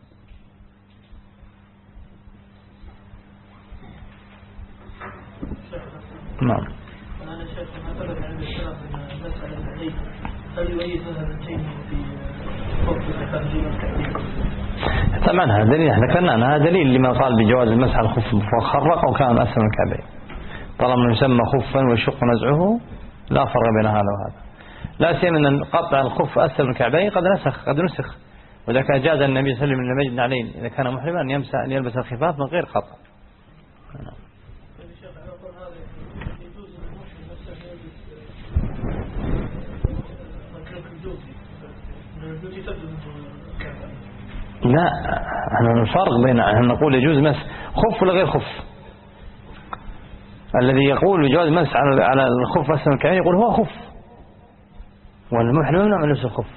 نعم. أنا شايف ما ثبت عند السلف أن مسألة العيد هل يؤيد هذا الشيء في وقت الترجيم الكثير؟ طبعا هذا دليل، احنا ذكرنا أن هذا دليل لما قال بجواز المسح الخف فخرق وكان أسفل الكعبين، طالما يسمى خفا ويشق نزعه لا فرق بين هذا وهذا. لا سيما أن قطع الخف أسفل من الكعبين قد نسخ قد نسخ، وذلك جاز النبي صلى الله عليه وسلم من المجد عليه إذا كان محرما أن يمسح أن يلبس الخفاف من غير قطع. لا، احنا الفرق بين أن نقول يجوز مسح خف ولا غير خف. الذي يقول بجواز مسح على على الخف أسفل من الكعبين يقول هو خف، والمحرم يمنع من لبس الخف.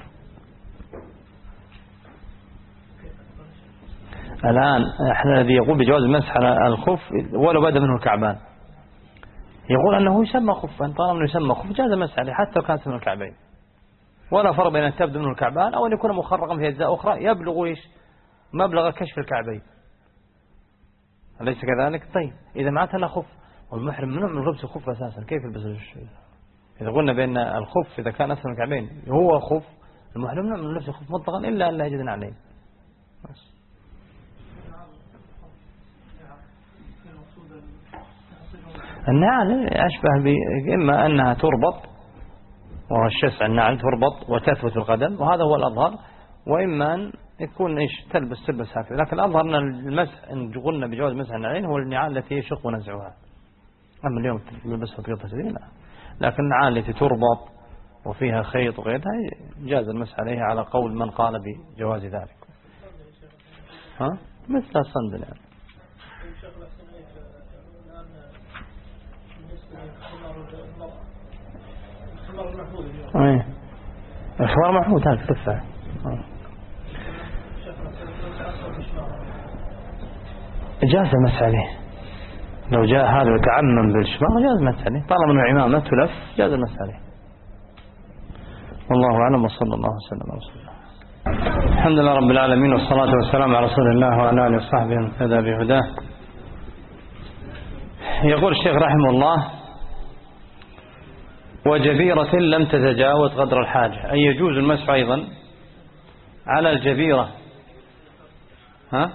الآن احنا الذي يقول بجواز المسح على الخف ولو بدا منه الكعبان يقول أنه يسمى خفا، طالما أنه يسمى خف جاز المسح عليه حتى لو كان من الكعبين، ولا فرق بين أن تبدو منه الكعبان أو أن يكون مخرقا في أجزاء أخرى يبلغ إيش مبلغ كشف الكعبين، أليس كذلك؟ طيب إذا معناتها أنه خف والمحرم منه من لبس الخف أساسا كيف يلبس؟ إذا قلنا بأن الخف إذا كان أسفل من الكعبين هو خف، المحرم منه من لبس الخف مطلقا إلا أن لا يجدن عليه. بس. النعل أشبه إما أنها تربط وهو الشسع النعل تربط وتثبت القدم وهذا هو الأظهر، وإما أن يكون إيش تلبس تلبس هكذا، لكن الأظهر أن المسح إن قلنا بجواز مسح النعلين هو النعال التي يشق ونزعها. أما اليوم تلبس فقيرة سبيل لا، لكن النعال التي تربط وفيها خيط وغيرها جاز المسح عليها على قول من قال بجواز ذلك. ها مثل الصندل يعني. ايه الخمار محمود هذا تدفع. جاز المسح عليه لو جاء هذا وتعمم بالشمار جاز المسح عليه طالما انه عمامه تلف جاز المسح عليه. والله اعلم وصلى الله وسلم على رسول الله. الحمد لله رب العالمين والصلاة والسلام على رسول الله وعلى آله وصحبه ومن اهتدى بهداه. يقول الشيخ رحمه الله وجبيرة لم تتجاوز قدر الحاجة، أي يجوز المسح أيضا على الجبيرة. ها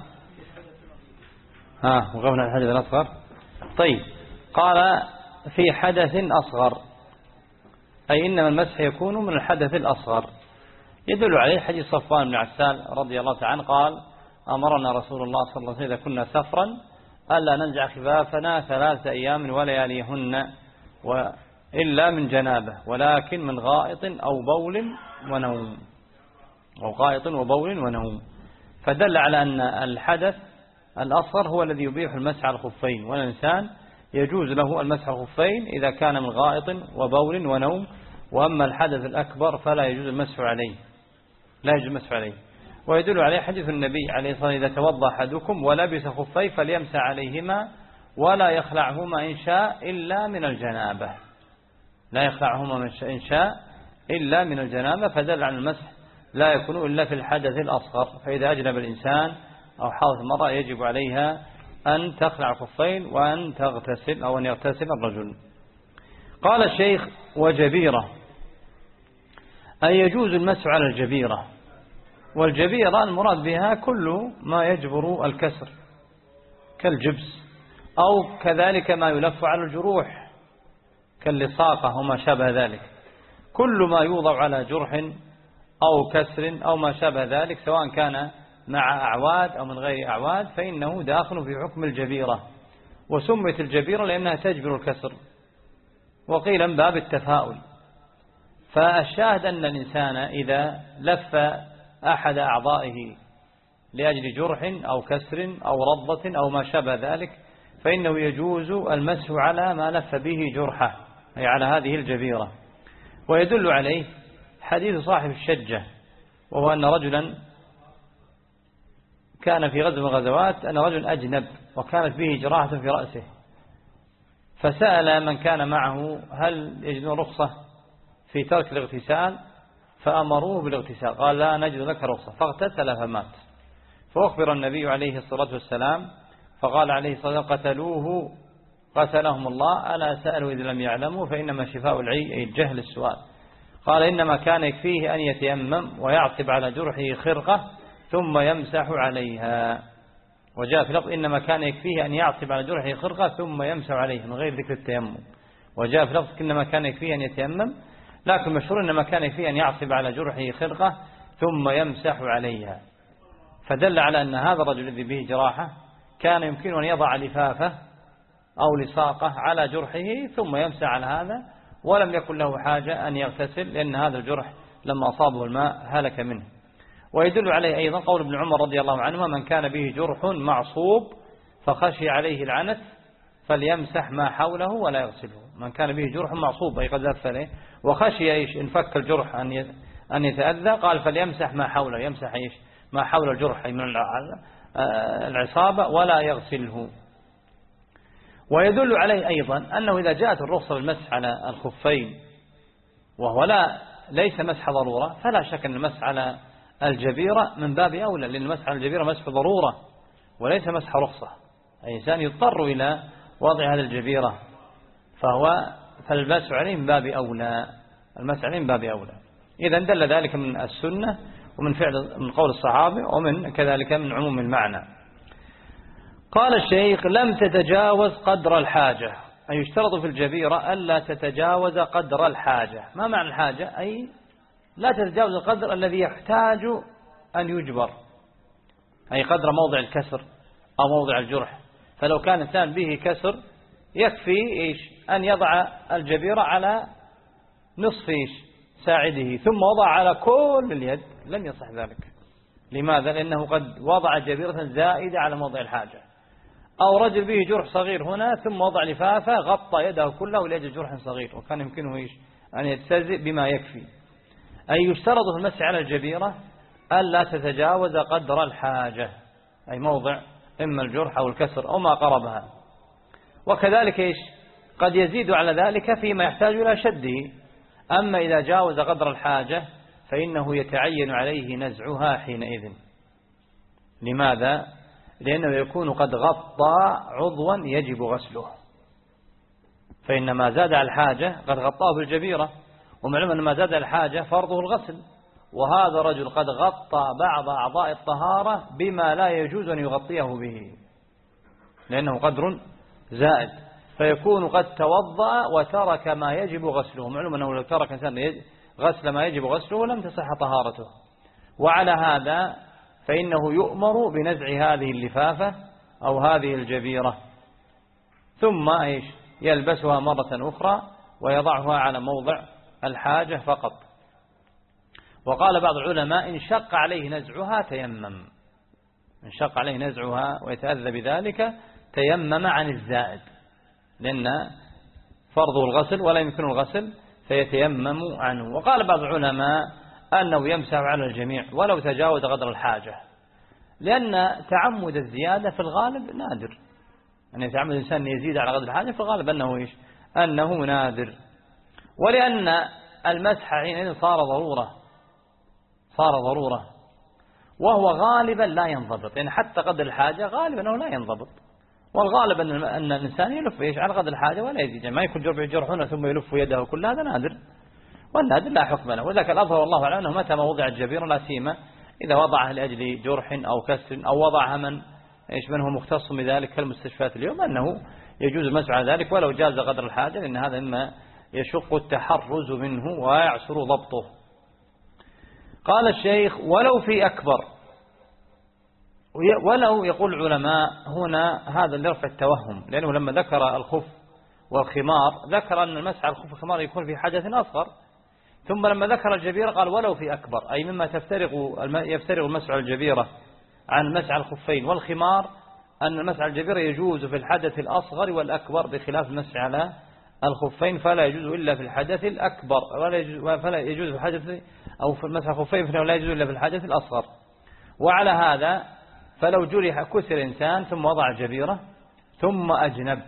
ها وقفنا الحدث الأصغر. طيب قال في حدث أصغر، أي إنما المسح يكون من الحدث الأصغر. يدل عليه حديث صفوان بن عسال رضي الله تعالى عنه قال أمرنا رسول الله صلى الله عليه وسلم إذا كنا سفرا ألا ننزع خفافنا ثلاث أيام ولياليهن إلا من جنابه ولكن من غائط أو بول ونوم، أو غائط وبول ونوم. فدل على أن الحدث الأصغر هو الذي يبيح المسح على الخفين، والإنسان يجوز له المسح على الخفين إذا كان من غائط وبول ونوم، وأما الحدث الأكبر فلا يجوز المسح عليه، لا يجوز المسح عليه. ويدل عليه حديث النبي عليه الصلاة والسلام إذا توضأ أحدكم ولبس خفيه فليمسح عليهما ولا يخلعهما إن شاء إلا من الجنابة، لا يخلعهما إن شاء إلا من الجنابة. فدل على المسح لا يكون إلا في الحدث الأصغر، فإذا أجنب الإنسان أو حاضت المرأة يجب عليها أن تخلع الخفين وأن تغتسل أو أن يغتسل الرجل. قال الشيخ وجبيرة أي يجوز المسح على الجبيرة، والجبيرة المراد بها كل ما يجبر الكسر كالجبس أو كذلك ما يلف على الجروح كاللصاقة وما شابه ذلك، كل ما يوضع على جرح أو كسر أو ما شابه ذلك سواء كان مع أعواد أو من غير أعواد فإنه داخل في حكم الجبيرة. وسميت الجبيرة لأنها تجبر الكسر، وقيل من باب التفاؤل. فالشاهد أن الإنسان إذا لف أحد أعضائه لأجل جرح أو كسر أو رضة أو ما شابه ذلك فإنه يجوز المسح على ما لف به جرحه، أي على هذه الجبيرة. ويدل عليه حديث صاحب الشجة، وهو أن رجلا كان في غزو من الغزوات أن رجل أجنب وكانت به جراحة في رأسه، فسأل من كان معه هل يجدون رخصة في ترك الاغتسال، فأمروه بالاغتسال، قال لا نجد لك رخصة، فاغتسل فمات. فأخبر النبي عليه الصلاة والسلام فقال عليه الصلاة والسلام قتلوه قتلهم الله ألا سألوا إذا لم يعلموا فإنما شفاء العي أي الجهل السؤال. قال إنما كان يكفيه أن يتيمم ويعصب على جرحه خرقة ثم يمسح عليها. وجاء في لفظ إنما كان يكفيه أن يعصب على جرحه خرقة ثم يمسح عليها من غير ذكر التيمم. وجاء في لفظ إنما كان يكفيه أن يتيمم، لكن مشهور إنما كان يكفيه أن يعصب على جرحه خرقة ثم يمسح عليها، فدل على أن هذا الرجل الذي به جراحة كان يمكن أن يضع لفافة أو لصاقة على جرحه ثم يمسح على هذا، ولم يكن له حاجة أن يغتسل لأن هذا الجرح لما أصابه الماء هلك منه. ويدل عليه أيضا قول ابن عمر رضي الله عنهما: من كان به جرح معصوب فخشي عليه العنت فليمسح ما حوله ولا يغسله. من كان به جرح معصوب أي قد لف عليه وخشي إيش إن فك الجرح أن أن يتأذى، قال فليمسح ما حوله، يمسح إيش ما حول الجرح من العصابة ولا يغسله. ويدل عليه أيضا أنه إذا جاءت الرخصة بالمسح على الخفين وهو لا ليس مسح ضرورة، فلا شك أن المسح على الجبيرة من باب أولى، لأن المسح على الجبيرة مسح ضرورة وليس مسح رخصة. أي إنسان يضطر إلى وضع هذه الجبيرة فهو فالمسح عليه من باب أولى، المسح عليه من باب أولى. إذا دل ذلك من السنة ومن فعل من قول الصحابة ومن كذلك من عموم المعنى. قال الشيخ: لم تتجاوز قدر الحاجة، أي يشترط في الجبيرة ألا تتجاوز قدر الحاجة. ما معنى الحاجة؟ أي لا تتجاوز القدر الذي يحتاج أن يجبر، أي قدر موضع الكسر أو موضع الجرح. فلو كان إنسان به كسر يكفي إيش أن يضع الجبيرة على نصف إيش ساعده ثم وضع على كل اليد، لم يصح ذلك. لماذا؟ لأنه قد وضع جبيرة زائدة على موضع الحاجة. أو رجل به جرح صغير هنا ثم وضع لفافة غطى يده كله لأجل جرح صغير وكان يمكنه إيش أن يتسزئ بما يكفي. أي يشترط في المسح على الجبيرة ألا تتجاوز قدر الحاجة، أي موضع إما الجرح أو الكسر أو ما قربها. وكذلك إيش قد يزيد على ذلك فيما يحتاج إلى شده. أما إذا جاوز قدر الحاجة فإنه يتعين عليه نزعها حينئذ. لماذا؟ لأنه يكون قد غطى عضوا يجب غسله، فإن ما زاد على الحاجة قد غطاه بالجبيرة، ومعلوم أن ما زاد على الحاجة فرضه الغسل، وهذا رجل قد غطى بعض أعضاء الطهارة بما لا يجوز أن يغطيه به لأنه قدر زائد، فيكون قد توضأ وترك ما يجب غسله. معلوم أنه لو ترك إنسان غسل ما يجب غسله لم تصح طهارته. وعلى هذا فإنه يؤمر بنزع هذه اللفافة أو هذه الجبيرة ثم إيش يلبسها مرة أخرى ويضعها على موضع الحاجة فقط. وقال بعض العلماء إن شق عليه نزعها تيمم، إن شق عليه نزعها ويتأذى بذلك تيمم عن الزائد، لأن فرضه الغسل ولا يمكنه الغسل فيتيمم عنه. وقال بعض العلماء أنه يمسح على الجميع ولو تجاوز قدر الحاجة، لأن تعمد الزيادة في الغالب نادر، أن يتعمد الإنسان يزيد على قدر الحاجة في الغالب أنه إيش أنه نادر. ولأن المسح حينئذ صار ضرورة، صار ضرورة وهو غالبا لا ينضبط، يعني حتى قدر الحاجة غالبا أنه لا ينضبط، والغالب أن أن الإنسان يلف إيش على قدر الحاجة ولا يزيد، يعني ما يكون جرح جرح هنا ثم يلف يده كل هذا نادر، والنادر لا حكم له. وذاك الأظهر والله أعلم أنه متى ما وضع الجبيرة لا سيما إذا وضعها لأجل جرح أو كسر أو وضعها من إيش من هو مختص بذلك كالمستشفيات اليوم أنه يجوز المسح على ذلك ولو جاز قدر الحاجة، لأن هذا إما يشق التحرز منه ويعسر ضبطه. قال الشيخ: ولو في أكبر، ولو يقول العلماء هنا هذا اللي يرفع التوهم، لأنه لما ذكر الخف والخمار ذكر أن المسح على الخف والخمار يكون في حدث أصغر، ثم لما ذكر الجبيرة قال ولو في أكبر، أي مما تفترق يفترق المسح على الجبيرة عن المسح على الخفين والخمار أن المسح على الجبيرة يجوز في الحدث الأصغر والأكبر بخلاف المسح على الخفين فلا يجوز إلا في الحدث الأكبر، ولا يجوز فلا يجوز في الحدث أو في المسح على الخفين فلا يجوز إلا في الحدث الأصغر. وعلى هذا فلو جرح كسر إنسان ثم وضع الجبيرة ثم أجنب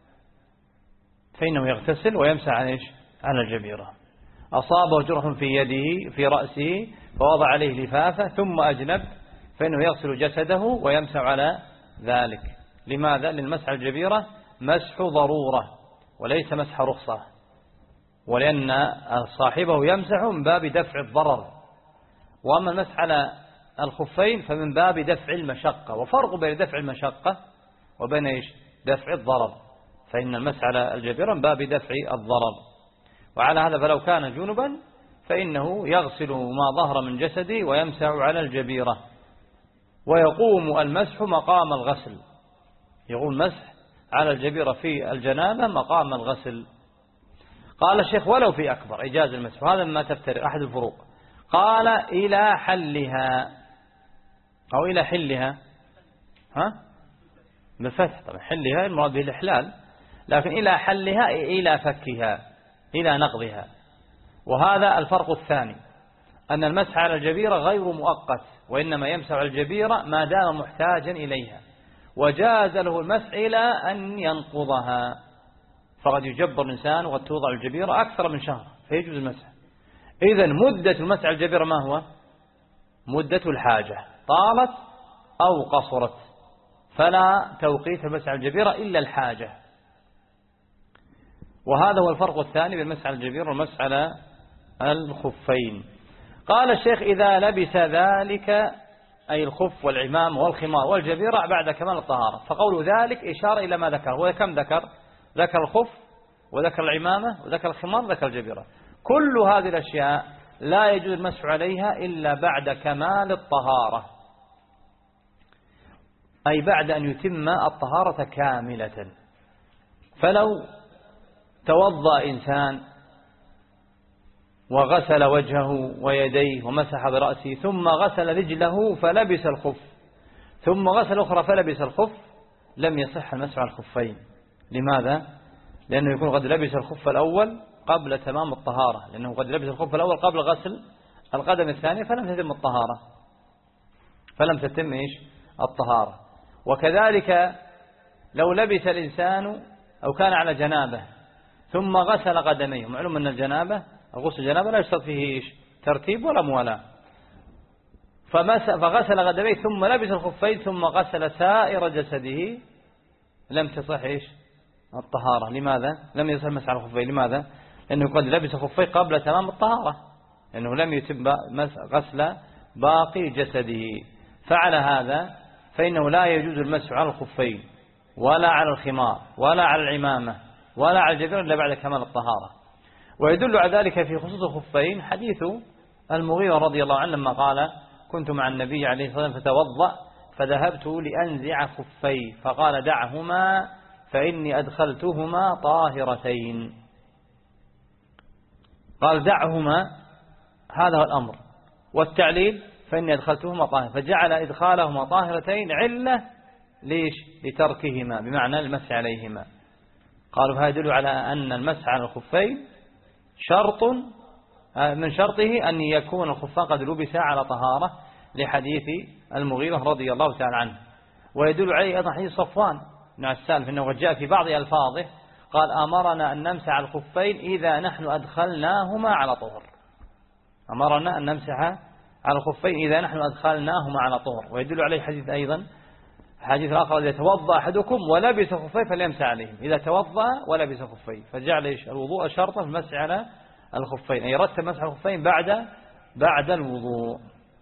فإنه يغتسل ويمسح عن إيش على الجبيرة. أصابه جرح في يده في رأسه فوضع عليه لفافة ثم أجنب فإنه يغسل جسده ويمسح على ذلك. لماذا؟ للمسح على الجبيرة مسح ضرورة وليس مسح رخصة، ولأن صاحبه يمسح من باب دفع الضرر، وأما المسح على الخفين فمن باب دفع المشقة، وفرق بين دفع المشقة وبين إيش دفع الضرر. فإن المسح على الجبيرة من باب دفع الضرر. وعلى هذا فلو كان جنبا فإنه يغسل ما ظهر من جسده ويمسح على الجبيرة، ويقوم المسح مقام الغسل. يقول المسح على الجبيرة في الجنابة مقام الغسل. قال الشيخ ولو في أكبر إجاز المسح، وهذا ما تفترق أحد الفروق. قال إلى حلها أو إلى حلها، ها بالفتح طبعا، حلها المراد به الإحلال، لكن إلى حلها إلى فكها إلى نقضها. وهذا الفرق الثاني، أن المسح على الجبيرة غير مؤقت، وإنما يمسح على الجبيرة ما دام محتاجا إليها، وجاز له المسح إلى أن ينقضها. فقد يجبر الإنسان وقد توضع الجبيرة أكثر من شهر فيجوز المسح. إذن مدة المسح على الجبيرة ما هو؟ مدة الحاجة، طالت أو قصرت، فلا توقيت المسح على الجبيرة إلا الحاجة. وهذا هو الفرق الثاني بين المسح على الجبيرة والمسح على الخفين. قال الشيخ إذا لبس ذلك أي الخف والعمام والخمار والجبيرة بعد كمال الطهارة. فقول ذلك إشارة إلى ما ذكر، وكم ذكر؟ ذكر الخف وذكر العمامة وذكر الخمار وذكر الجبيرة. كل هذه الأشياء لا يجوز المسح عليها إلا بعد كمال الطهارة، أي بعد أن يتم الطهارة كاملة. فلو توضأ إنسان وغسل وجهه ويديه ومسح برأسه ثم غسل رجله فلبس الخف ثم غسل أخرى فلبس الخف، لم يصح المسح على الخفين. لماذا؟ لأنه يكون قد لبس الخف الأول قبل تمام الطهارة، لأنه قد لبس الخف الأول قبل غسل القدم الثانية فلم تتم الطهارة فلم تتم إيش الطهارة. وكذلك لو لبس الإنسان أو كان على جنابه ثم غسل قدميه، معلوم أن الجنابة غسل الجنابة لا يشترط فيه إيش ترتيب ولا موالاة، فغسل قدميه ثم لبس الخفين ثم غسل سائر جسده، لم تصح إيش الطهارة. لماذا؟ لم يصح المسح على الخفين. لماذا؟ لأنه قد لبس الخفين قبل تمام الطهارة، لأنه لم يتم غسل باقي جسده. فعلى هذا فإنه لا يجوز المسح على الخفين ولا على الخمار ولا على العمامة ولا على الجبيرة إلا بعد كمال الطهارة. ويدل على ذلك في خصوص الخفين حديث المغيرة رضي الله عنه لما قال كنت مع النبي عليه الصلاة والسلام فتوضأ فذهبت لأنزع خفي فقال دعهما فإني أدخلتهما طاهرتين. قال دعهما، هذا هو الأمر، والتعليل فإني أدخلتهما طاهرتين، فجعل إدخالهما طاهرتين علة ليش لتركهما بمعنى المسح عليهما. قالوا هذا يدل على أن المسح على الخفين شرط من شرطه أن يكون الخفان قد لبس على طهارة لحديث المغيرة رضي الله تعالى عنه. ويدل عليه أيضا حديث صفوان بن عسال فإنه جاء في بعض ألفاظه قال أمرنا أن نمسح على الخفين إذا نحن أدخلناهما على طهر، أمرنا أن نمسح على الخفين إذا نحن أدخلناهما على طهر. ويدل عليه حديث أيضا حديث آخر إذا توضأ أحدكم ولبس خفين فليمسح عليهم، إذا توضأ ولبس خفين، فجعل الوضوء شرطا في المسح على الخفين، أي رتب مسح الخفين بعد بعد الوضوء.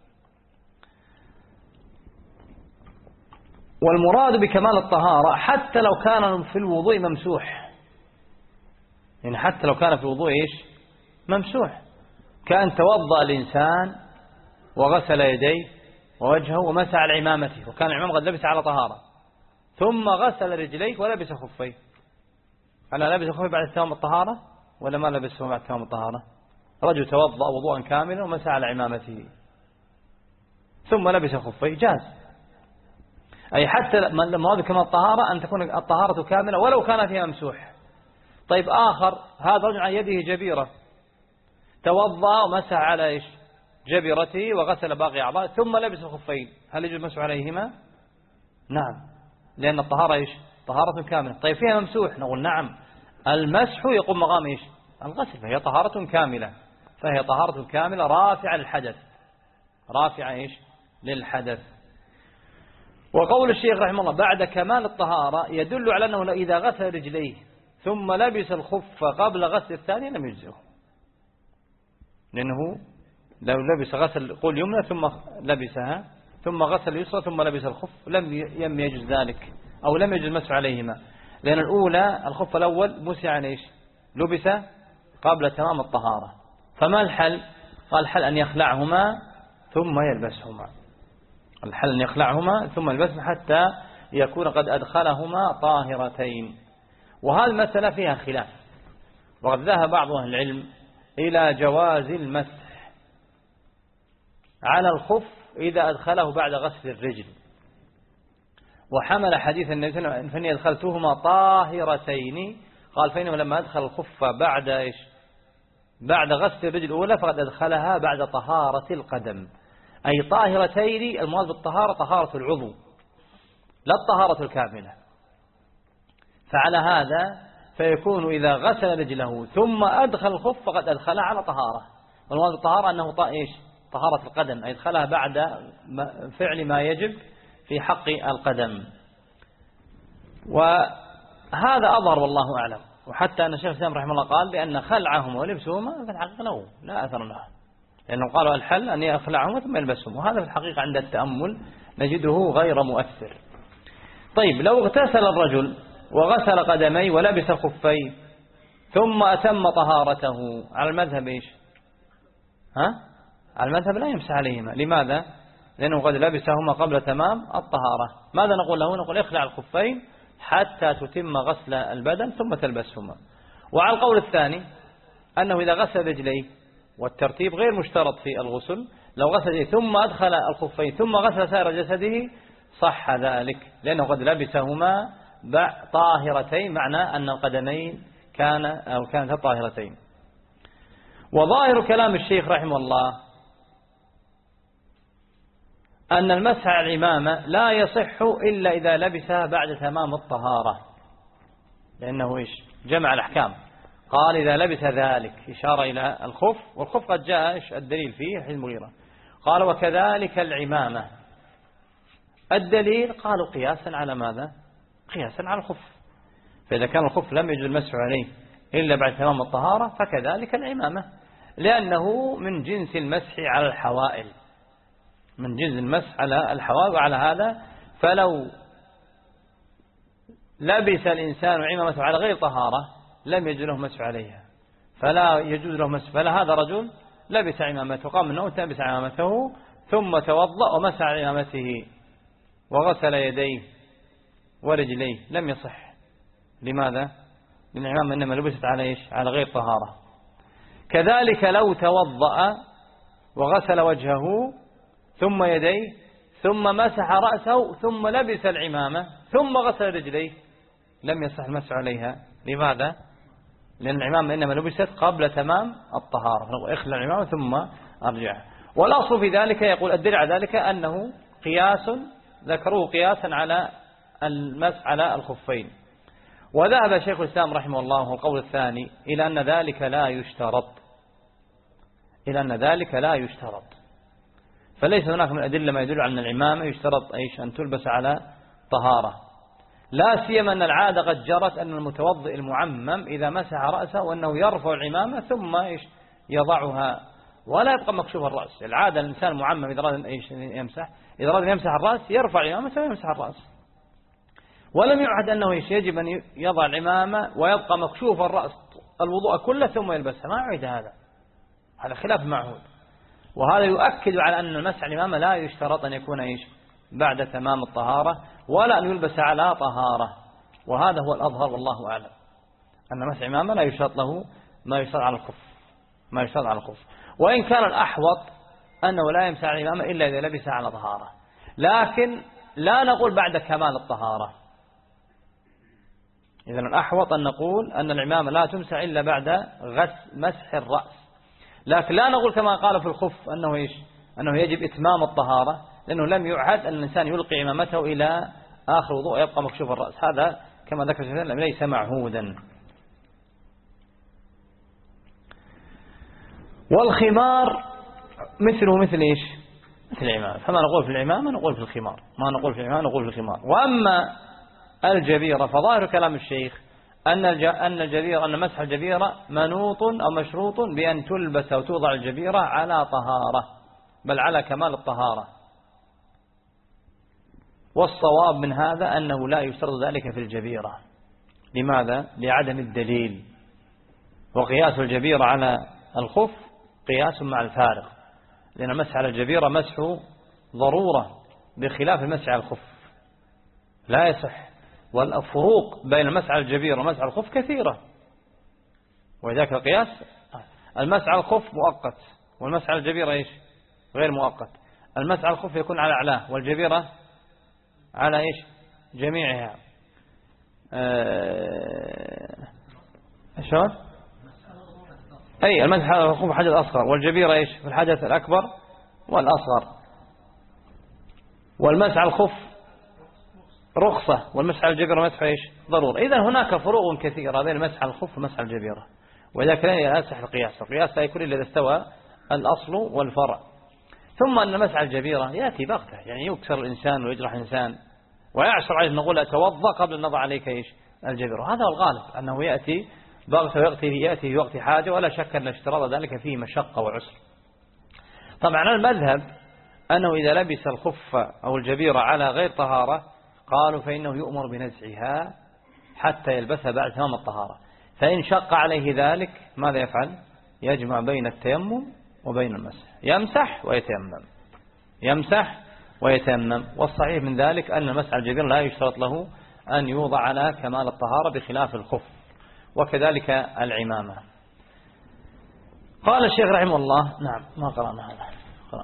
والمراد بكمال الطهارة حتى لو كان في الوضوء ممسوح، يعني حتى لو كان في الوضوء إيش ممسوح، كان توضأ الإنسان وغسل يديه ووجهه ومسح على عمامته وكان العمام قد لبس على طهارة ثم غسل رجليه ولبس خفيه، أنا لبس خفيه بعد تمام الطهارة ولا ما لبسه بعد تمام الطهارة؟ رجل توضأ وضوءا كاملا ومسح على عمامته ثم لبس خفيه جاز، أي حتى المراد كما الطهارة أن تكون الطهارة كاملة ولو كان فيها ممسوح. طيب آخر هذا رجل عن يده جبيرة توضأ ومسح على إيش جبيرته وغسل باقي أعضاء ثم لبس الخفين، هل يجوز المسح عليهما؟ نعم، لأن الطهارة إيش طهارة كاملة. طيب فيها ممسوح؟ نقول نعم، المسح يقوم مقام إيش الغسل، فهي طهارة كاملة، فهي طهارة كاملة رافعة للحدث، رافعة إيش للحدث. وقول الشيخ رحمه الله بعد كمال الطهارة يدل على أنه إذا غسل رجليه ثم لبس الخف قبل غسل الثاني لم يجزئه، لأنه لو لبس غسل قول يمنى ثم لبسها ثم غسل اليسرى ثم لبس الخف لم لم يجوز ذلك أو لم يجوز المسح عليهما. لأن الأولى الخف الأول مسح عن إيش؟ لبس قبل تمام الطهارة، فما الحل؟ قال الحل أن يخلعهما ثم يلبسهما، الحل أن يخلعهما ثم يلبسهما حتى يكون قد أدخلهما طاهرتين. وهذه المسألة فيها خلاف، وقد ذهب بعض أهل العلم إلى جواز المسح على الخف إذا أدخله بعد غسل الرجل، وحمل حديث النبي صلى الله عليه وسلم فإني أدخلتهما طاهرتين، قال فإنه لما أدخل الخف بعد إيش؟ بعد غسل الرجل الأولى فقد أدخلها بعد طهارة القدم، أي طاهرتين المراد بالطهارة طهارة العضو لا الطهارة الكاملة. فعلى هذا فيكون إذا غسل رجله ثم أدخل الخف فقد أدخلها على طهارة، والمراد بالطهارة أنه إيش؟ طهارة القدم، أي أدخلها بعد فعل ما يجب في حق القدم. وهذا أظهر والله أعلم، وحتى أن الشيخ الإسلام رحمه الله قال بأن خلعهما ولبسهما في الحقيقة له لا أثر له، لأنه قالوا الحل أن يخلعهما ثم يلبسهم، وهذا في الحقيقة عند التأمل نجده غير مؤثر. طيب لو اغتسل الرجل وغسل قدميه ولبس خفيه ثم أتم طهارته، على المذهب إيش؟ ها؟ على المذهب لا يمسح عليهما، لماذا؟ لأنه قد لبسهما قبل تمام الطهارة. ماذا نقول له؟ نقول اخلع الخفين حتى تتم غسل البدن ثم تلبسهما. وعلى القول الثاني أنه إذا غسل رجليه، والترتيب غير مشترط في الغسل، لو غسل رجليه ثم أدخل الخفين ثم غسل سائر جسده صح ذلك، لأنه قد لبسهما طاهرتين، معنى أن القدمين كان أو كانت طاهرتين. وظاهر كلام الشيخ رحمه الله أن المسح على العمامة لا يصح إلا إذا لبسها بعد تمام الطهارة، لأنه إيش؟ جمع الأحكام، قال إذا لبس ذلك إشارة إلى الخف، والخف قد جاء إيش الدليل فيه حديث المغيرة، قال وكذلك العمامة. الدليل قالوا قياسا على ماذا؟ قياسا على الخف، فإذا كان الخف لم يجوز المسح عليه إلا بعد تمام الطهارة فكذلك العمامة، لأنه من جنس المسح على الحوائل، من جنس المسح على الحوائل. وعلى هذا فلو لبس الإنسان عمامته على غير طهارة لم يجوز له مسح عليها، فلا يجوز له مسح. فلا هذا رجل لبس عمامته، قام من النوم لبس عمامته ثم توضأ ومسح على عمامته وغسل يديه ورجليه، لم يصح. لماذا؟ لأن العمامة إنما لبست على إيش؟ على غير طهارة. كذلك لو توضأ وغسل وجهه ثم يديه ثم مسح رأسه ثم لبس العمامة ثم غسل رجليه لم يصح المسح عليها. لماذا؟ لأن العمامة إنما لبست قبل تمام الطهارة، فنقول اخلع العمامة ثم أرجع. والأصل في ذلك يقول الدليل على ذلك أنه قياس، ذكروه قياسا على المسح على الخفين. وذهب شيخ الإسلام رحمه الله القول الثاني إلى أن ذلك لا يشترط، إلى أن ذلك لا يشترط، فليس هناك من الأدلة ما يدل على أن العمامة يشترط أيش أن تلبس على طهارة، لا سيما أن العادة قد جرت أن المتوضئ المعمم إذا مسح رأسه وأنه يرفع العمامة ثم إيش يضعها ولا يبقى مكشوف الرأس. العادة الإنسان المعمم إذا أراد إيش يمسح، إذا أراد يمسح الرأس يرفع العمامة ثم يمسح الرأس، ولم يعهد أنه إيش يجب أن يضع العمامة ويبقى مكشوف الرأس الوضوء كله ثم يلبسها، ما يعيد هذا، هذا خلاف معهود. وهذا يؤكد على أن المسح العمامة لا يشترط أن يكون إيش بعد تمام الطهارة ولا أن يلبس على طهارة، وهذا هو الأظهر والله أعلم، أن مسح العمامة لا يشترط له ما يشترط على الخف، ما يشترط على الخف. وإن كان الأحوط أنه لا يمسح العمامة إلا إذا لبسها على طهارة، لكن لا نقول بعد كمال الطهارة. إذن الأحوط أن نقول أن العمامة لا تمسح إلا بعد غسل مسح الرأس، لكن لا نقول كما قال في الخف أنه إيش أنه يجب إتمام الطهارة، لأنه لم يعهد أن الإنسان يلقي عمامته إلى آخر وضوء يبقى مكشوف الرأس، هذا كما ذكر الشيخ ليس معهودا. والخمار مثله مثل إيش مثل العمامة، فما نقول في العمامة نقول في الخمار، ما نقول في العمامة نقول في الخمار. وأما الجبيرة فظاهر كلام الشيخ أن أن الجبيرة أن مسح الجبيرة منوط أو مشروط بأن تلبس أو توضع الجبيرة على طهارة، بل على كمال الطهارة. والصواب من هذا أنه لا يشترط ذلك في الجبيرة، لماذا؟ لعدم الدليل. وقياس الجبيرة على الخف قياس مع الفارق، لأن المسح على الجبيرة مسح ضرورة بخلاف المسح على الخف لا يصح. والفروق بين المسح على الجبيرة والمسح على الخف كثيرة، ولذلك القياس المسح على الخف مؤقت والمسح على الجبيرة إيش؟ غير مؤقت. المسح على الخف يكون على أعلاه والجبيرة على إيش؟ جميعها. أه... شلون؟ أي المسح على الخف حدث أصغر، والجبيرة إيش؟ في الحدث الأكبر والأصغر. والمسح على الخف رخصة، والمسح على الجبيرة مسح إيش؟ ضرورة. إذا هناك فروق كثيرة بين المسح على الخف ومسح على الجبيرة، وإذا كان يصح القياس. القياس لا يكون إلا إذا استوى الأصل والفرع. ثم أن مسح على الجبيرة يأتي بغتة، يعني يكسر الإنسان ويجرح الإنسان ويعشر عليه نقول أتوضأ قبل أن نضع عليك إيش؟ الجبيرة. هذا الغالب أنه يأتي بغتة ويأتي يأتي في وقت حاجة، ولا شك أن اشتراط ذلك فيه مشقة وعسر. طبعا المذهب أنه إذا لبس الخف أو الجبيرة على غير طهارة قالوا فإنه يؤمر بنزعها حتى يلبسها بعد تمام الطهارة. فإن شق عليه ذلك ماذا يفعل؟ يجمع بين التيمم وبين المسح، يمسح ويتيمم، يمسح ويتيمم. والصحيح من ذلك أن المسح على الجبيرة لا يشترط له أن يوضع على كمال الطهارة بخلاف الخف، وكذلك العمامة. قال الشيخ رحمه الله، نعم ما قرأنا هذا. قرأ.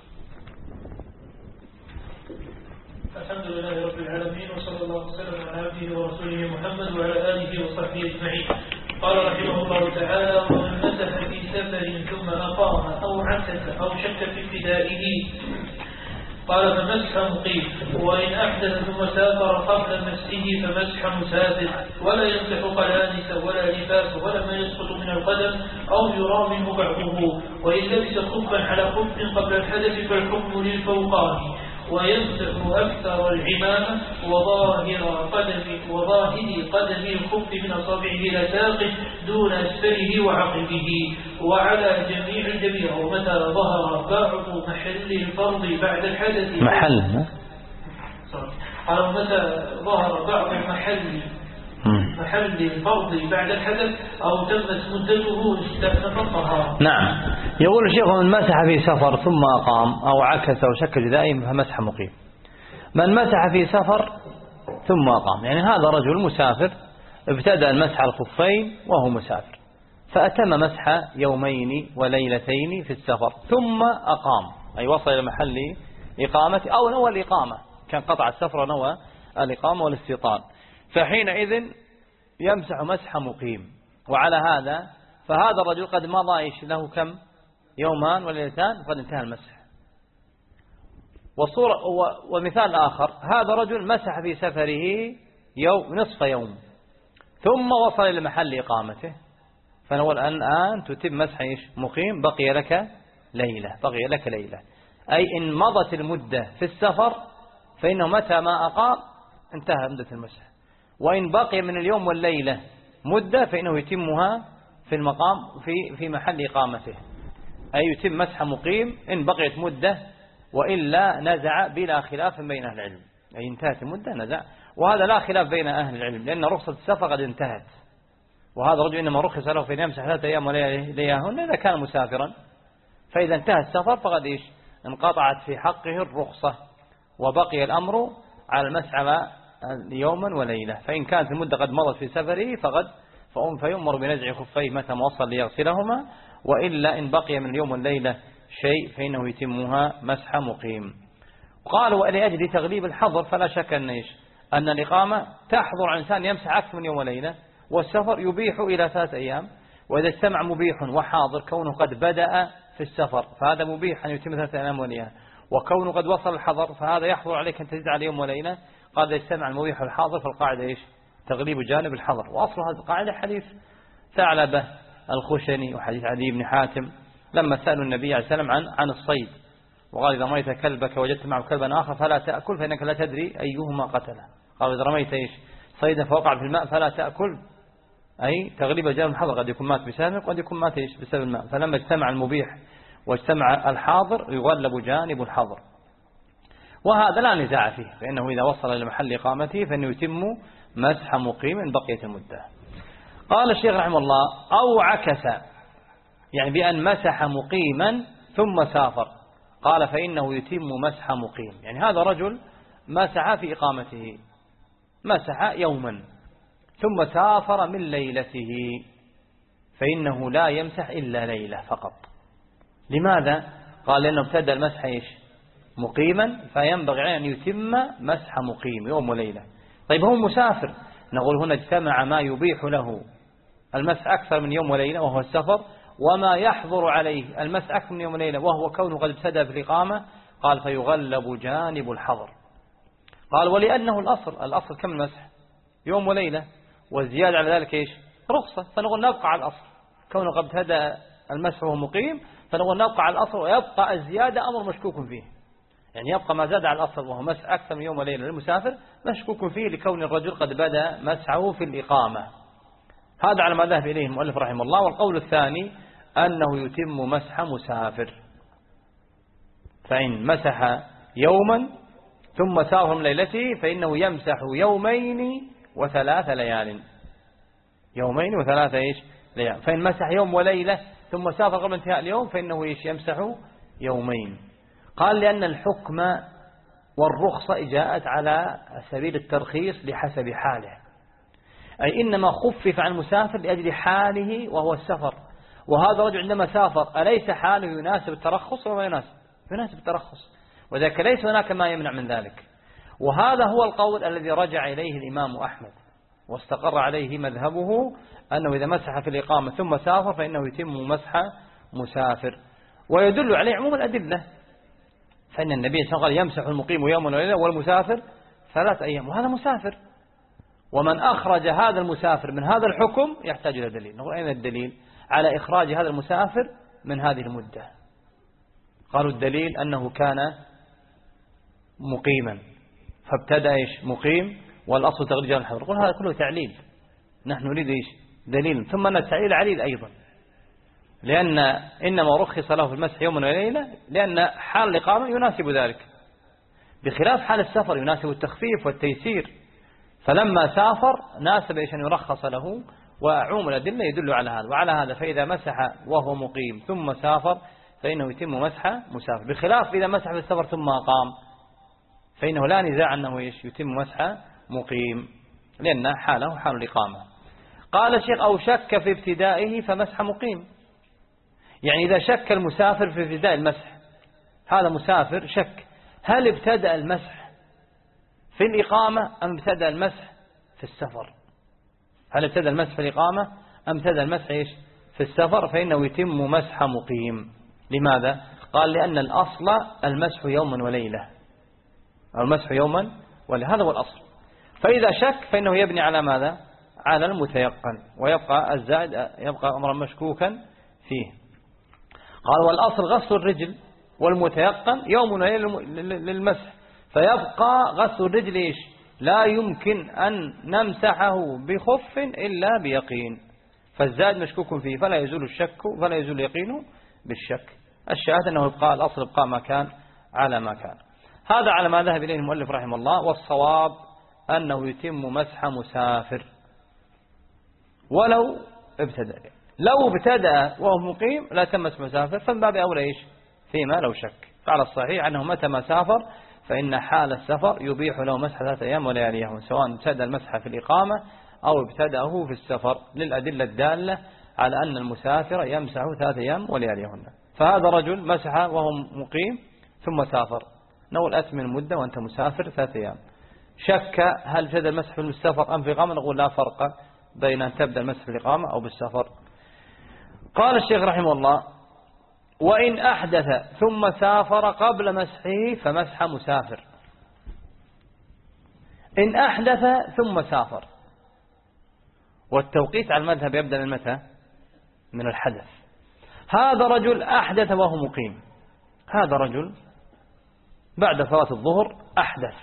الحمد لله رب العالمين، وصلى الله وسلم على عبده ورسوله محمد وعلى آله وصحبه أجمعين. قال رحمه الله تعالى: ومن مسح في سفر ثم أقام أو عكس أو شك في ابتدائه قال فمسح مقيم، وإن أحدث ثم سافر قبل مسحه فمسح مسافر، ولا يمسح قلانس ولا لباس ولا ما يسقط من القدم أو يرى منه بعضه. وإن لبس خفا على خف قبل الحدث فالحكم للفوقاني، ويمسح أكثر العمامة وظاهر قدم وظاهر قدم الخف من أصابعه إلى ساقه دون أسفله وعقبه، وعلى جميع الجبيرة. ومتى ظهر بعض محل الفرض بعد الحدث محل قالوا متى ظهر بعض محل محل الفرض بعد الحدث أو تمت مدته استأنف الطهارة. نعم. يقول الشيخ: من مسح في سفر ثم أقام أو عكس أو شك دائم فمسح مقيم. من مسح في سفر ثم أقام، يعني هذا رجل مسافر ابتدأ المسح على الخفين وهو مسافر، فأتم مسح يومين وليلتين في السفر ثم أقام، أي وصل إلى محل إقامة أو نوى الإقامة، كان قطع السفر ونوى الإقامة والاستيطان، فحينئذ يمسح مسح مقيم. وعلى هذا فهذا الرجل قد مضى إيش له كم؟ يومان وليلتان، قد انتهى المسح. والصورة ومثال آخر: هذا رجل مسح في سفره يوم نصف يوم ثم وصل إلى محل إقامته، فنقول الآن تتم مسح إيش؟ مقيم، بقي لك ليلة، بقي لك ليلة، أي إن مضت المدة في السفر فإنه متى ما أقام انتهى مدة المسح، وإن بقي من اليوم والليلة مدة فإنه يتمها في المقام في في محل إقامته، أي يتم مسح مقيم إن بقيت مدة، وإلا نزع بلا خلاف بين أهل العلم، أي انتهت المدة نزع. وهذا لا خلاف بين أهل العلم، لأن رخصة السفر قد انتهت، وهذا رجل إنما رخص له في يمسح ثلاثة أيام ولياليهن إذا كان مسافرا، فإذا انتهى السفر فقد إيش؟ انقطعت في حقه الرخصة، وبقي الأمر على المسح على يوما وليلة. فإن كانت المدة قد مضت في سفره فقد فأم فيؤمر بنزع خفيه متى ما وصل ليغسلهما، وإلا إن بقي من اليوم والليلة شيء فإنه يتمها مسح مقيم. قالوا: ولأجل تغليب الحظر فلا شك أن إيش؟ أن الإقامة تحظر على الإنسان يمسح أكثر من يوم وليلة، والسفر يبيح إلى ثلاث أيام، وإذا اجتمع مبيح وحاضر كونه قد بدأ في السفر فهذا مبيح أن يتم ثلاثة أيام وليلة، وكونه قد وصل الحظر فهذا يحظر عليك أن تزيد على يوم وليلة. قال يجتمع المبيح والحاضر، فالقاعدة إيش؟ تغليب جانب الحظر. وأصل هذه القاعدة حديث ثعلبة الخشني وحديث عدي بن حاتم لما سألوا النبي عليه السلام عن عن الصيد، وقال: إذا رميت كلبك وجدت معه كلبا آخر فلا تأكل فإنك لا تدري أيهما قتله. قال: إذا رميت إيش؟ صيدا فوقع في الماء فلا تأكل، أي تغليب جانب الحظر، قد يكون مات بسبب وقد يكون مات إيش؟ بسبب الماء. فلما اجتمع المبيح واجتمع الحاضر يغلب جانب الحظر، وهذا لا نزاع فيه، فإنه إذا وصل إلى محل إقامته فإنه يتم مسح مقيم بقية المدة. قال الشيخ رحمه الله أو عكس، يعني بأن مسح مقيما ثم سافر، قال فإنه يتم مسح مقيم. يعني هذا رجل مسح في إقامته، مسح يوما ثم سافر من ليلته، فإنه لا يمسح إلا ليلة فقط. لماذا؟ قال لأنه ابتدأ المسح إيش؟ مقيما، فينبغي أن يتم مسح مقيم يوم وليلة. طيب هو مسافر، نقول هنا اجتمع ما يبيح له المسح أكثر من يوم وليلة وهو السفر، وما يحظر عليه المسح أكثر من يوم وليلة وهو كونه قد ابتدأ في الإقامة. قال فيغلب جانب الحظر. قال ولأنه الأصل، الأصل كم المسح؟ يوم وليلة، والزيادة على ذلك إيش؟ رخصة، فنقول نبقى على الأصل، كونه قد ابتدأ المسح وهو مقيم، فنقول نبقى على الأصل، ويبقى الزيادة أمر مشكوك فيه. يعني يبقى ما زاد على الأصل وهو مسح أكثر من يوم وليلة للمسافر مشكوك فيه، لكون الرجل قد بدأ مسحه في الإقامة. هذا على ما ذهب إليه المؤلف رحمه الله. والقول الثاني أنه يتم مسح مسافر، فإن مسح يوما ثم سافر من ليلته فإنه يمسح يومين وثلاث ليال، يومين وثلاثة إيش ليال. فإن مسح يوم وليلة ثم سافر قبل انتهاء اليوم فإنه إيش؟ يمسح يومين. قال لأن الحكم والرخصة جاءت على سبيل الترخيص لحسب حاله، أي إنما خفف عن المسافر لأجل حاله وهو السفر. وهذا رجل عندما سافر أليس حاله يناسب الترخص وما يناسب؟ يناسب الترخص، وذلك ليس هناك ما يمنع من ذلك. وهذا هو القول الذي رجع إليه الإمام أحمد واستقر عليه مذهبه، أنه إذا مسح في الإقامة ثم سافر فإنه يتم مسح مسافر. ويدل عليه عموم الأدلة، فإن النبي صلى الله عليه وسلم يمسح المقيم يوما وليلة والمسافر ثلاث أيام، وهذا مسافر. ومن أخرج هذا المسافر من هذا الحكم يحتاج إلى دليل. نقول أين الدليل على إخراج هذا المسافر من هذه المدة؟ قالوا الدليل أنه كان مقيما فابتدأ إيش؟ مقيم، والأصل تغريج الحظر. نقول هذا كله تعليل، نحن نريد إيش؟ دليل. ثم أن التعليل عليل أيضا، لأن إنما رخص له في المسح يوما وليلة لأن حال الإقامة يناسب ذلك، بخلاف حال السفر يناسب التخفيف والتيسير. فلما سافر ناسب إيش؟ أن يرخص له، وعموم الأدلة يدل على هذا. وعلى هذا فإذا مسح وهو مقيم ثم سافر فإنه يتم مسح مسافر، بخلاف إذا مسح في السفر ثم أقام فإنه لا نزاع أنه إيش؟ يتم مسح مقيم، لأن حاله حال الإقامة. قال الشيخ أو شك في ابتدائه فمسح مقيم. يعني إذا شك المسافر في ابتداء المسح، هذا مسافر شك هل ابتدأ المسح في الإقامة أم ابتدأ المسح في السفر، هل ابتدأ المسح في الإقامة أم ابتدأ المسح إيش؟ في السفر، فإنه يتم مسح مقيم. لماذا؟ قال لأن الأصل المسح يوما وليلة، أو المسح يوما وليلة، هذا هو الأصل. فإذا شك فإنه يبني على ماذا؟ على المتيقن، ويبقى الزائد يبقى أمرا مشكوكا فيه. قال والأصل غسل الرجل، والمتيقن يوم وليلة للمسح، فيبقى غسل الرجل إيش؟ لا يمكن أن نمسحه بخف إلا بيقين، فالزائد مشكوك فيه، فلا يزول الشك فلا يزول يقينه بالشك. الشاهد أنه يبقى الأصل يبقى ما كان على ما كان. هذا على ما ذهب إليه المؤلف رحمه الله. والصواب أنه يتم مسح مسافر ولو ابتدأ. لو ابتدأ وهو مقيم لا تم مسح مسافر، فمن باب أولى إيش؟ فيما لو شك. قال الصحيح أنه متى ما سافر فإن حال السفر يبيح له مسح ثلاثة أيام ولياليهم، سواء ابتدأ المسح في الإقامة أو ابتدأه في السفر، للأدلة الدالة على أن المسافر يمسح ثلاثة أيام ولياليهن. فهذا رجل مسح وهو مقيم ثم سافر، نقول أتم المدة وأنت مسافر ثلاثة أيام. شك هل ابتدأ المسح في السفر أم في الإقامة، نقول لا فرق بين أن تبدأ المسح في الإقامة أو بالسفر. قال الشيخ رحمه الله وإن أحدث ثم سافر قبل مسحه فمسح مسافر. إن أحدث ثم سافر، والتوقيت على المذهب يبدأ من متى؟ من الحدث. هذا رجل أحدث وهو مقيم، هذا رجل بعد صلاة الظهر أحدث،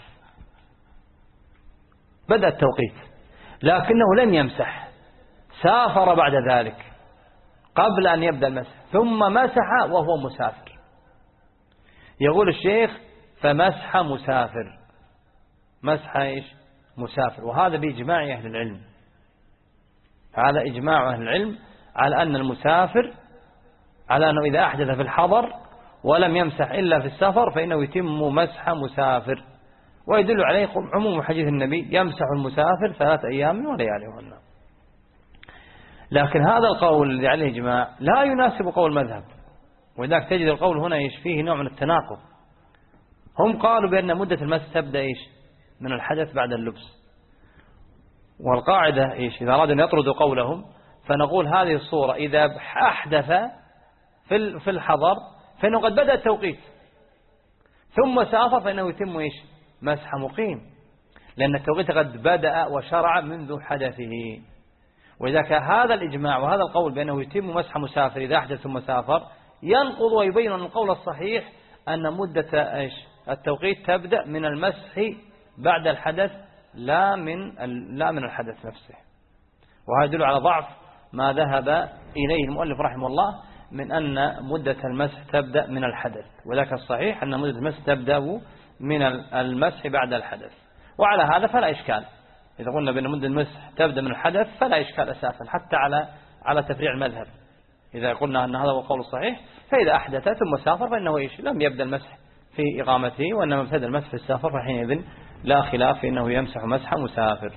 بدأ التوقيت لكنه لم يمسح، سافر بعد ذلك قبل أن يبدأ المسح ثم مسح وهو مسافر. يقول الشيخ فمسح مسافر، مسح إيش؟ مسافر. وهذا بإجماع أهل العلم، هذا إجماع أهل العلم على أن المسافر على أنه إذا أحدث في الحضر ولم يمسح إلا في السفر فإنه يتم مسح مسافر. ويدل عليه عموم حديث النبي يمسح المسافر ثلاث أيام ولياليهن. لكن هذا القول الذي عليه إجماع لا يناسب قول المذهب، ولذلك تجد القول هنا إيش فيه نوع من التناقض. هم قالوا بأن مدة المسح تبدأ إيش من الحدث بعد اللبس، والقاعدة إيش إذا أرادوا أن يطردوا قولهم فنقول هذه الصورة إذا أحدث في في الحضر فإنه قد بدأ التوقيت ثم سافر فإنه يتم إيش مسح مقيم، لأن التوقيت قد بدأ وشرع منذ حدثه. وإذا كان هذا الإجماع وهذا القول بأنه يتم مسح مسافر إذا أحدث ثم سافر ينقض ويبين أن القول الصحيح أن مدة إيش التوقيت تبدأ من المسح بعد الحدث لا من لا من الحدث نفسه. وهذا يدل على ضعف ما ذهب إليه المؤلف رحمه الله من أن مدة المسح تبدأ من الحدث، وذاك الصحيح أن مدة المسح تبدأ من المسح بعد الحدث. وعلى هذا فلا إشكال، إذا قلنا بأن مدة المسح تبدأ من الحدث فلا إشكال أساسا حتى على على تفريع المذهب. إذا قلنا أن هذا هو القول الصحيح فإذا أحدث ثم سافر فإنه إيش لم يبدأ المسح في إقامته، وإنما ابتدأ المسح في السفر فحينئذ لا خلاف إنه يمسح مسح مسافر.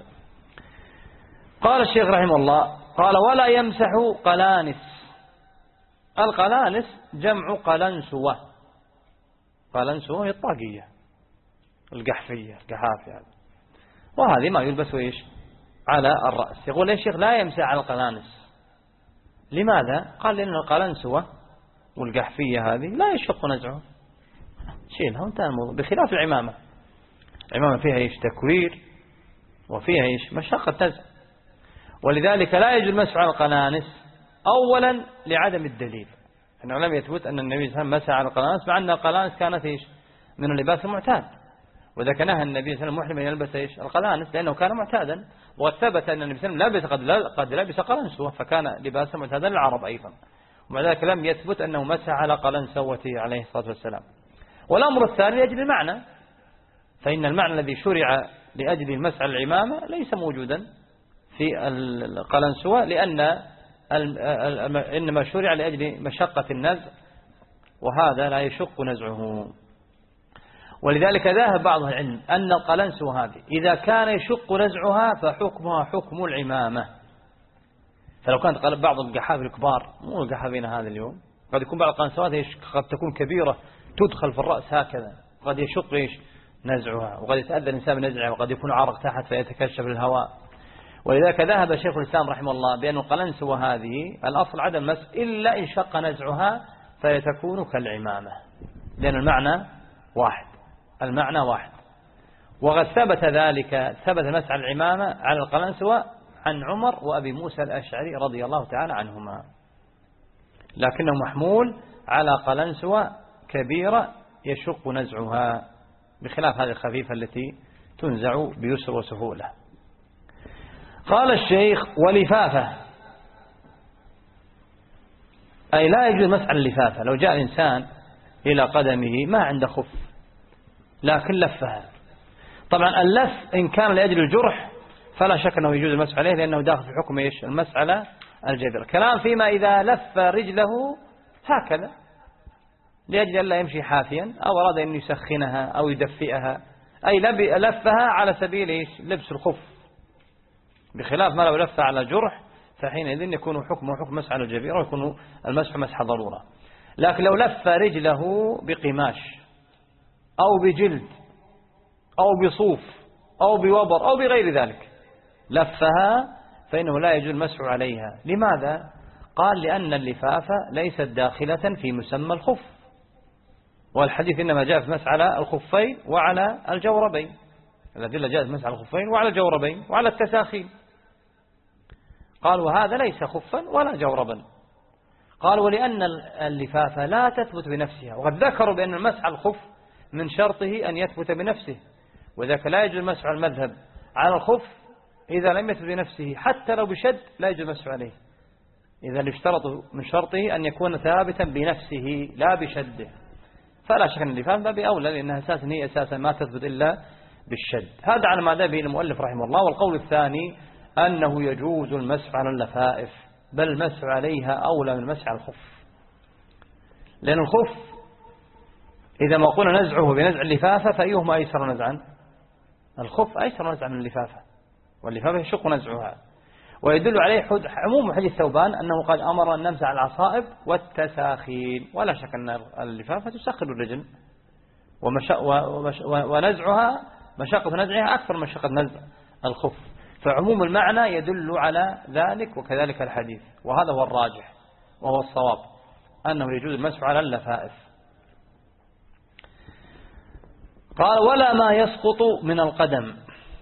قال الشيخ رحمه الله قال ولا يمسح قلانس. القلانس جمع قلنسوة، قلنسوة هي الطاقية القحفية القحاف يعني، وهذه ما يلبس إيش على الرأس. يقول الشيخ لا يمسح على القلانس. لماذا؟ قال لأن القلنسوة والقحفية هذه لا يشق نزعه، شيلها وانتهى الموضوع، بخلاف العمامة. العمامة فيها إيش تكوير وفيها إيش مشقة نزع، ولذلك لا يجوز المسح على القلانس أولا لعدم الدليل، أنه لم يثبت أن النبي صلى الله عليه وسلم مسح على القلانس، مع أن القلانس كانت إيش من اللباس المعتاد، وإذا كان النبي صلى الله عليه وسلم محرم أن يلبس إيش القلانس لأنه كان معتادا، وثبت أن النبي صلى الله عليه وسلم لبس قد لبس قلنسوة فكان لباسا معتادا للعرب أيضا، ومع ذلك لم يثبت أنه مسح على قلنسوته عليه الصلاة والسلام. والأمر الثاني لأجل المعنى، فإن المعنى الذي شرع لأجل المسح على العمامة ليس موجودا في القلنسوة، لأن إنما شرع لأجل مشقة النزع، وهذا لا يشق نزعه. ولذلك ذهب بعض العلم أن القلنسوة هذه إذا كان يشق نزعها فحكمها حكم العمامة. فلو كانت بعض القحاف الكبار مو القحافين هذا اليوم، قد يكون بعض القلنسوات قد تكون كبيرة تدخل في الرأس هكذا، قد يشق إيش نزعها، وقد يتأذى الإنسان بنزعها، وقد يكون عرق تحت فيتكشف للهواء. ولذلك ذهب شيخ الإسلام رحمه الله بأن القلنسوة هذه الأصل عدم مس إلا إن شق نزعها فيتكون كالعمامة، لأن المعنى واحد، المعنى واحد. وقد ثبت ذلك، ثبت مسح العمامة على القلنسوة عن عمر وأبي موسى الأشعري رضي الله تعالى عنهما، لكنه محمول على قلنسوة كبيرة يشق نزعها، بخلاف هذه الخفيفة التي تنزع بيسر وسهولة. قال الشيخ ولفافة، أي لا يجوز مسح اللفافة. لو جاء الإنسان إلى قدمه ما عنده خف لكن لفها، طبعا اللف إن كان لأجل الجرح فلا شك أنه يجوز المسح عليه لأنه داخل في حكم إيش المسح على الجبر. كلام فيما إذا لف رجله هكذا لأجل أن لا يمشي حافيا أو أراد أن يسخنها أو يدفئها، أي لفها على سبيل إيش لبس الخف، بخلاف ما لو لف على جرح فحينئذ يكون حكمه حكم مسح على الجبيرة ويكون المسح مسح ضرورة. لكن لو لف رجله بقماش أو بجلد أو بصوف أو بوبر أو بغير ذلك لفها فإنه لا يجوز المسح عليها. لماذا؟ قال لأن اللفافة ليست داخلة في مسمى الخف، والحديث إنما جاء في مسح على الخفين وعلى الجوربين، الأدلة جاءت مسح على الخفين وعلى الجوربين وعلى التساخين. قال وهذا ليس خفا ولا جوربا. قال ولأن اللفافة لا تثبت بنفسها، وقد ذكروا بأن المسح على الخف من شرطه أن يثبت بنفسه، وذاك لا يجوز المسح على المذهب على الخف إذا لم يثبت بنفسه، حتى لو بشد لا يجوز المسح عليه، إذا يشترط من شرطه أن يكون ثابتا بنفسه لا بشده. فلا شك أن اللفافة بأولى، لأنها أساسا هي أساسا ما تثبت إلا بالشد. هذا على ما ذهب به المؤلف رحمه الله. والقول الثاني أنه يجوز المسح على اللفائف، بل المسح عليها أولى من المسح على الخف، لأن الخف إذا ما قلنا نزعه بنزع اللفافة فأيهما أيسر نزعا؟ الخف أيسر نزعا من اللفافة، واللفافة يشق نزعها. ويدل عليه عموم حديث ثوبان أنه قد أمر أن نمسح العصائب والتساخين، ولا شك أن اللفافة تسخر الرجل ومش... ومش... ونزعها مشقة نزعها أكثر من مشقة نزع الخف، فعموم المعنى يدل على ذلك، وكذلك الحديث. وهذا هو الراجح وهو الصواب، أنه يجوز المسح على اللفائف. قال ولا ما يسقط من القدم،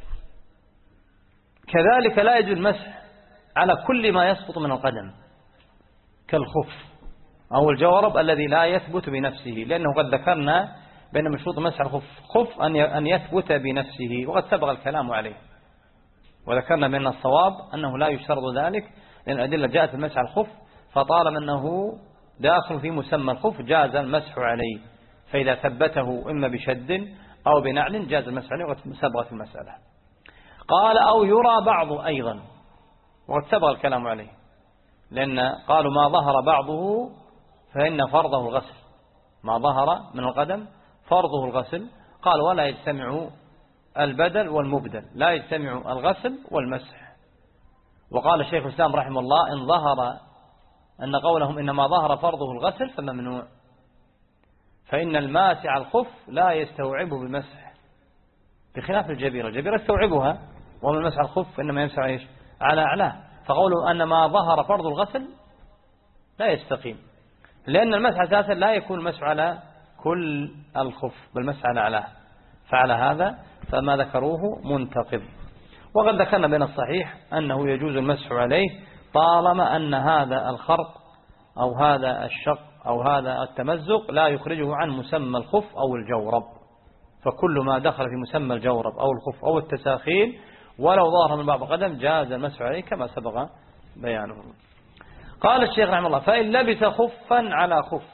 كذلك لا يجوز المسح على كل ما يسقط من القدم كالخف أو الجورب الذي لا يثبت بنفسه، لأنه قد ذكرنا بأن مشروط مسح الخف خف أن يثبت بنفسه، وقد سبق الكلام عليه، وذكرنا بأن الصواب أنه لا يشترط ذلك، لأن الأدلة جاءت في المسح على الخف، فطالما أنه داخل في مسمى الخف جاز المسح عليه، فإذا ثبته إما بشد أو بنعل جاز المسح عليه، وقد سبقت المسألة. قال أو يرى بعض أيضا، وقد سبق الكلام عليه، لأن قالوا ما ظهر بعضه فإن فرضه الغسل، ما ظهر من القدم فرضه الغسل. قال ولا يجتمع البدل والمبدل، لا يجتمع الغسل والمسح. وقال الشيخ الإسلام رحمه الله إن ظهر أن قولهم إنما ظهر فرضه الغسل فممنوع، فإن الماسع الخف لا يستوعبه بالمسح، بخلاف الجبيرة، الجبيرة يستوعبها، ومن المسح الخف إنما يمسح إيش على أعلاه. فقوله أن ما ظهر فرض الغسل لا يستقيم، لأن المسح أساسا لا يكون المسح على كل الخف بل المسح على أعلاه، فعلى هذا فما ذكروه منتقض. وقد ذكرنا بين الصحيح أنه يجوز المسح عليه طالما أن هذا الخرق أو هذا الشق أو هذا التمزق لا يخرجه عن مسمى الخف أو الجورب، فكل ما دخل في مسمى الجورب أو الخف أو التساخين ولو ظهر من بعض القدم جاز المسح عليه كما سبق بيانه. قال الشيخ رحمه الله فإن لبس خفا على خف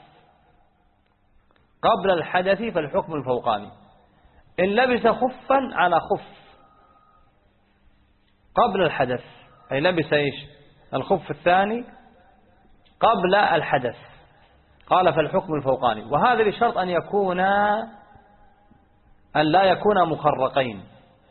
قبل الحدث فالحكم الفوقاني. إن لبس خفا على خف قبل الحدث، أي لبس إيش الخف الثاني قبل الحدث، قال فالحكم الفوقاني. وهذا بشرط أن يكون أن لا يكون مخرقين،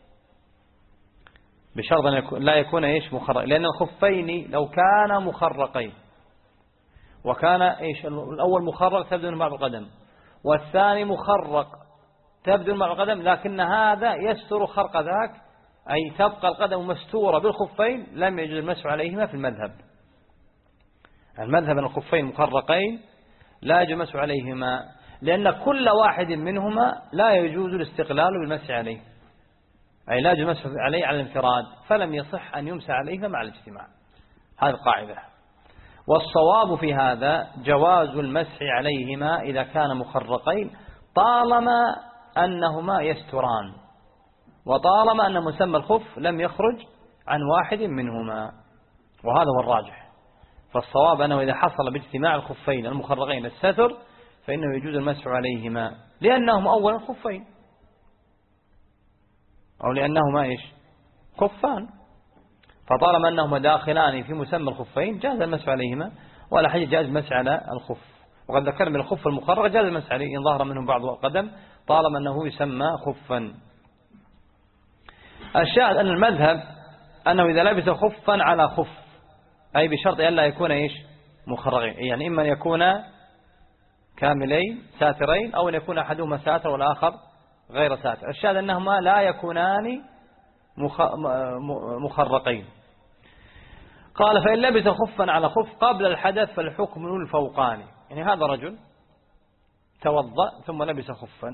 بشرط أن يكون لا يكون إيش مخرق، لأن الخفين لو كان مخرقين وكان إيش الأول مخرق تبدو من بعض القدم والثاني مخرق تبدو من بعض القدم، لكن هذا يستر خرق ذاك، أي تبقى القدم مستورة بالخفين، لم يجوز المسح عليهما في المذهب. المذهب أن الخفين مخرقين لا يجوز المسح عليهما، لأن كل واحد منهما لا يجوز الاستقلال بالمسح عليه، أي لا يجوز المسح عليه على الانفراد، فلم يصح أن يمسح عليهما مع الاجتماع. هذه القاعدة. والصواب في هذا جواز المسح عليهما إذا كان مخرقين طالما أنهما يستران، وطالما أن مسمى الخف لم يخرج عن واحد منهما، وهذا هو الراجح. فالصواب أنه إذا حصل باجتماع الخفين المخرقين الستر فإنه يجوز المسح عليهما، لأنهما أولا خفين أو لأنهما إيش خفان، فطالما أنهما داخلان في مسمى الخفين جاز المسح عليهما، ولا حاجة جاز المسح على الخف. وقد ذكرنا من الخف المخرق جاز المسح عليه إن ظهر منه بعض القدم طالما أنه يسمى خفا. الشاهد أن المذهب أنه إذا لبس خفا على خف، أي بشرط أن لا يكون إيش مخرقين، يعني إما أن يكون كاملين ساترين أو أن يكون أحدهما ساتر والآخر غير ساتر. الشاهد أنهما لا يكونان مخرقين. قال فإن لبس خفا على خف قبل الحدث فالحكم الفوقاني، يعني هذا رجل توضأ ثم لبس خفا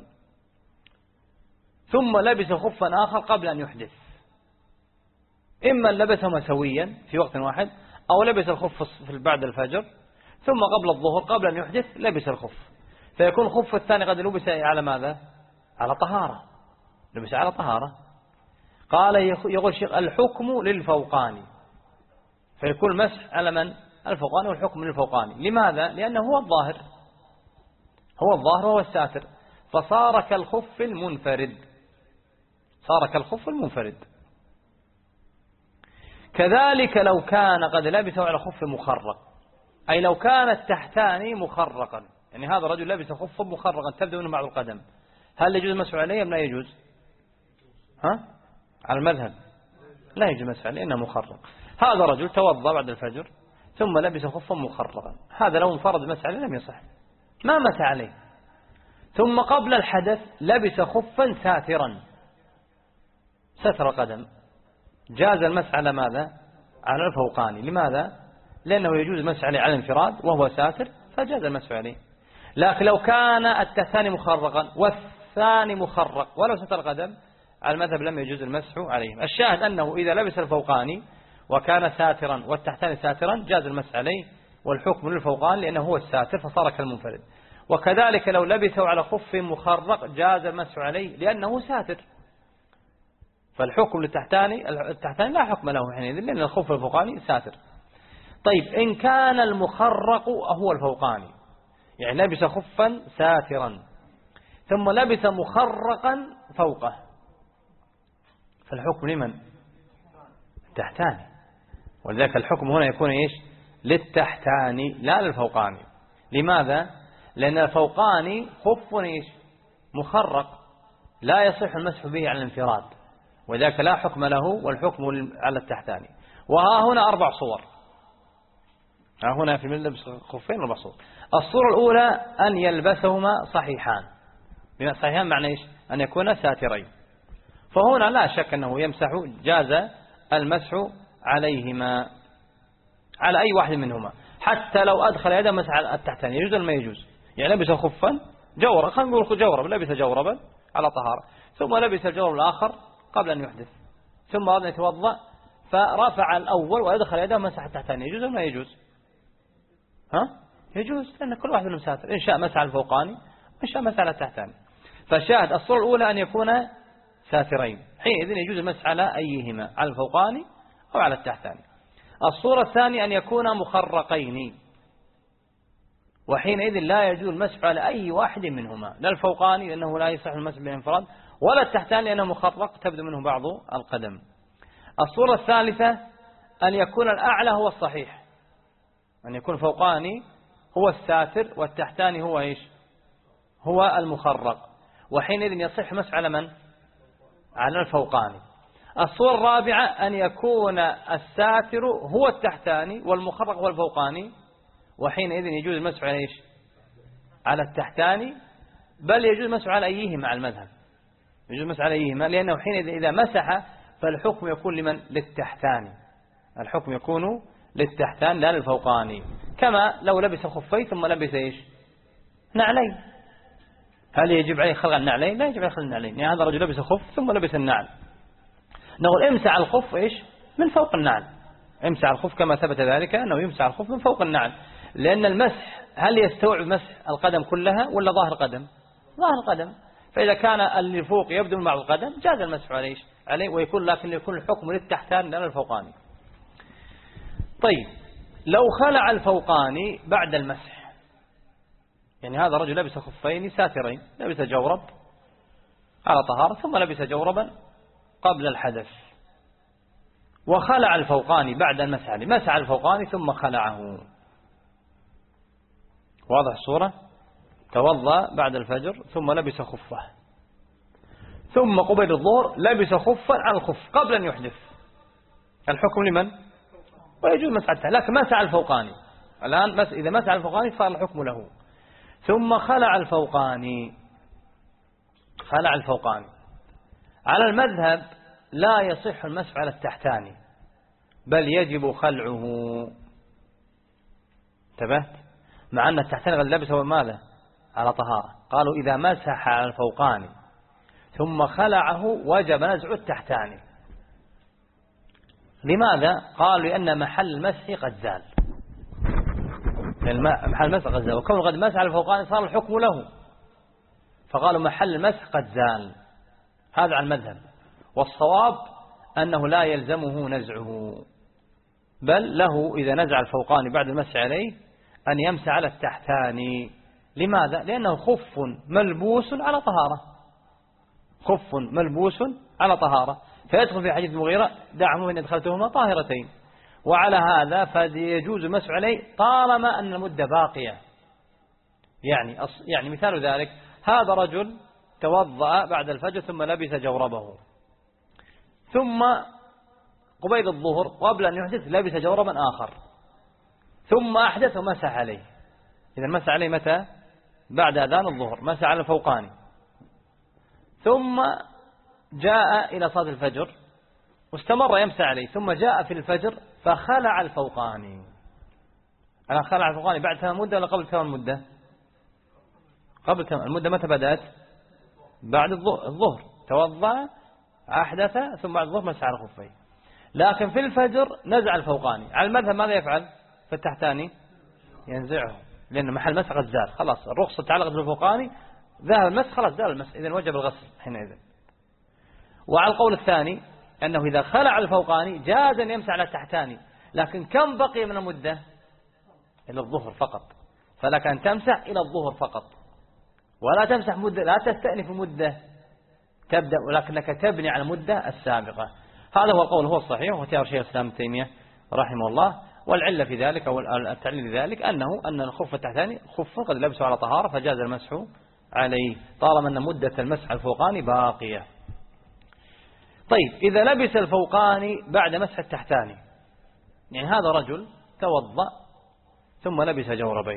ثم لبس خفا آخر قبل أن يحدث، إما لبسهما سويا في وقت واحد أو لبس الخف بعد الفجر ثم قبل الظهر قبل أن يحدث لبس الخف، فيكون الخف الثاني قد لبس على ماذا؟ على طهارة، لبس على طهارة. قال يقول الشيخ الحكم للفوقاني، فيكون المسح على من؟ الفوقاني، والحكم للفوقاني. لماذا؟ لأنه هو الظاهر، هو الظاهر وهو الساتر، فصار كالخف المنفرد، صار كالخف المنفرد. كذلك لو كان قد لبسه على خف مخرق، أي لو كان التحتاني مخرقا، يعني هذا الرجل لبس خفا مخرقا تبدو منه بعض القدم، هل يجوز المسح عليه أم لا يجوز؟ ها؟ على المذهب لا يجوز المسح عليه لأنه مخرق. هذا رجل توضأ بعد الفجر ثم لبس خفا مخرقا، هذا لو انفرد المسح عليه لم يصح، ما مسح عليه. ثم قبل الحدث لبس خفا ساترا ستر قدم، جاز المسح على ماذا؟ على الفوقاني. لماذا؟ لأنه يجوز المسح عليه على الانفراد وهو ساتر فجاز المسح عليه. لكن لو كان الثاني مخرقا والثاني مخرق ولو ستر قدم على المذهب لم يجوز المسح عليهم. الشاهد أنه إذا لبس الفوقاني وكان ساترا والتحتاني ساترا جاز المسح عليه، والحكم للفوقاني لأنه هو الساتر فصار كالمنفرد. وكذلك لو لبسه على خف مخرق جاز المسح عليه لأنه ساتر، فالحكم للتحتاني التحتاني لا حكم له حينئذ لأن الخف الفوقاني ساتر. طيب إن كان المخرق هو الفوقاني، يعني لبس خفا ساترا ثم لبس مخرقا فوقه، فالحكم لمن؟ التحتاني. ولذلك الحكم هنا يكون إيش؟ للتحتاني لا للفوقاني. لماذا؟ لأن الفوقاني خف إيش؟ مخرق لا يصح المسح به على الانفراد، وذاك لا حكم له والحكم على التحتاني. وها هنا أربع صور، ها هنا في اللبس خفين أربع صور. الصورة الأولى أن يلبسهما صحيحان، صحيحان معنى إيش؟ أن يكون ساترين، فهنا لا شك أنه يمسح، جاز المسح عليهما على أي واحد منهما، حتى لو أدخل يده مسح على التحتاني يجوز ولا ما يجوز؟ يعني لبس خفا جورا، خلينا نقول جورب، لبس جوربا على طهارة ثم لبس الجورب الآخر قبل أن يحدث ثم أراد أن يتوضأ فرفع الأول ويدخل يده مسح التحتاني يجوز ولا ما يجوز؟ ها؟ يجوز، لأن كل واحد منهم ساتر، إن شاء مسح على الفوقاني وإن شاء مسح على التحتاني. فالشاهد الصورة الأولى أن يكون ساترين، حينئذ يجوز المسح على أيهما، على الفوقاني أو على التحتاني. الصورة الثانية أن يكون مخرقين، وحينئذ لا يجوز المسح على أي واحد منهما، لا الفوقاني لأنه لا يصح المسح بالانفراد، ولا التحتاني لأنه مخرق تبدو منه بعض القدم. الصورة الثالثة أن يكون الأعلى هو الصحيح، أن يكون فوقاني هو الساتر والتحتاني هو إيش؟ هو المخرق، وحينئذ يصح مسح على من؟ على الفوقاني. الصورة الرابعة أن يكون الساتر هو التحتاني والمخرق هو الفوقاني، وحينئذ يجوز المسح على إيش؟ على التحتاني، بل يجوز المسح على أيهما على المذهب، يجوز المسح على أيهما، لأنه حينئذ إذا مسح فالحكم يكون لمن؟ للتحتاني، الحكم يكون للتحتاني لا للفوقاني. كما لو لبس خفين ثم لبس إيش؟ نعلين، هل يجب عليه خلع النعلين؟ لا يجب عليه خلع النعلين، يعني هذا رجل لبس خف ثم لبس النعل، نقول امسح الخف إيش؟ من فوق النعل، امسح الخف كما ثبت ذلك أنه يمسح الخف من فوق النعل، لأن المسح هل يستوعب مسح القدم كلها ولا ظاهر قدم؟ ظاهر قدم، فإذا كان اللي فوق يبدو من بعض القدم جاز المسح عليه عليه ويكون، لكن يكون الحكم للتحتاني لا للفوقاني. طيب لو خلع الفوقاني بعد المسح، يعني هذا رجل لبس خفين ساترين، لبس جورب على طهارة ثم لبس جوربا قبل الحدث وخلع الفوقاني بعد المسح عليه، مسح الفوقاني ثم خلعه، واضح الصورة؟ توضأ بعد الفجر ثم لبس خفه ثم قبيل الظهر لبس خفا على الخف قبل أن يحدث، الحكم لمن؟ ويجوز مسح، لكن مسح الفوقاني الآن، إذا مسح الفوقاني صار الحكم له. ثم خلع الفوقاني، خلع الفوقاني على المذهب لا يصح المسح على التحتاني بل يجب خلعه، انتبهت؟ مع أن التحتاني قد لبسه ماذا؟ على طهارة، قالوا إذا مسح على الفوقاني ثم خلعه وجب نزع التحتاني. لماذا؟ قالوا لأن محل المسح قد زال، محل المسح قد زال، وكون قد مسح على الفوقاني صار الحكم له، فقالوا محل المسح قد زال، هذا على المذهب. والصواب أنه لا يلزمه نزعه، بل له إذا نزع الفوقاني بعد المسح عليه أن يمسح على التحتاني. لماذا؟ لأنه خف ملبوس على طهارة، خف ملبوس على طهارة، فيدخل في حديث المغيرة دعهم إن أدخلتهما طاهرتين. وعلى هذا فيجوز المسح عليه طالما أن المدة باقية. يعني يعني مثال ذلك هذا رجل توضأ بعد الفجر ثم لبس جوربه، ثم قبيل الظهر قبل أن يحدث لبس جوربا آخر، ثم أحدث ومسح عليه. إذا مسح عليه متى؟ بعد أذان الظهر، مسح على الفوقاني. ثم جاء إلى صلاة الفجر واستمر يمسح عليه، ثم جاء في الفجر فخلع الفوقاني. أنا خلع الفوقاني بعد ثمان مدة ولا قبل ثمان مدة؟ قبل ثمان. المدة متى بدأت؟ بعد الظهر. توضأ أحدث ثم بعد الظهر مسح على الخفين. لكن في الفجر نزع الفوقاني. على المذهب ماذا يفعل؟ في التحتاني ينزعه، لأن محل مسح قد زال، خلاص الرخصة تعلقت بالفوقاني، ذهب المسح خلاص زال المسح، إذن وجب الغسل حينئذ. وعلى القول الثاني أنه إذا خلع الفوقاني جاز أن يمسح على التحتاني، لكن كم بقي من المدة؟ إلى الظهر فقط، فلك أن تمسح إلى الظهر فقط، ولا تمسح مدة، لا تستأنف مدة تبدأ، ولكنك تبني على المدة السابقة. هذا هو القول، هو الصحيح، واختيار شيخ الإسلام ابن تيمية رحمه الله. والعلة في ذلك أو التعليل في ذلك أنه أن الخف التحتاني خف قد لبسه على طهارة فجاز المسح عليه طالما أن مدة المسح الفوقاني باقية. طيب إذا لبس الفوقاني بعد مسح التحتاني، يعني هذا رجل توضأ ثم لبس جوربيه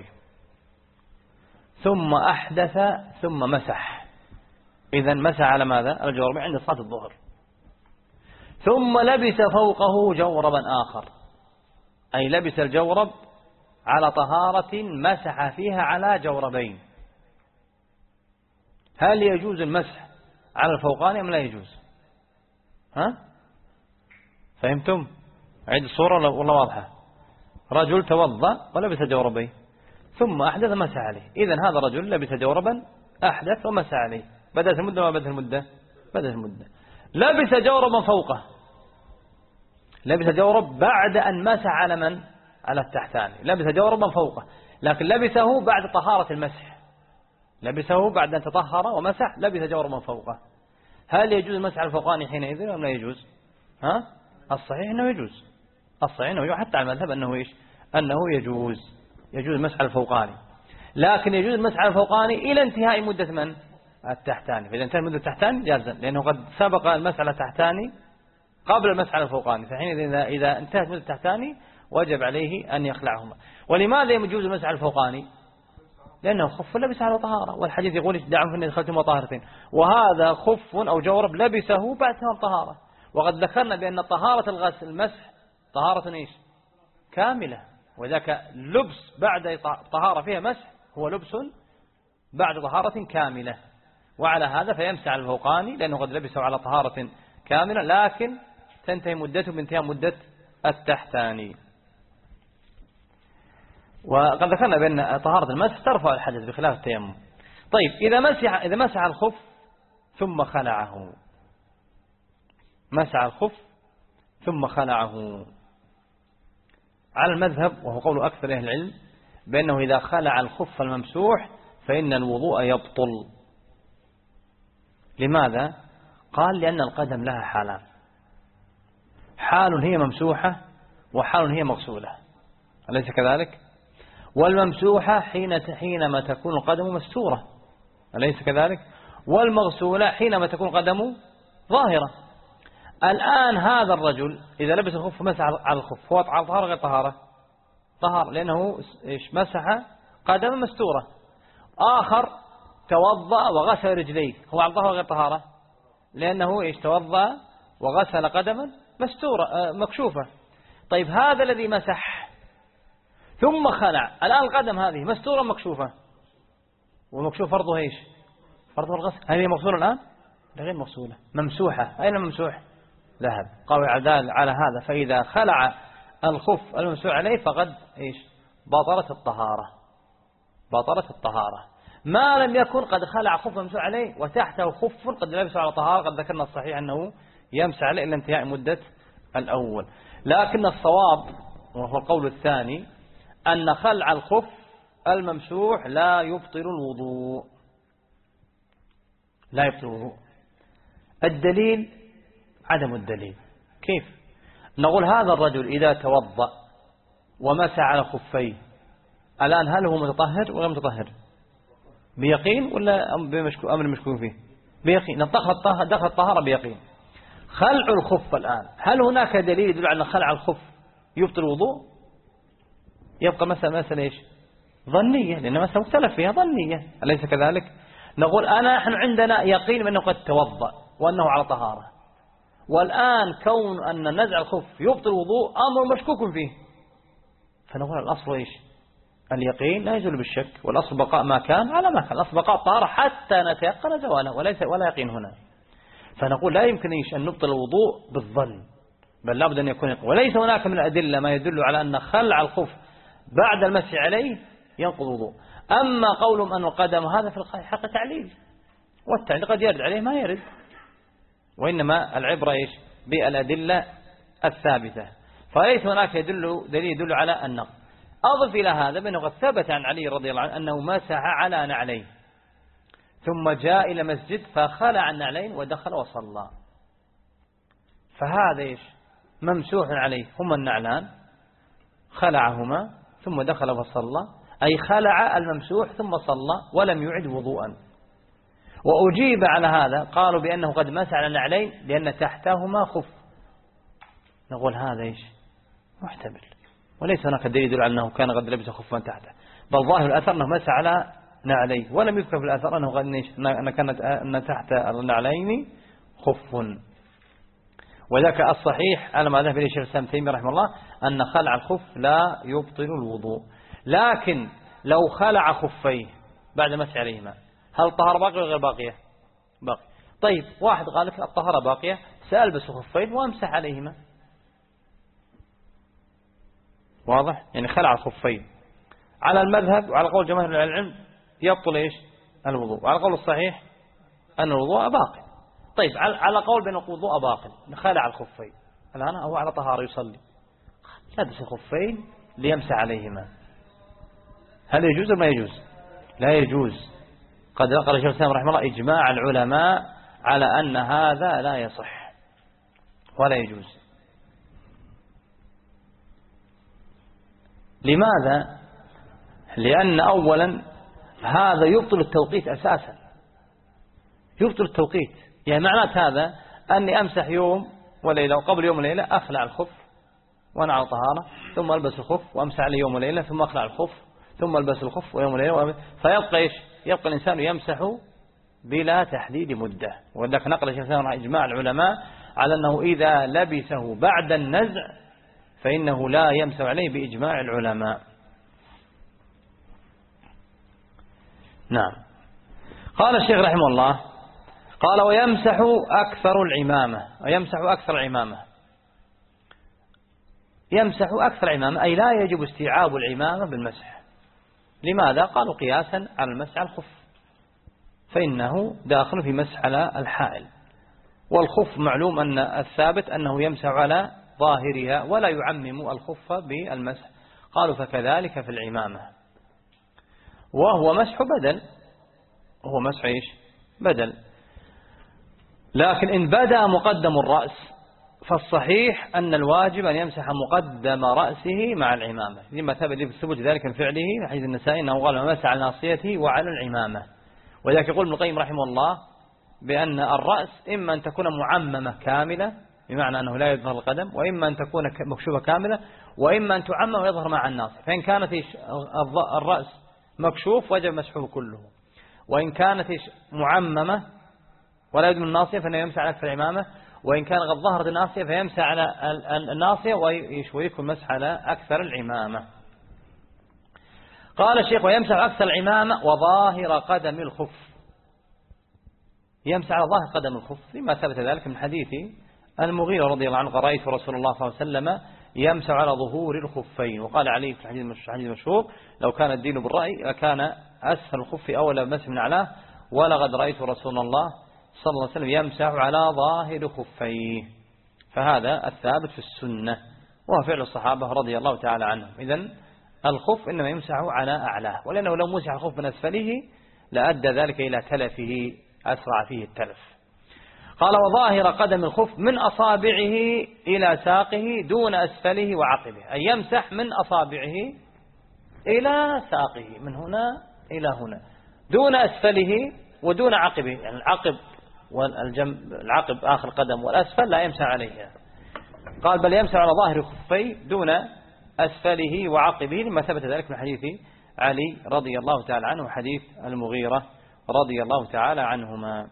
ثم أحدث ثم مسح، إذا مسح على ماذا؟ الجوربين عند صلاة الظهر، ثم لبس فوقه جوربا آخر، أي لبس الجورب على طهارة مسح فيها على جوربين. هل يجوز المسح على الفوقاني أم لا يجوز؟ ها؟ فهمتم؟ عيد الصورة والله واضحة. رجل توضأ ولبس جوربين ثم أحدث مسح عليه، إذن هذا رجل لبس جوربا أحدث ومسح عليه، بدأت المدة وما بدأت المدة؟ بدأت المدة. لبس جوربا فوقه، لبس جورب بعد أن مسح على من؟ على التحتاني، لبس جوربا فوقه، لكن لبسه بعد طهارة المسح، لبسه بعد أن تطهر ومسح لبس جوربا فوقه. هل يجوز المسح على الفوقاني حينئذ أم لا يجوز؟ ها؟ الصحيح أنه يجوز، الصحيح أنه يجوز، حتى على المذهب أنه إيش؟ أنه يجوز، يجوز المسح على الفوقاني، لكن يجوز المسح على الفوقاني إلى انتهاء مدة من؟ التحتاني. فإذا انتهى مدة التحتاني جازا، لأنه قد سبق المسح على التحتاني قبل المسح على الفوقاني، فحين إذا, إذا انتهت مدة التحتاني وجب عليه أن يخلعهما. ولماذا يجوز المسح على الفوقاني؟ لأنه خف لبس على طهارة، والحديث يقول دعهم فإن دخلتم طاهرتين، وهذا خف أو جورب لبسه بعد تمام طهارة، وقد ذكرنا بأن طهارة الغسل المسح طهارة إيش؟ كاملة، وذاك لبس بعد طهارة فيها مسح هو لبس بعد طهارة كاملة. وعلى هذا فيمسح على الفوقاني لأنه قد لبسه على طهارة كاملة، لكن تنتهي مدته بانتهاء مدة التحتاني. وقد ذكرنا بأن طهارة المسح ترفع الحدث بخلاف التيمم. طيب إذا مسح إذا مسح الخف ثم خلعه، مسح الخف ثم خلعه، على المذهب وهو قول أكثر أهل العلم بأنه إذا خلع الخف الممسوح فإن الوضوء يبطل. لماذا؟ قال لأن القدم لها حالان، حال هي ممسوحة وحال هي مغسولة، أليس كذلك؟ والممسوحة حين حينما تكون القدم مستورة، أليس كذلك؟ والمغسولة حينما تكون القدم ظاهرة. الآن هذا الرجل إذا لبس الخف مسح على الخف هو على طهارة غير طهارة؟ طهارة، لأنه مسح قدم مستورة. آخر توضأ وغسل رجليه، هو على طهارة غير طهارة؟ لأنه إيش؟ توضأ وغسل قدما مستورة مكشوفة. طيب هذا الذي مسح ثم خلع، الآن القدم هذه مستورة مكشوفة، ومكشوف فرضه إيش؟ فرضه الغسل. هل هي مغسولة الآن؟ غير مغسولة، ممسوحة. أين الممسوح؟ ذهب. قوي عدال على هذا، فإذا خلع الخف الممسوح عليه فقد إيش؟ بطلت الطهارة، بطلت الطهارة، ما لم يكن قد خلع خف ممسوح عليه وتحته خف قد لبسه على طهارة. قد ذكرنا الصحيح أنه يمسح عليه إلى انتهاء مدة الأول، لكن الصواب وهو القول الثاني أن خلع الخف الممسوح لا يبطل الوضوء، لا يبطل الوضوء. الدليل عدم الدليل. كيف؟ نقول هذا الرجل إذا توضأ ومسح على خفيه الآن هل هو متطهر ولا متطهر؟ بيقين ولا أمر مشكوك فيه؟ بيقين. دخل الطهارة بيقين. خلع الخف الآن هل هناك دليل يدل على خلع الخف يبطل الوضوء؟ يبقى مثلا مثلا إيش؟ ظنية، لأن مثلا مختلف فيها ظنية، أليس كذلك؟ نقول أنا نحن عندنا يقين بأنه قد توضأ وأنه على طهارة، والآن كون أن نزع الخف يبطل الوضوء أمر مشكوك فيه، فنقول الأصل إيش؟ اليقين لا يزول بالشك، والأصل بقاء ما كان على ما كان، الأصل بقاء الطهارة حتى نتيقن زواله، وليس ولا يقين هنا. فنقول لا يمكن إيش أن نبطل الوضوء بالظن، بل لابد أن يكون يقين. وليس هناك من الأدلة ما يدل على أن خلع الخف بعد المسح عليه ينقض الوضوء. أما قولهم أن القدم هذا في الحق تعليل، والتعليل قد يرد عليه ما يرد، وإنما العبرة إيش؟ بالأدلة الثابتة. فليس هناك يدل دليل يدل على النقض. أضف إلى هذا بأنه قد ثبت عن علي رضي الله عنه أنه مسح على نعلين ثم جاء إلى مسجد فخلع النعلين ودخل وصلى، فهذا إيش؟ ممسوح عليه، هما النعلان خلعهما ثم دخل وصلى، أي خلع الممسوح ثم صلى ولم يعد وضوءا. وأجيب على هذا قالوا بأنه قد مسح على النعلين لأن تحتهما خف. نقول هذا إيش؟ محتمل، وليس هناك دليل يدل على أنه كان قد لبس خفا تحته، بل ظاهر الأثر أنه مسح على نعليه، ولم يذكر في الأثر أنه قد أن كانت أن تحت النعلين خف. وذاك الصحيح على ما ذهب إليه الشيخ الإسلام تيمية رحمه الله أن خلع الخف لا يبطل الوضوء. لكن لو خلع خفيه بعد مسح عليهما هل الطهارة باقية ولا غير باقية؟ باقي. طيب واحد قال لك الطهارة باقية، سألبس خفين وامسح عليهما، واضح؟ يعني خلع الخفين على المذهب وعلى قول جماهير العلم يبطل إيش؟ الوضوء، وعلى قول الصحيح أن الوضوء باقي. طيب على قول بأن الوضوء باقي خلع الخفين، الآن هو على طهارة يصلي، لبس الخفين ليمسح عليهما، هل يجوز ولا ما يجوز؟ لا يجوز. قد نقل الشيخ الإسلام رحمه الله إجماع العلماء على أن هذا لا يصح ولا يجوز. لماذا؟ لأن أولا هذا يبطل التوقيت أساسا، يبطل التوقيت. يعني معنى هذا أني أمسح يوم وليلة وقبل يوم وليلة أخلع الخف وأنا على طهارة، ثم ألبس الخف وأمسح عليه يوم وليلة، ثم أخلع الخف ثم ألبس الخف ويوم وليلة، فيبقى إيش؟ يبقى الإنسان يمسح بلا تحديد مدة. وذلك نقل الشيخ الإسلام إجماع العلماء على أنه إذا لبسه بعد النزع فإنه لا يمسح عليه بإجماع العلماء. نعم. قال الشيخ رحمه الله قال ويمسح أكثر العمامة، ويمسح أكثر العمامة، يمسح أكثر العمامة أي لا يجب استيعاب العمامة بالمسح. لماذا؟ قالوا قياسا على المسح على الخف، فإنه داخل في مسح على الحائل، والخف معلوم أن الثابت أنه يمسح على ظاهرها ولا يعمم الخف بالمسح. قالوا فكذلك في العمامة، وهو مسح بدل، وهو مسح إيش؟ بدل. لكن إن بدأ مقدم الرأس فالصحيح أن الواجب أن يمسح مقدم رأسه مع العمامة، لما ثبت ثبت ذلك من فعله في حديث النسائي أنه قال مسح على ناصيته وعلى العمامة. وذلك يقول ابن القيم رحمه الله بأن الرأس إما أن تكون معممة كاملة بمعنى أنه لا يظهر القدم، وإما أن تكون مكشوفة كاملة، وإما أن تعمم ويظهر مع الناصية. فإن كانت الرأس مكشوف وجب مسحه كله، وإن كانت معممة ولا يد من الناصية فإنه يمسح على أكثر العمامة، وإن كان قد ظهرت الناصية فيمسح على الناصية ويكون مسح على أكثر العمامة. قال الشيخ ويمسح أكثر العمامة وظاهر قدم الخف، يمسح على ظاهر قدم الخف لما ثبت ذلك من حديث المغيرة رضي الله عنه رأيت رسول الله صلى الله عليه وسلم يمسح على ظهور الخفين. وقال عليه في الحديث المشهور لو كان الدين بالرأي لكان أسفل الخف أولى بمسح من أعلاه، ولقد رأيت رسول الله صلى الله عليه وسلم يمسح على ظاهر خفيه. فهذا الثابت في السنة وهو فعل الصحابة رضي الله تعالى عنهم. إذن الخف إنما يمسح على أعلاه، ولأنه لو مسح الخف من أسفله لأدى ذلك إلى تلفه، أسرع فيه التلف. قال وظاهر قدم الخف من أصابعه إلى ساقه دون أسفله وعقبه، أي يمسح من أصابعه إلى ساقه من هنا إلى هنا دون أسفله ودون عقبه، يعني العقب والجنب العقب آخر قدم والأسفل لا يمسح عليها. قال بل يمسح على ظاهر خفيه دون أسفله وعقبه، لما ثبت ذلك من حديث علي رضي الله تعالى عنه وحديث المغيرة رضي الله تعالى عنهما.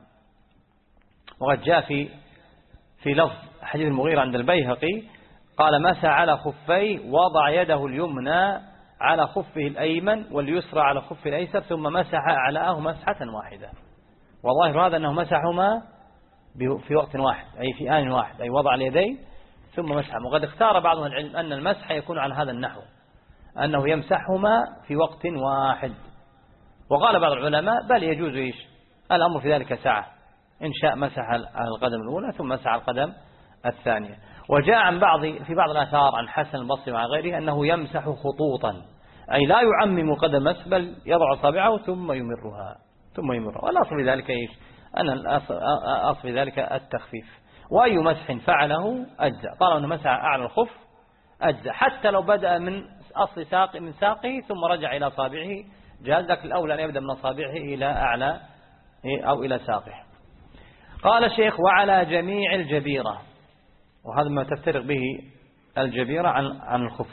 وقد جاء في في لفظ حديث المغيرة عند البيهقي قال مسح على خفيه وضع يده اليمنى على خفه الأيمن واليسرى على خفه الأيسر ثم مسح أعلاه مسحة واحدة. وظاهر هذا أنه مسحهما في وقت واحد أي في آن واحد، أي وضع اليدين ثم مسحهما. وقد اختار بعض العلم أن المسح يكون على هذا النحو، أنه يمسحهما في وقت واحد. وقال بعض العلماء بل يجوز إيش الأمر في ذلك ساعة، إن شاء مسح على القدم الأولى ثم مسح على القدم الثانية. وجاء عن بعض في بعض الآثار عن حسن البصري وعن غيره أنه يمسح خطوطا، أي لا يعمم قدم بل يضع أصابعه ثم يمرها ثم يمرها. والأصل في ذلك إيش أن الأصل في ذلك التخفيف. وأي مسح فعله أجزاء، طالما أنه مسح أعلى الخف أجزاء، حتى لو بدأ من أصل ساق من ساقه ثم رجع إلى أصابعه جاز، لكن الأولى أن يبدأ من أصابعه إلى أعلى أو إلى ساقه. قال الشيخ وعلى جميع الجبيرة، وهذا ما تفترق به الجبيرة عن عن الخف،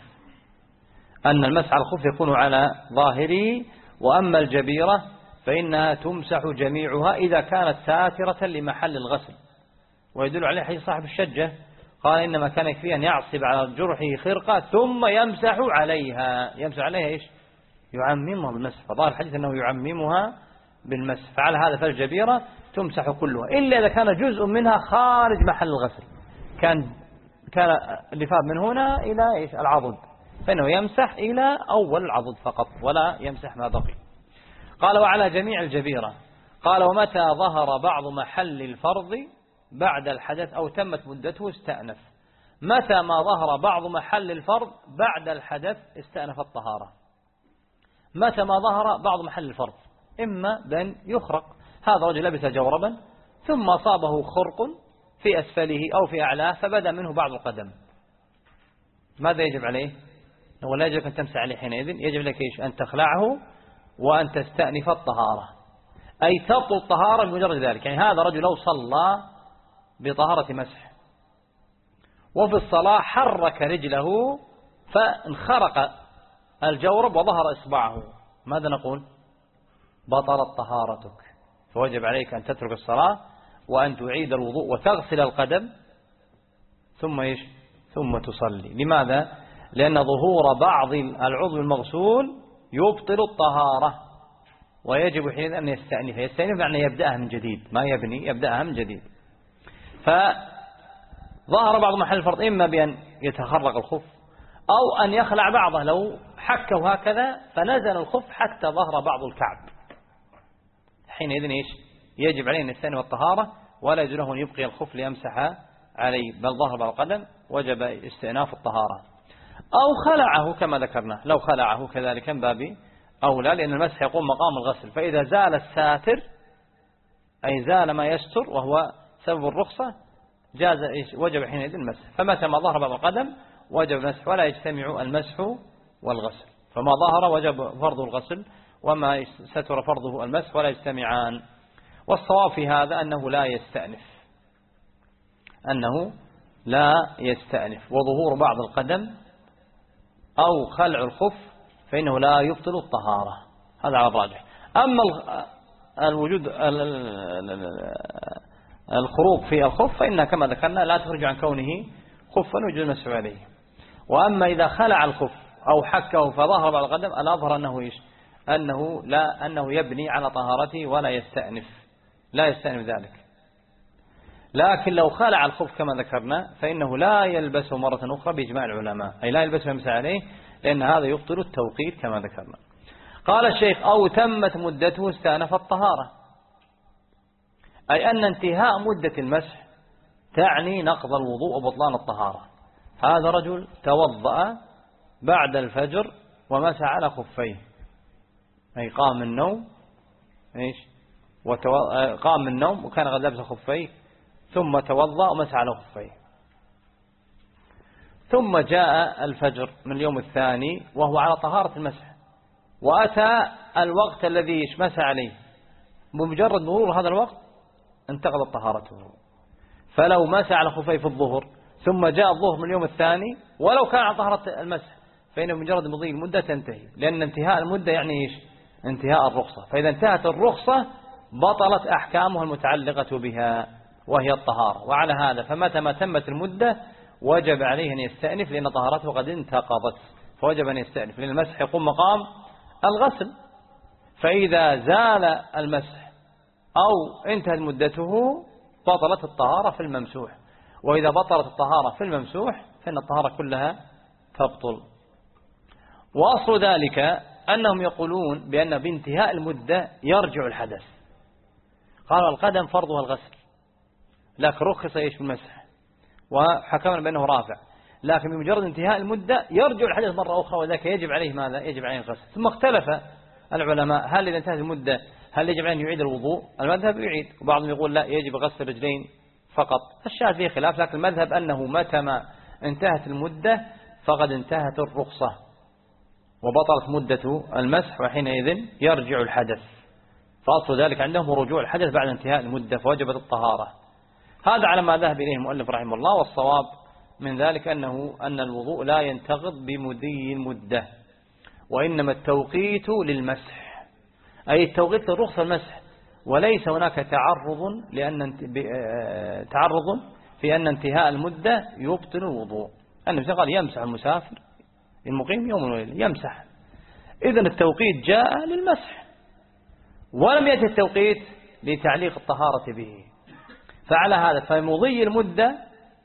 أن المسح على الخف يكون على ظاهره، وأما الجبيرة فإنها تمسح جميعها إذا كانت ساترة لمحل الغسل. ويدل عليه حديث صاحب الشجة قال إنما كان يكفي أن يعصب على جرحه خرقة ثم يمسح عليها. يمسح عليها إيش؟ يعممها بالمسح، فظاهر الحديث أنه يعممها بالمسح. فعلى هذا فالجبيرة تمسح كلها إلا إذا كان جزء منها خارج محل الغسل، كان كان اللفاف من هنا إلى إيش العضد، فإنه يمسح إلى أول العضد فقط ولا يمسح ما بقي. قال وعلى جميع الجبيرة. قال ومتى ظهر بعض محل الفرض بعد الحدث أو تمت مدته استأنف. متى ما ظهر بعض محل الفرض بعد الحدث استأنف الطهارة. متى ما ظهر بعض محل الفرض، إما بأن يخرق، هذا رجل لبس جوربا ثم أصابه خرق في أسفله أو في أعلاه فبدأ منه بعض القدم، ماذا يجب عليه؟ ولا يجب أن تمسح عليه حينئذ، يجب لك إيش أن تخلعه وأن تستأنف الطهارة، أي تبطل الطهارة بمجرد ذلك. يعني هذا رجل لو صلى بطهارة مسح وفي الصلاة حرك رجله فانخرق الجورب وظهر إصبعه، ماذا نقول؟ بطلت طهارتك، فوجب عليك أن تترك الصلاة وأن تعيد الوضوء وتغسل القدم ثم إيش؟ ثم تصلي. لماذا؟ لأن ظهور بعض العضو المغسول يبطل الطهارة، ويجب حين أن يستأنف. يستأنف معنى يبدأها من جديد، ما يبني، يبدأها من جديد. فظهر بعض محل الفرض إما بأن يتخرق الخف أو أن يخلع بعضه، لو حكه هكذا فنزل الخف حتى ظهر بعض الكعب، حينئذ إيش؟ يجب عليه أن يستأنف الطهارة ولا يجوز له أن يبقي الخف ليمسح عليه، بل ظهر بعض القدم وجب استئناف الطهارة. أو خلعه كما ذكرنا، لو خلعه كذلك من باب أولى، لأن المسح يقوم مقام الغسل، فإذا زال الساتر أي زال ما يستر وهو سبب الرخصة جاز وجب حينئذ المسح. فمتى ما ظهر بعض القدم وجب المسح ولا يجتمع المسح والغسل، فما ظهر وجب فرضه الغسل وما ستر فرضه المسح ولا يجتمعان. والصواب في هذا أنه لا يستأنف، أنه لا يستأنف، وظهور بعض القدم أو خلع الخف فإنه لا يبطل الطهارة، هذا على الراجح. أما الوجود الخروق في الخف فإنها كما ذكرنا لا تخرج عن كونه خفا وجود المسح عليه. وأما إذا خلع الخف أو حكه فظهر بعض القدم الأظهر أنه إيش؟ أنه لا أنه يبني على طهارته ولا يستأنف، لا يستأنف ذلك. لكن لو خلع الخف كما ذكرنا فإنه لا يلبسه مرة أخرى بإجماع العلماء، أي لا يلبسه يمسح عليه، لأن هذا يبطل التوقيت كما ذكرنا. قال الشيخ أو تمت مدته استأنف الطهارة، أي أن انتهاء مدة المسح تعني نقض الوضوء وبطلان الطهارة. هذا رجل توضأ بعد الفجر ومسح على خفيه، أي قام من النوم إيش وتو... قام من النوم وكان قد لبس خفيه ثم توضأ ومسح على خفيه. ثم جاء الفجر من اليوم الثاني وهو على طهارة المسح، وأتى الوقت الذي مسح عليه، بمجرد مرور هذا الوقت انتقضت طهارته. فلو مسح على خفيه في الظهر ثم جاء الظهر من اليوم الثاني ولو كان على طهارة المسح فإنه مجرد مضي المدة تنتهي، لأن انتهاء المدة يعني إيش؟ انتهاء الرخصة. فإذا انتهت الرخصة بطلت أحكامها المتعلقة بها وهي الطهارة. وعلى هذا فمتى ما تمت المدة وجب عليه أن يستأنف، لأن طهارته قد انتقضت، فوجب أن يستأنف، لأن المسح يقوم مقام الغسل. فإذا زال المسح أو انتهت مدته بطلت الطهارة في الممسوح، وإذا بطلت الطهارة في الممسوح فإن الطهارة كلها تبطل. وأصل ذلك أنهم يقولون بأن بانتهاء المدة يرجع الحدث. قالوا القدم فرضها الغسل، لكن رخص إيش في المسح وحكمنا بأنه رافع، لكن بمجرد انتهاء المدة يرجع الحدث مرة أخرى، وذلك يجب عليه ماذا؟ يجب عليه الغسل. ثم اختلف العلماء هل إذا انتهت المدة هل يجب أن يعيد الوضوء؟ المذهب يعيد، وبعضهم يقول لا، يجب غسل الرجلين فقط. الشاهد فيه خلاف، لكن المذهب أنه متى ما انتهت المدة فقد انتهت الرخصة وبطلت مدة المسح، وحينئذ يرجع الحدث. فأصل ذلك عندهم رجوع الحدث بعد انتهاء المدة، فوجبت الطهارة. هذا على ما ذهب إليه المؤلف رحمه الله. والصواب من ذلك أنه أن الوضوء لا ينتقض بمدي المدة، وإنما التوقيت للمسح، أي التوقيت للرخصة المسح، وليس هناك تعرض لأن تعرض في أن انتهاء المدة يبطل الوضوء. النبي قال يمسح المسافر المقيم يوم وليلة، يمسح. إذن التوقيت جاء للمسح، ولم يأتي التوقيت لتعليق الطهارة به. فعلى هذا فمضي المدة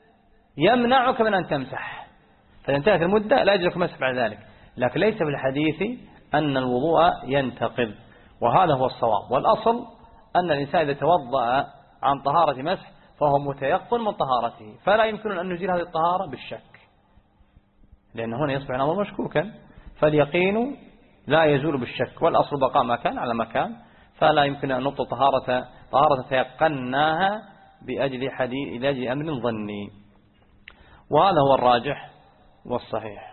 يمنعك من أن تمسح، فإذا انتهت المدة لا يجوز مسح بعد ذلك. لكن ليس بالحديث أن الوضوء ينتقض، وهذا هو الصواب. والأصل أن الإنسان إذا توضأ عن طهارة مسح فهو متيقن من طهارته، فلا يمكن أن نزيل هذه الطهارة بالشك، لأن هنا يصبح الأمر مشكوكا، فاليقين لا يزول بالشك، والأصل بقاء ما كان على مكان، فلا يمكن أن نبطل طهارة طهارة تيقناها بأجل حديث لأجل أمر ظني. وهذا هو الراجح والصحيح.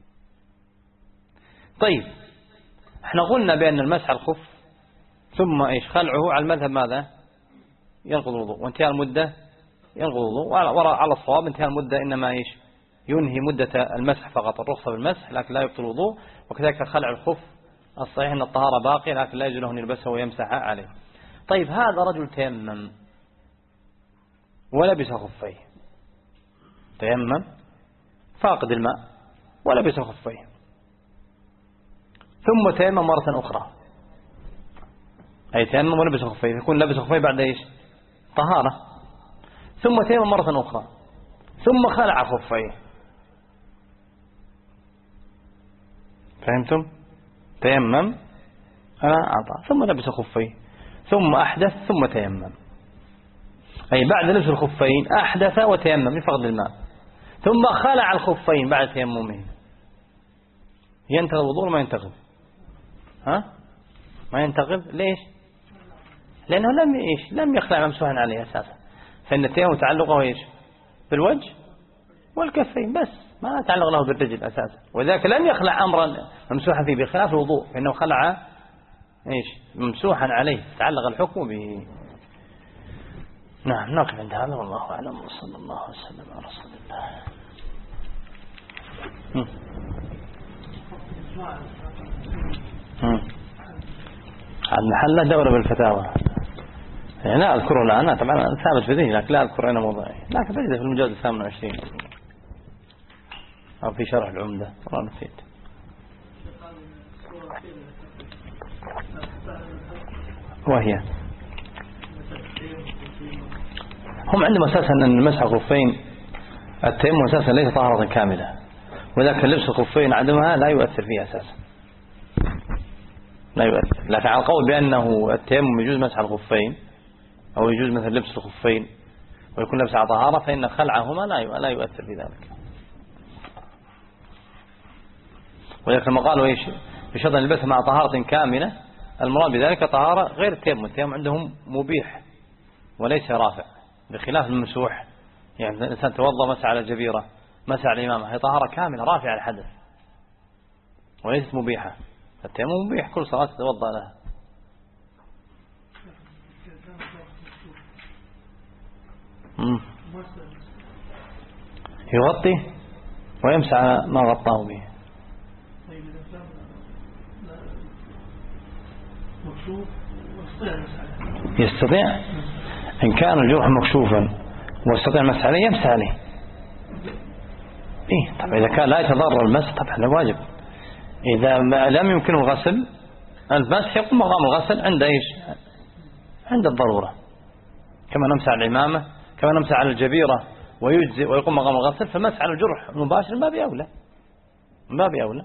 طيب، احنا قلنا بأن المسح الخف ثم ايش خلعه على المذهب ماذا؟ ينقض الوضوء، وانتهاء المدة ينقض الوضوء. وعلى الصواب انتهاء المدة إنما ايش ينهي مدة المسح فقط، الرخصة بالمسح لكن لا يبطل الوضوء. وكذلك خلع الخف الصحيح أن الطهارة باقية لكن لا يجوز له أن يلبسه ويمسح عليه. طيب، هذا رجل تيمم ولبس خفيه، تيمم فاقد الماء ولبس خفيه، ثم تيمم مرة أخرى، أي تيمم ولبس خفيه، يكون لبس خفيه بعد إيش؟ طهارة. ثم تيمم مرة أخرى، ثم خلع خفيه. فهمتم؟ تيمم أعطى ثم لبس خفيه، ثم أحدث ثم تيمم، أي بعد لبس الخفين أحدث وتيمم من فقد الماء، ثم خلع الخفين بعد تيممه. ينتقض الوضوء ما ينتقض؟ ها؟ ما ينتقض. ليش؟ لأنه لم إيش لم يخلع ممسوحا عليه أساسا، فإن التيمم تعلقه إيش بالوجه والكفين بس، ما تعلق له بالرجل أساسا، وذلك لم يخلع أمرا ممسوحا فيه بخلاف الوضوء، فإنه خلع إيش ممسوحا عليه، تعلق الحكم به. نعم، نقف عند هذا والله أعلم، وصلى الله وسلم على رسول الله. هذا محل دورة بالفتاوى، يعني لا أذكره الآن، طبعا ثابت في ذهني لكن لا أذكر أين موضعه، لكن تجده في المجلد الثامن والعشرين أو في شرح العمدة، والله نسيت. وهي هم عندهم أساسا أن المسح الخفين التيمم أساسا ليس طهارة كاملة، وذلك لبس الخفين عدمها لا يؤثر فيها أساسا، لا يؤثر. لكن على القول بأنه التيمم يجوز مسح الخفين أو يجوز مثل لبس الخفين ويكون لبس على طهارة، فإن خلعهما لا يؤثر في ذلك. ولكن لما قالوا إيش بشرط أن يلبسها مع طهارة كاملة، المراد بذلك طهارة غير التيمم، التيمم عندهم مبيح وليس رافع، بخلاف المسوح. يعني الإنسان توضأ مسح على الجبيرة مسح على الإمامة، هي طهارة كاملة رافعة الحدث وليست مبيحة. التيمم مبيح كل صلاة تتوضأ لها. مم. يغطي ويمسح على ما غطاه به. يستطيع إن كان الجرح مكشوفا ويستطيع المسح عليه يمسح عليه. إيه طبعا إذا كان لا يتضرر المسح طبعا لا واجب. إذا لم يمكنه الغسل المسح يقوم مقام الغسل عند إيش؟ عند الضرورة. كما نمسح على الإمامة كما نمسح على الجبيرة ويجزئ ويقوم مقام الغسل، فمسح على الجرح المباشر ما بأولى ما بأولى.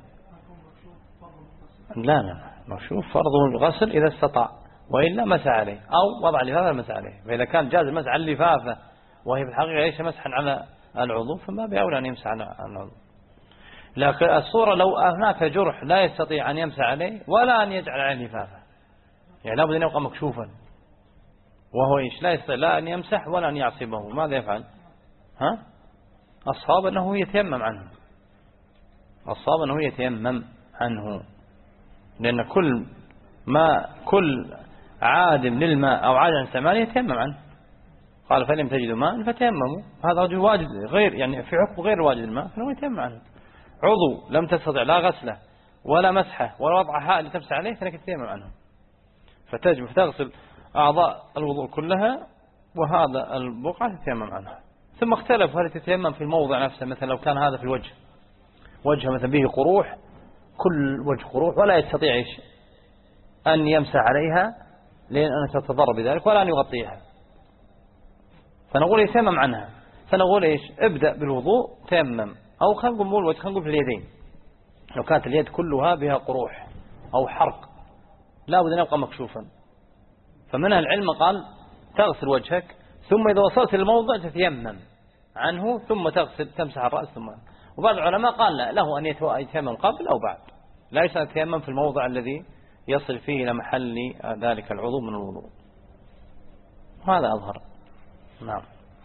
لا لا مكشوف فرضه الغسل إذا استطاع، وإلا مسح عليه أو وضع لفافة مسح عليه. فإذا كان جاز المسح على اللفافة وهي في الحقيقة ليس مسحا على العضو فما بأولى أن يمسح على العضو. لكن الصورة لو هناك جرح لا يستطيع أن يمسح عليه ولا أن يجعل عليه لفافة، يعني لابد أن يبقى مكشوفا وهو إيش لا يستطيع لا أن يمسح ولا أن يعصبه، ماذا يفعل؟ ها؟ الصواب أنه يتيمم عنه. الصواب أنه يتيمم عنه، لأن كل ما كل عادم للماء أو عادم استعماله يتيمم عنه. قال فلم تجدوا ماء فتيمموا، هذا رجل واجد غير يعني في حكم غير واجد الماء فهو يتيمم عنه. عضو لم تستطع لا غسله ولا مسحه ولا وضع حائل لتمسح عليه فإنك تتيمم عنه. فتجب فتغسل أعضاء الوضوء كلها وهذا البقعة تتيمم عنها. ثم اختلف هل تتيمم في الموضع نفسه، مثلا لو كان هذا في الوجه وجه مثلا به قروح كل وجه قروح ولا يستطيع إيش أن يمسح عليها لأنها تتضرر بذلك ولا أن يغطيها، فنقول يتيمم عنها. فنقول إيش ابدأ بالوضوء تيمم، أو خلينا نقول الوجه خلينا نقول في اليدين لو كانت اليد كلها بها قروح أو حرق لا بد أن يبقى مكشوفا، فمنها العلم قال تغسل وجهك ثم إذا وصلت للموضع تتيمم عنه ثم تغسل تمسح الرأس ثم. وبعض العلماء قال لا له أن يتيمم قبل أو بعد، لا يشترط يتيمم في الموضع الذي يصل فيه إلى محل ذلك العضو من الوضوء. هذا أظهر. نعم.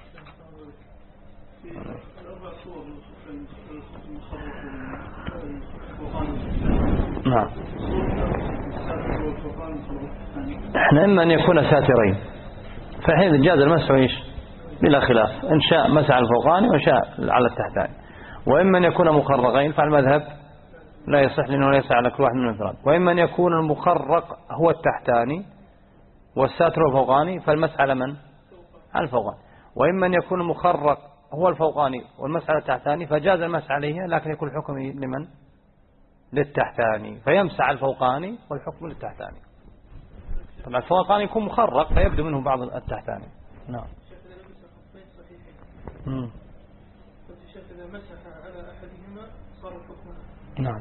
نعم. احنا إما أن يكون ساترين فحين جاز المسح إيش بلا خلاف، إن شاء مسح على الفوقاني وشاء على التحتاني، وإما أن يكون مخرقين فالمذهب لا يصح لأنه ليس على كل واحد من الانفراد، وإما أن يكون المخرق هو التحتاني والساتر هو الفوقاني فالمسح على من؟ على الفوقاني، وإما أن يكون المخرق هو الفوقاني والمسح على التحتاني فجاز المسح عليه لكن يكون الحكم لمن؟ للتحتاني، فيمسح على الفوقاني والحكم للتحتاني. طبعا الفوقاني يكون مخرق فيبدو منه بعض التحتاني. نعم. امم إذا مسح على أحدهما صار الحكم. نعم.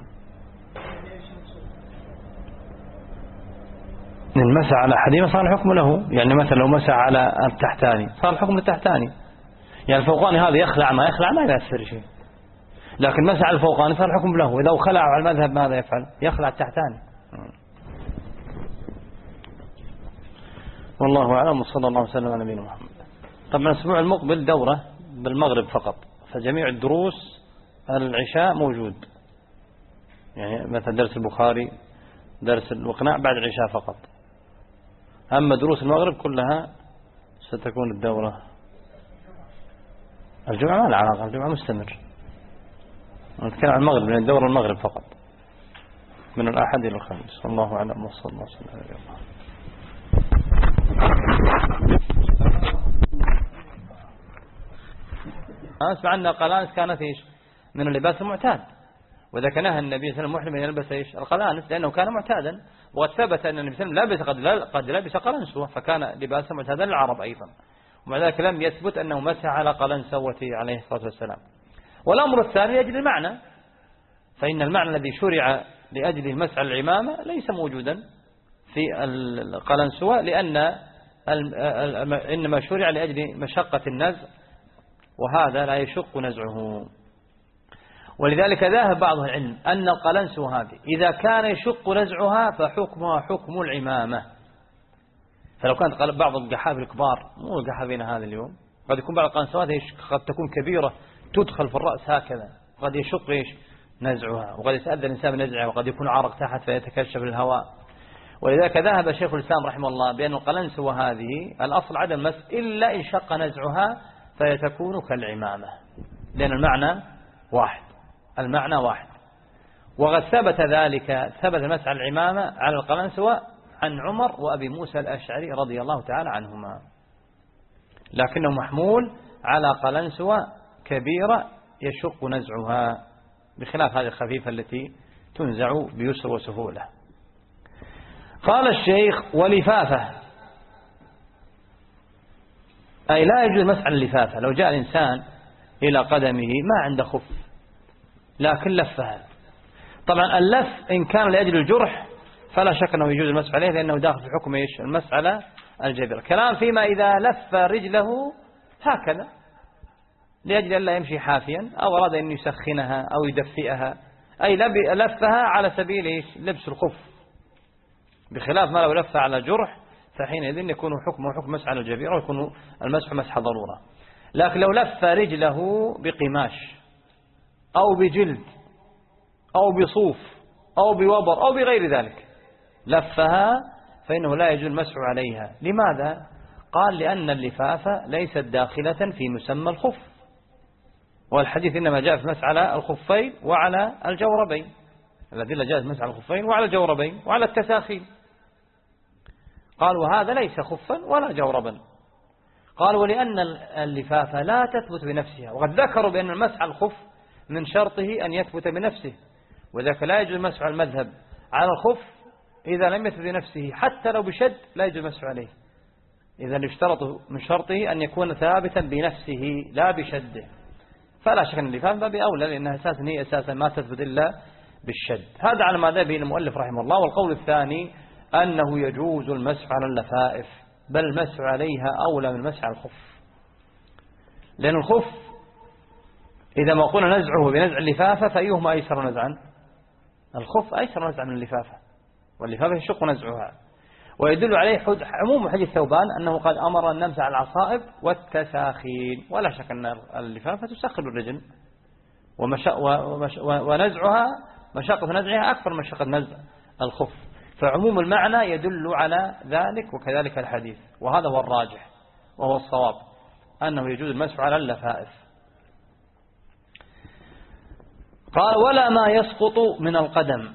إن مسح على أحدهما صار الحكم له، يعني مثلا لو مسح على التحتاني صار الحكم للتحتاني، يعني الفوقاني هذا يخلع ما يخلع ما يأثر شيء، لكن مسح على الفوقاني صار الحكم له. إذا خلع على المذهب ماذا يفعل؟ يخلع التحتاني. والله أعلم وصلى الله وسلم على نبينا محمد. طبعا الأسبوع المقبل دورة بالمغرب فقط، فجميع الدروس العشاء موجود، يعني مثلا درس البخاري درس الوقناع بعد العشاء فقط، أما دروس المغرب كلها ستكون الدورة. الجمعة ما لها علاقة، الجمعة مستمر، نتكلم عن المغرب لأن الدورة المغرب فقط من الأحد إلى الخميس. والله أعلم وصلى الله وسلم على نبينا محمد. أسمع أن القلانس كانت إيش من اللباس المعتاد، وإذا كانها النبي صلى الله عليه وسلم محرم يلبس إيش القلانس لأنه كان معتادا، وقد ثبت أن النبي صلى الله عليه وسلم لبس قد لبس قلنسوة فكان لباسا معتادا للعرب أيضا، ومع ذلك لم يثبت أنه مسح على قلنسوته عليه الصلاة والسلام. والأمر الثاني لأجل المعنى، فإن المعنى الذي شرع لأجل المسح على العمامة ليس موجودا في القلنسوة، لأن إنما شرع لأجل مشقة النزع وهذا لا يشق نزعه. ولذلك ذهب بعض العلم أن القلنسوة هذه إذا كان يشق نزعها فحكمها حكم العمامة. فلو كانت بعض الجحافل الكبار مو الجحافين هذا اليوم قد يكون بعض القنصوات قد تكون كبيرة تدخل في الرأس هكذا، قد يشق إيش نزعها، وقد يتأذى الإنسان بنزعها، وقد يكون عرق تحت فيتكشف للهواء. ولذلك ذهب شيخ الإسلام رحمه الله بأن القلنسوة هذه الأصل عدم المس إلا إن شق نزعها فيتكون كالعمامة، لأن المعنى واحد، المعنى واحد. وقد ثبت ذلك، ثبت المسح على العمامة على القلنسوة عن عمر وأبي موسى الأشعري رضي الله تعالى عنهما، لكنه محمول على قلنسوة كبيرة يشق نزعها، بخلاف هذه الخفيفة التي تنزع بيسر وسهولة. قال الشيخ ولفافة، أي لا يجوز مسح اللفافة. لو جاء الإنسان إلى قدمه ما عنده خف لكن لفها، طبعا اللف إن كان لأجل الجرح فلا شك أنه يجوز المسح عليه، لأنه داخل في حكم إيش المسح على الجبر. كلام فيما إذا لف رجله هكذا لأجل أن لا يمشي حافيا، أو أراد أن يسخنها أو يدفئها، أي لفها على سبيل إيش لبس الخف، بخلاف ما لو لف على جرح فحينئذ يكون حكمه حكم مسح على الجبير ويكون المسح مسح ضرورة. لكن لو لف رجله بقماش أو بجلد أو بصوف أو بوبر أو بغير ذلك لفها فإنه لا يجوز المسح عليها. لماذا؟ قال لأن اللفافة ليست داخلة في مسمى الخف، والحديث إنما جاء في مسح على الخفين وعلى الجوربين، الأدلة جاءت في مسح على الخفين وعلى الجوربين وعلى التساخين. قال وهذا ليس خفا ولا جوربا. قال ولأن اللفافة لا تثبت بنفسها، وقد ذكروا بأن المسح على الخف من شرطه أن يثبت بنفسه، وذلك لا يجوز المسح على المذهب على الخف إذا لم يثبت بنفسه، حتى لو بشد لا يجوز المسح عليه. إذا يشترط من شرطه أن يكون ثابتا بنفسه لا بشده، فلا شك أن اللفافة باب أولى، لأنها أساسا هي أساسا ما تثبت إلا بالشد. هذا على ما ذهب المؤلف رحمه الله. والقول الثاني أنه يجوز المسح على اللفائف، بل المسح عليها أولى من المسح على الخف، لأن الخف إذا ما قلنا نزعه بنزع اللفافة فأيهما أيسر نزعا؟ الخف أيسر نزعا من اللفافة، واللفافة يشق نزعها. ويدل عليه عموم حديث ثوبان أنه قد أمر أن نمسح على العصائب والتساخين، ولا شك أن اللفافة تسخن الرجل ومش... ومش... ونزعها مشقة نزعها أكثر من مشقة نزع الخف، فعموم المعنى يدل على ذلك، وكذلك الحديث. وهذا هو الراجح وهو الصواب، أنه يجوز المسح على اللفائف. قال ولا ما يسقط من القدم،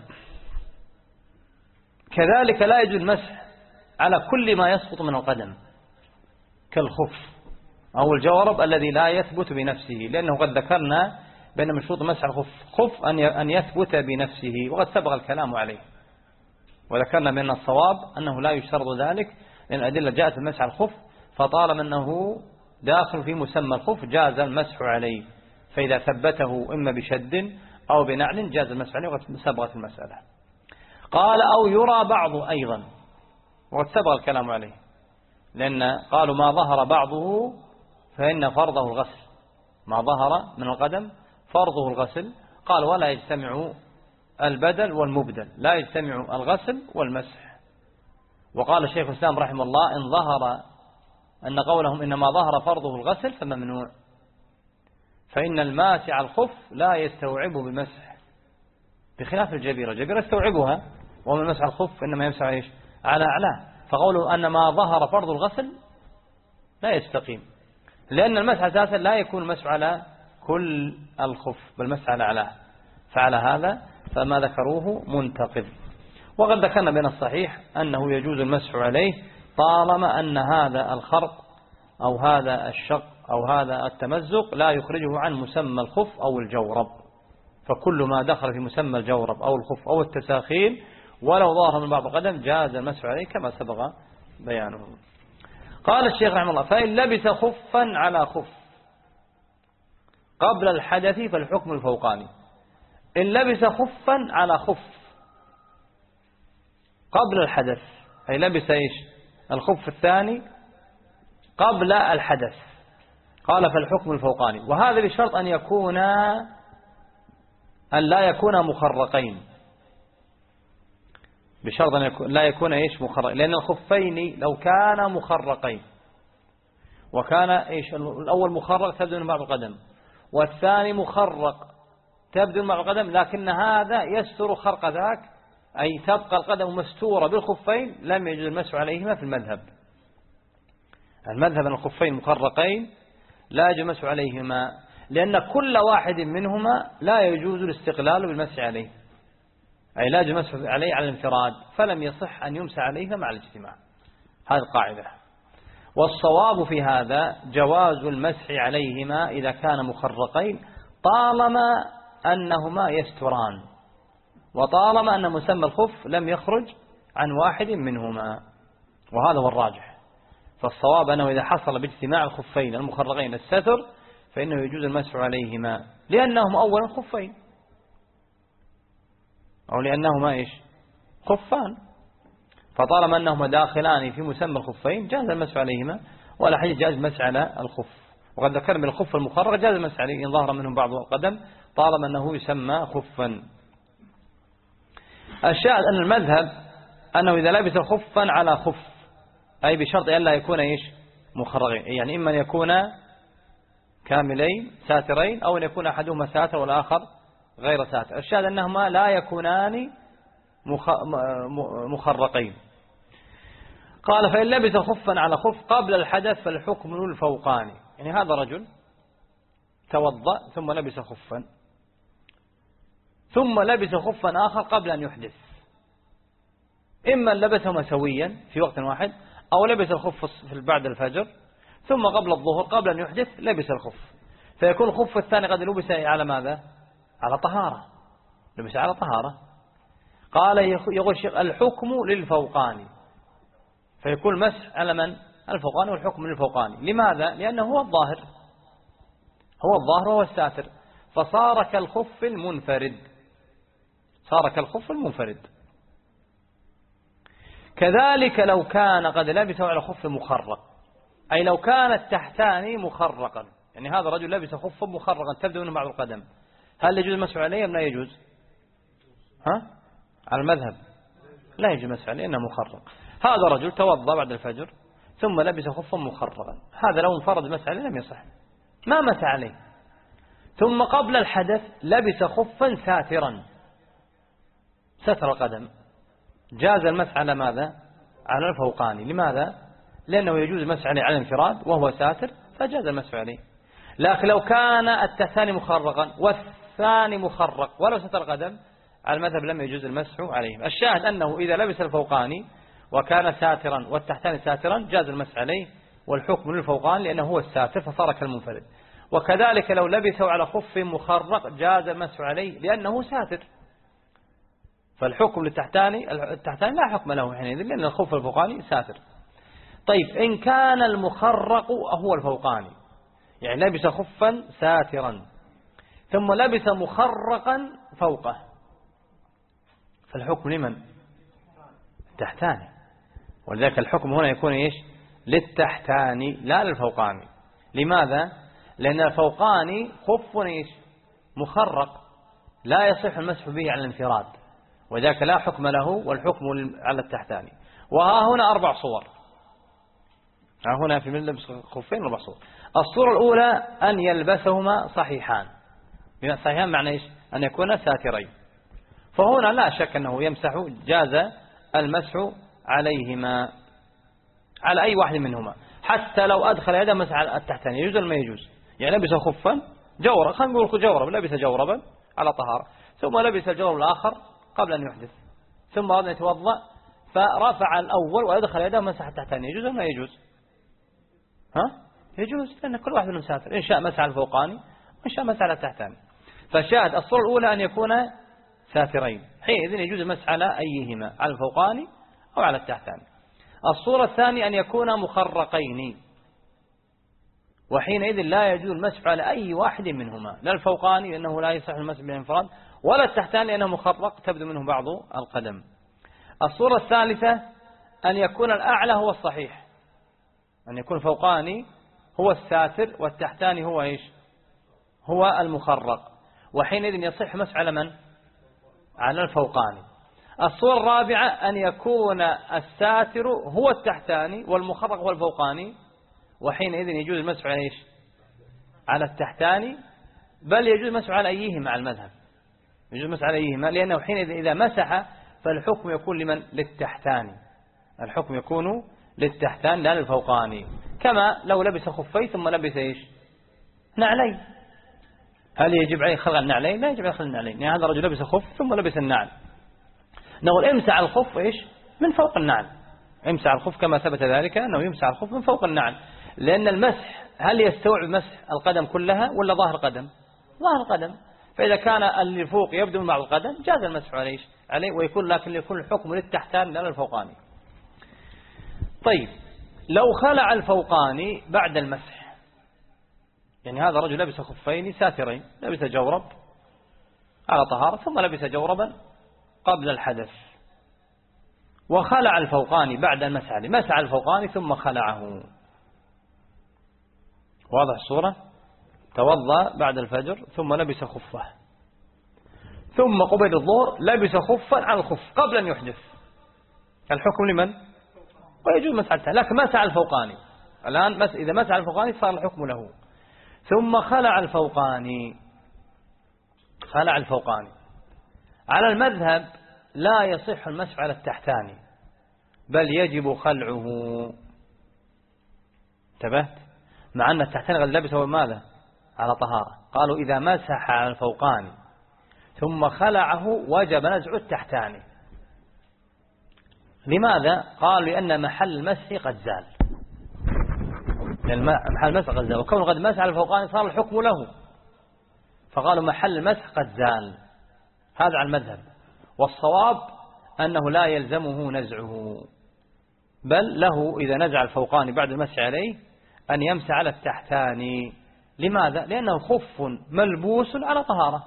كذلك لا يجوز المسح على كل ما يسقط من القدم كالخف أو الجورب الذي لا يثبت بنفسه، لأنه قد ذكرنا بأن من شروط مسح الخف خف أن يثبت بنفسه، وقد سبق الكلام عليه، وذكرنا من الصواب أنه لا يشترط ذلك، لأن الأدلة جاءت في مسح الخف، فطالما أنه داخل في مسمى الخف جاز المسح عليه، فإذا ثبته إما بشد أو بنعل جاز المسح عليه، وقد سبقت المسألة. قال أو يرى بعض أيضا، وقد سبق الكلام عليه، لأن قالوا ما ظهر بعضه فإن فرضه الغسل، ما ظهر من القدم فرضه الغسل. قال ولا يجتمع البدل والمبدل، لا يجتمع الغسل والمسح. وقال الشيخ الإسلام رحمه الله إن ظهر أن قولهم إنما ظهر فرضه الغسل فممنوع، فإن الماسع الخف لا يستوعبه بمسح، بخلاف الجبيرة، الجبيرة يستوعبها، ومن مسح الخف إنما يمسح إيش على أعلاه. فقوله أن ما ظهر فرض الغسل لا يستقيم، لأن المسح أساسا لا يكون المسح على كل الخف بل مسح على أعلاه، فعلى هذا فما ذكروه منتقض. وقد ذكرنا بين الصحيح أنه يجوز المسح عليه طالما أن هذا الخرق أو هذا الشق أو هذا التمزق لا يخرجه عن مسمى الخف أو الجورب، فكل ما دخل في مسمى الجورب أو الخف أو التساخين ولو ظاهر من بعض القدم جاز المسح عليه كما سبق بيانه. قال الشيخ رحمه الله فإن لبس خفا على خف قبل الحدث فالحكم الفوقاني. إن لبس خفا على خف قبل الحدث، أي لبس إيش الخف الثاني قبل الحدث، قال فالحكم الفوقاني. وهذا بشرط أن يكون أن لا يكون مخرقين، بشرط أن لا يكون إيش مخرق، لأن الخفين لو كان مخرقين وكان إيش الأول مخرق تبدو من بعض القدم، والثاني مخرق تبدو من بعض القدم، لكن هذا يستر خرق ذاك، أي تبقى القدم مستورة بالخفين، لم يجوز المسح عليهما في المذهب. المذهب أن الخفين مخرقين لا يجوز المسح عليهما، لأن كل واحد منهما لا يجوز الاستقلال بالمسح عليه، أي لا يجوز المسح عليه على الانفراد، فلم يصح أن يمسح عليهما مع الاجتماع. هذه القاعدة. والصواب في هذا جواز المسح عليهما إذا كان مخرقين، طالما أنهما يستران، وطالما أن مسمى الخف لم يخرج عن واحد منهما، وهذا هو الراجح. فالصواب أنه إذا حصل باجتماع الخفين المخرقين الستر فإنه يجوز المسح عليهما، لأنهم أولا خفين، أو لأنهما إيش خفان، فطالما أنهما داخلان في مسمى الخفين جاز المسح عليهما، ولا حاجة جاز المسح على الخف. وقد ذكرنا من الخف المخرق جاز المسح عليه إن ظهر منهم بعض القدم طالما أنه يسمى خفا. الشاهد أن المذهب أنه إذا لبس خفا على خف، أي بشرط أن لا يكون إيش مخرقين، يعني إما أن يكون كاملين ساترين، أو أن يكون أحدهما ساتر والآخر غير ساتر. الشاهد أنهما لا يكونان مخرقين. قال فإن لبس خفا على خف قبل الحدث فالحكم الفوقاني، يعني هذا رجل توضأ ثم لبس خفا، ثم لبس خفا آخر قبل أن يحدث، إما لبسهما سويا في وقت واحد، أو لبس الخف بعد الفجر ثم قبل الظهر قبل أن يحدث لبس الخف، فيكون الخف الثاني قد لبس على ماذا؟ على طهارة، لبس على طهارة. قال يقول الشيخ الحكم للفوقاني، فيكون المسح على من؟ الفوقاني، والحكم للفوقاني. لماذا؟ لأنه هو الظاهر، هو الظاهر وهو الساتر، فصار كالخف المنفرد، صار كالخف المنفرد. كذلك لو كان قد لبسه على خف مخرق، أي لو كان التحتاني مخرقا، يعني هذا الرجل لبس خفا مخرقا تبدو منه بعض القدم، هل يجوز المسح عليه أم لا يجوز؟ ها؟ على المذهب لا يجوز المسح عليه لأنه مخرق. هذا رجل توضأ بعد الفجر ثم لبس خفا مخرقا، هذا لو انفرد المسح عليه لم يصح، ما مسح عليه. ثم قبل الحدث لبس خفا ساترا، ستر القدم، جاز المسح على ماذا؟ على الفوقاني. لماذا؟ لأنه يجوز المسح عليه على الانفراد وهو ساتر، فجاز المسح عليه. لكن لو كان الثاني مخرقا والثاني مخرق ولو ستر القدم، على المذهب لم يجوز المسح عليه. الشاهد أنه إذا لبس الفوقاني وكان ساترا والتحتاني ساترا جاز المسح عليه، والحكم للفوقاني لأنه هو الساتر فصار كالمنفرد. وكذلك لو لبسه على خف مخرق جاز المسح عليه لأنه ساتر، فالحكم للتحتاني، التحتاني لا حكم له حينئذ لأن الخف الفوقاني ساتر. طيب إن كان المخرق هو الفوقاني، يعني لبس خفا ساترا ثم لبس مخرقا فوقه، فالحكم لمن؟ التحتاني. ولذلك الحكم هنا يكون إيش؟ للتحتاني لا للفوقاني. لماذا؟ لأن الفوقاني خف إيش؟ مخرق لا يصح المسح به على الانفراد، وذاك لا حكم له، والحكم على التحتاني. وها هنا أربع صور، ها هنا في من لبس خفين أربع صور. الصورة الأولى أن يلبسهما صحيحان، صحيحان معنى إيش؟ أن يكون ساترين، فهنا لا شك أنه يمسح، جاز المسح عليهما على أي واحد منهما، حتى لو أدخل يده مسح على التحتاني يجوز ولا ما يجوز؟ يعني لبس خفا جورب، خلينا نقول جورب، لبس جوربا على طهارة ثم لبس الجورب الآخر قبل أن يحدث، ثم أراد أن يتوضأ فرفع الأول ويدخل يده مسح التحتاني، يجوز ولا ما يجوز؟ ها؟ يجوز، لأن كل واحد منهم ساتر، إن شاء مسح على الفوقاني وإن شاء مسح على التحتاني. فالشاهد الصورة الأولى أن يكون ساترين، حينئذ يجوز المسح على أيهما، على الفوقاني أو على التحتاني. الصورة الثانية أن يكون مخرقين، وحينئذ لا يجوز المسح على أي واحد منهما، لا الفوقاني لأنه لا يصح المسح بالانفراد، ولا التحتاني لأنه مخرق تبدو منه بعض القدم. الصورة الثالثة أن يكون الأعلى هو الصحيح، أن يكون الفوقاني هو الساتر والتحتاني هو إيش؟ هو المخرق، وحينئذ يصح مسح على من؟ على الفوقاني. الصورة الرابعة أن يكون الساتر هو التحتاني والمخرق هو الفوقاني، وحينئذ يجوز المسح على إيش؟ على التحتاني، بل يجوز المسح على أيهما على المذهب، يجوز المسح على أيهما، لأنه حينئذ إذا مسح فالحكم يكون لمن؟ للتحتاني، الحكم يكون للتحتاني لا للفوقاني، كما لو لبس خفي ثم لبس إيش؟ نعلين، هل يجب عليه خلع النعلين؟ لا يجب عليه خلع النعلين، يعني هذا رجل لبس خف ثم لبس النعل، نقول امسح الخف إيش؟ من فوق النعل، امسح الخف كما ثبت ذلك أنه يمسح الخف من فوق النعل، لأن المسح هل يستوعب مسح القدم كلها ولا ظاهر القدم؟ ظاهر القدم، فإذا كان اللي فوق يبدو من بعض القدم جاز المسح عليه عليه ويكون، لكن يكون الحكم للتحتاني لا للفوقاني. طيب لو خلع الفوقاني بعد المسح، يعني هذا رجل لبس خفين ساترين، لبس جورب على طهارة ثم لبس جوربا قبل الحدث وخلع الفوقاني بعد المسح عليه، مسح الفوقاني ثم خلعه، واضح الصورة؟ توضأ بعد الفجر ثم لبس خفه، ثم قبيل الظهر لبس خفا على الخف قبل أن يحدث، الحكم لمن؟ ويجوز مسحته، لكن مسح الفوقاني الآن مس... إذا مسح الفوقاني صار الحكم له، ثم خلع الفوقاني، خلع الفوقاني على المذهب لا يصح المسح على التحتاني بل يجب خلعه، انتبهت؟ مع أن التحتاني قد لبسه ماذا؟ على طهارة، قالوا إذا مسح على الفوقاني ثم خلعه وجب نزع التحتاني، لماذا؟ قالوا لأن محل المسح قد زال، لأن محل المسح قد زال، وكون قد مسح على الفوقاني صار الحكم له، فقالوا محل المسح قد زال، هذا على المذهب، والصواب أنه لا يلزمه نزعه، بل له إذا نزع الفوقاني بعد المسح عليه أن يمسح على التحتاني، لماذا؟ لأنه خف ملبوس على طهارة،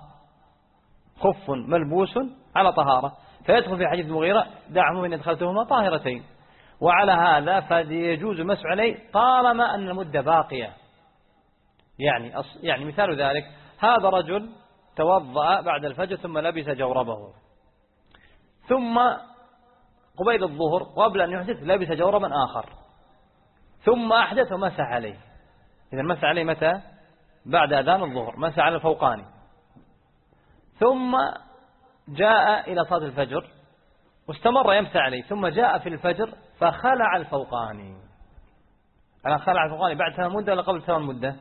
خف ملبوس على طهارة، فيدخل في حديث المغيرة دعهم إن ادخلتهما طاهرتين، وعلى هذا فيجوز المسح عليه طالما أن المدة باقية، يعني يعني مثال ذلك هذا رجل توضأ بعد الفجر ثم لبس جوربه، ثم قبيل الظهر قبل أن يحدث لبس جوربا آخر، ثم أحدث ومسح عليه، إذا مسح عليه متى؟ بعد أذان الظهر، مسح على الفوقاني، ثم جاء إلى صلاة الفجر واستمر يمسح عليه، ثم جاء في الفجر فخلع الفوقاني، أنا خلع الفوقاني بعد تمام المدة ولا قبل تمام المدة؟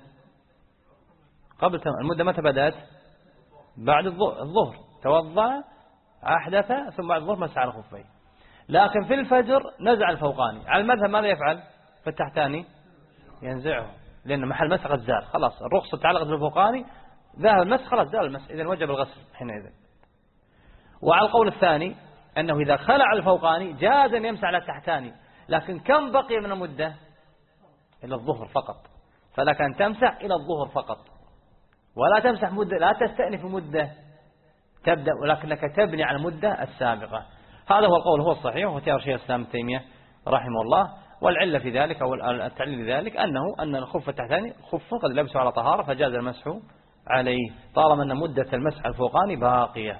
قبل تمام المدة. متى بدأت؟ بعد الظهر، توضأ أحدث ثم بعد الظهر مسح على خفيه، لكن في الفجر نزع الفوقاني، على المذهب ماذا يفعل؟ في التحتاني ينزعه، لأن محل مسح قد زال، خلاص الرخصة تعلقت بالفوقاني، ذهب المسح خلاص زال المسح، إذن وجب الغسل حينئذ. وعلى القول الثاني أنه إذا خلع الفوقاني جاز أن يمسح على التحتاني، لكن كم بقي من المدة؟ إلى الظهر فقط، فلك أن تمسح إلى الظهر فقط، ولا تمسح مدة، لا تستأنف مدة تبدأ، ولكنك تبني على المدة السابقة. هذا هو القول، هو الصحيح، واختيار شيخ الإسلام ابن تيمية رحمه الله، والعلة في ذلك أو التعليل لذلك أنه أن الخف التحتاني خف قد لبسه على طهارة فجاز المسح عليه طالما أن مدة المسح الفوقاني باقية.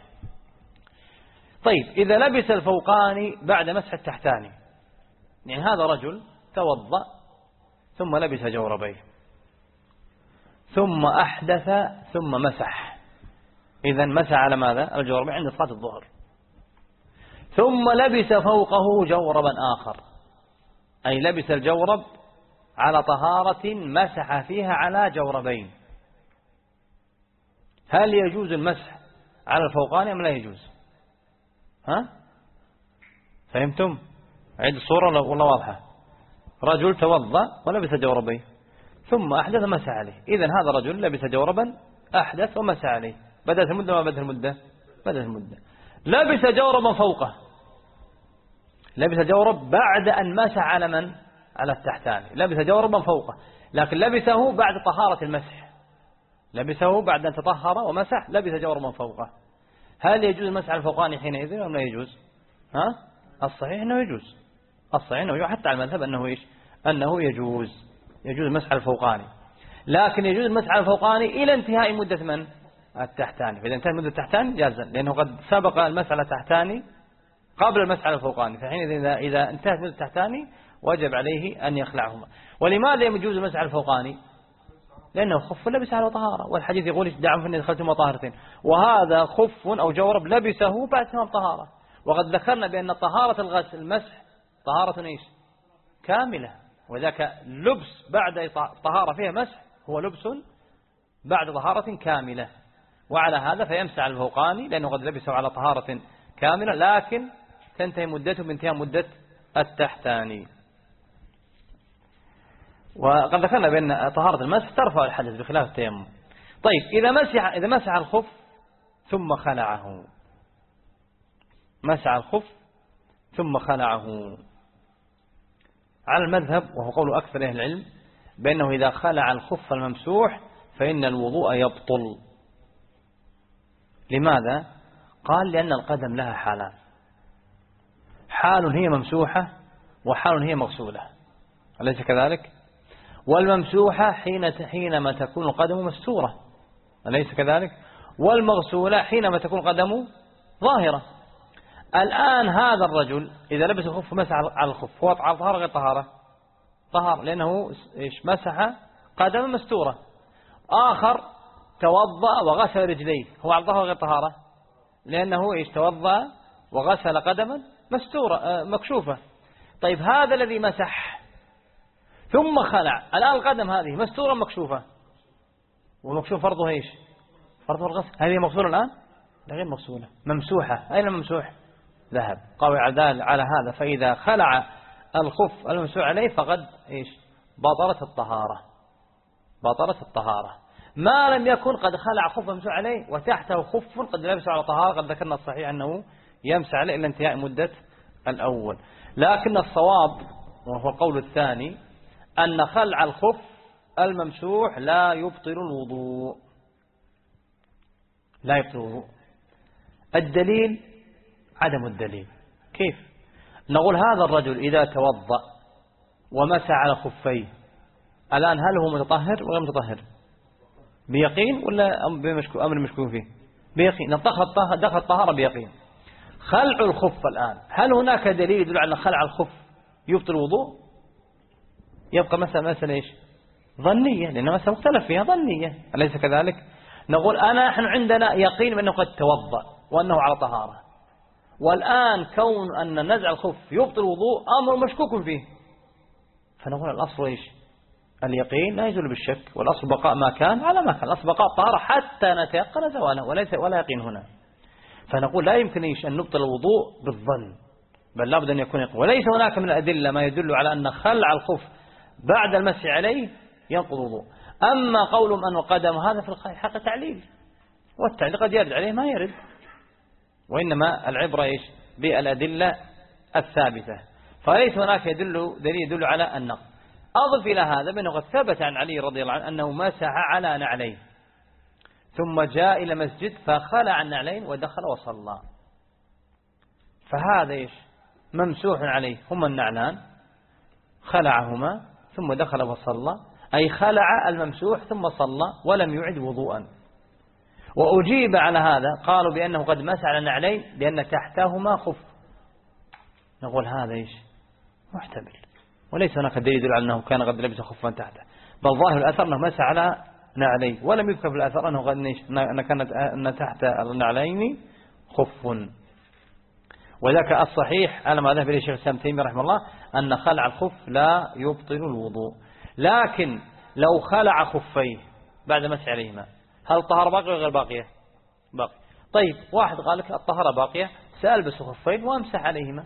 طيب إذا لبس الفوقاني بعد مسح التحتاني، يعني هذا رجل توضأ ثم لبس جوربيه ثم أحدث ثم مسح، إذا مسح على ماذا؟ الجوربين عند صلاة الظهر، ثم لبس فوقه جوربا آخر، أي لبس الجورب على طهارة مسح فيها على جوربين، هل يجوز المسح على الفوقاني أم لا يجوز؟ ها؟ فهمتم؟ عيد الصورة والله واضحة، رجل توضأ ولبس جوربين ثم أحدث ومسح عليه، إذن هذا رجل لبس جوربا أحدث ومسح عليه، بدأت المدة ما بدأت المدة؟ بدأت المدة. لبس جوربا فوقه، لبس جورب بعد أن مسح على من؟ على التحتاني، لبس جوربا فوقه، لكن لبسه بعد طهارة المسح، لبسه بعد أن تطهر ومسح لبس جوربا فوقه، هل يجوز المسح على الفوقاني حينئذ أم لا يجوز؟ ها؟ الصحيح أنه يجوز، الصحيح أنه يجوز، حتى على المذهب أنه إيش؟ أنه يجوز، يجوز المسح على الفوقاني، لكن يجوز المسح على الفوقاني إلى انتهاء مدة من؟ التحتاني، فإذا انتهت مدة التحتاني جازا، لأنه قد سبق المسح على التحتاني قبل المسح على الفوقاني، فحين إذا, إذا انتهت من التحتاني وجب عليه أن يخلعهما. ولماذا يجوز المسح على الفوقاني؟ لأنه خف لبس على طهارة، والحديث يقول دعم فإن دخلتم طاهرتين، وهذا خف أو جورب لبسه بعد تمام طهارة. وقد ذكرنا بأن طهارة الغسل المسح طهارة إيش؟ كاملة، وذاك لبس بعد طهارة فيها مسح هو لبس بعد طهارة كاملة. وعلى هذا فيمسح على الفوقاني لأنه قد لبسه على طهارة كاملة، لكن تنتهي مدته بانتهاء مدة التحتاني. وقد ذكرنا بأن طهارة المسح ترفع الحدث بخلاف التيمم. طيب إذا مسح إذا مسح الخف ثم خلعه، مسح الخف ثم خلعه، على المذهب وهو قول أكثر أهل العلم بأنه إذا خلع الخف الممسوح فإن الوضوء يبطل. لماذا؟ قال لأن القدم لها حالان، حال هي ممسوحة وحال هي مغسولة، أليس كذلك؟ والممسوحة حين حينما تكون القدم مستورة، أليس كذلك؟ والمغسولة حينما تكون القدم ظاهرة. الآن هذا الرجل إذا لبس الخف مسح على الخف، هو على طهارة غير طهارة؟ طهارة، لأنه إيش؟ مسح قدم مستورة. آخر توضأ وغسل رجليه، هو على طهارة غير طهارة؟ لأنه إيش؟ توضأ وغسل قدما مستورة مكشوفة. طيب هذا الذي مسح ثم خلع، الآن القدم هذه مستورة مكشوفة، والمكشوف فرضه إيش؟ فرضه الغسل. هذه مغسولة الآن؟ لا، غير مغسولة، ممسوحة. أين الممسوح؟ ذهب. قوي على هذا فإذا خلع الخف الممسوح عليه فقد إيش؟ بطلت الطهارة، بطلت الطهارة، ما لم يكن قد خلع خف ممسوح عليه وتحته خف قد لبسه على طهارة. قد ذكرنا الصحيح أنه يمسح عليه إلى انتهاء مدة الأول، لكن الصواب وهو القول الثاني أن خلع الخف الممسوح لا يبطل الوضوء، لا يبطل الوضوء. الدليل عدم الدليل. كيف؟ نقول هذا الرجل إذا توضأ ومسح على خفيه الآن هل هو متطهر ولا متطهر؟ بيقين ولا أمر مشكوك فيه؟ بيقين، دخل الطهارة بيقين. خلع الخف الآن هل هناك دليل يدل على خلع الخف يبطل الوضوء؟ يبقى مثلا مثلا إيش؟ ظنية، لأن مثلا مختلف فيها ظنية، أليس كذلك؟ نقول أنا نحن عندنا يقين بأنه قد توضأ وأنه على طهارة، والآن كون أن نزع الخف يبطل الوضوء أمر مشكوك فيه، فنقول الأصل إيش؟ اليقين لا يزول بالشك، والأصل بقاء ما كان على ما كان، الأصل بقاء الطهارة حتى نتيقن زواله، وليس ولا يقين هنا. فنقول لا يمكن إيش أن نبطل الوضوء بالظن، بل لابد أن يكون يقين. وليس هناك من الأدلة ما يدل على أن خلع الخف بعد المسح عليه ينقض الوضوء. أما قولهم أن القدم هذا في الحقيقة تعليل، والتعليل قد يرد عليه ما يرد، وإنما العبرة إيش؟ بالأدلة الثابتة. فليس هناك يدل دليل يدل على النقض. أضف إلى هذا بأنه قد ثبت عن علي رضي الله عنه أنه مسح على نعلين ثم جاء إلى مسجد فخلع النعلين ودخل وصلى، فهذا إيش؟ ممسوح عليه، هما النعلان خلعهما ثم دخل وصلى، أي خلع الممسوح ثم صلى ولم يعد وضوءا. وأجيب على هذا قالوا بأنه قد مسح على النعلين لأن تحتهما خف. نقول هذا إيش؟ محتمل، وليس هناك دليل يدل على أنه كان قد لبس خفا تحته، بل ظاهر الأثر أنه مسح على نعلين، ولم يذكر في الأثر أنه قد أن كانت أن تحت النعلين خف. وذاك الصحيح على ما ذهب إليه الشيخ الإسلام ابن تيمية رحمه الله أن خلع الخف لا يبطل الوضوء. لكن لو خلع خفيه بعد مسح عليهما هل الطهارة باقية ولا غير باقية؟ باقية. طيب واحد قال لك الطهارة باقية، سألبس خفين وامسح عليهما،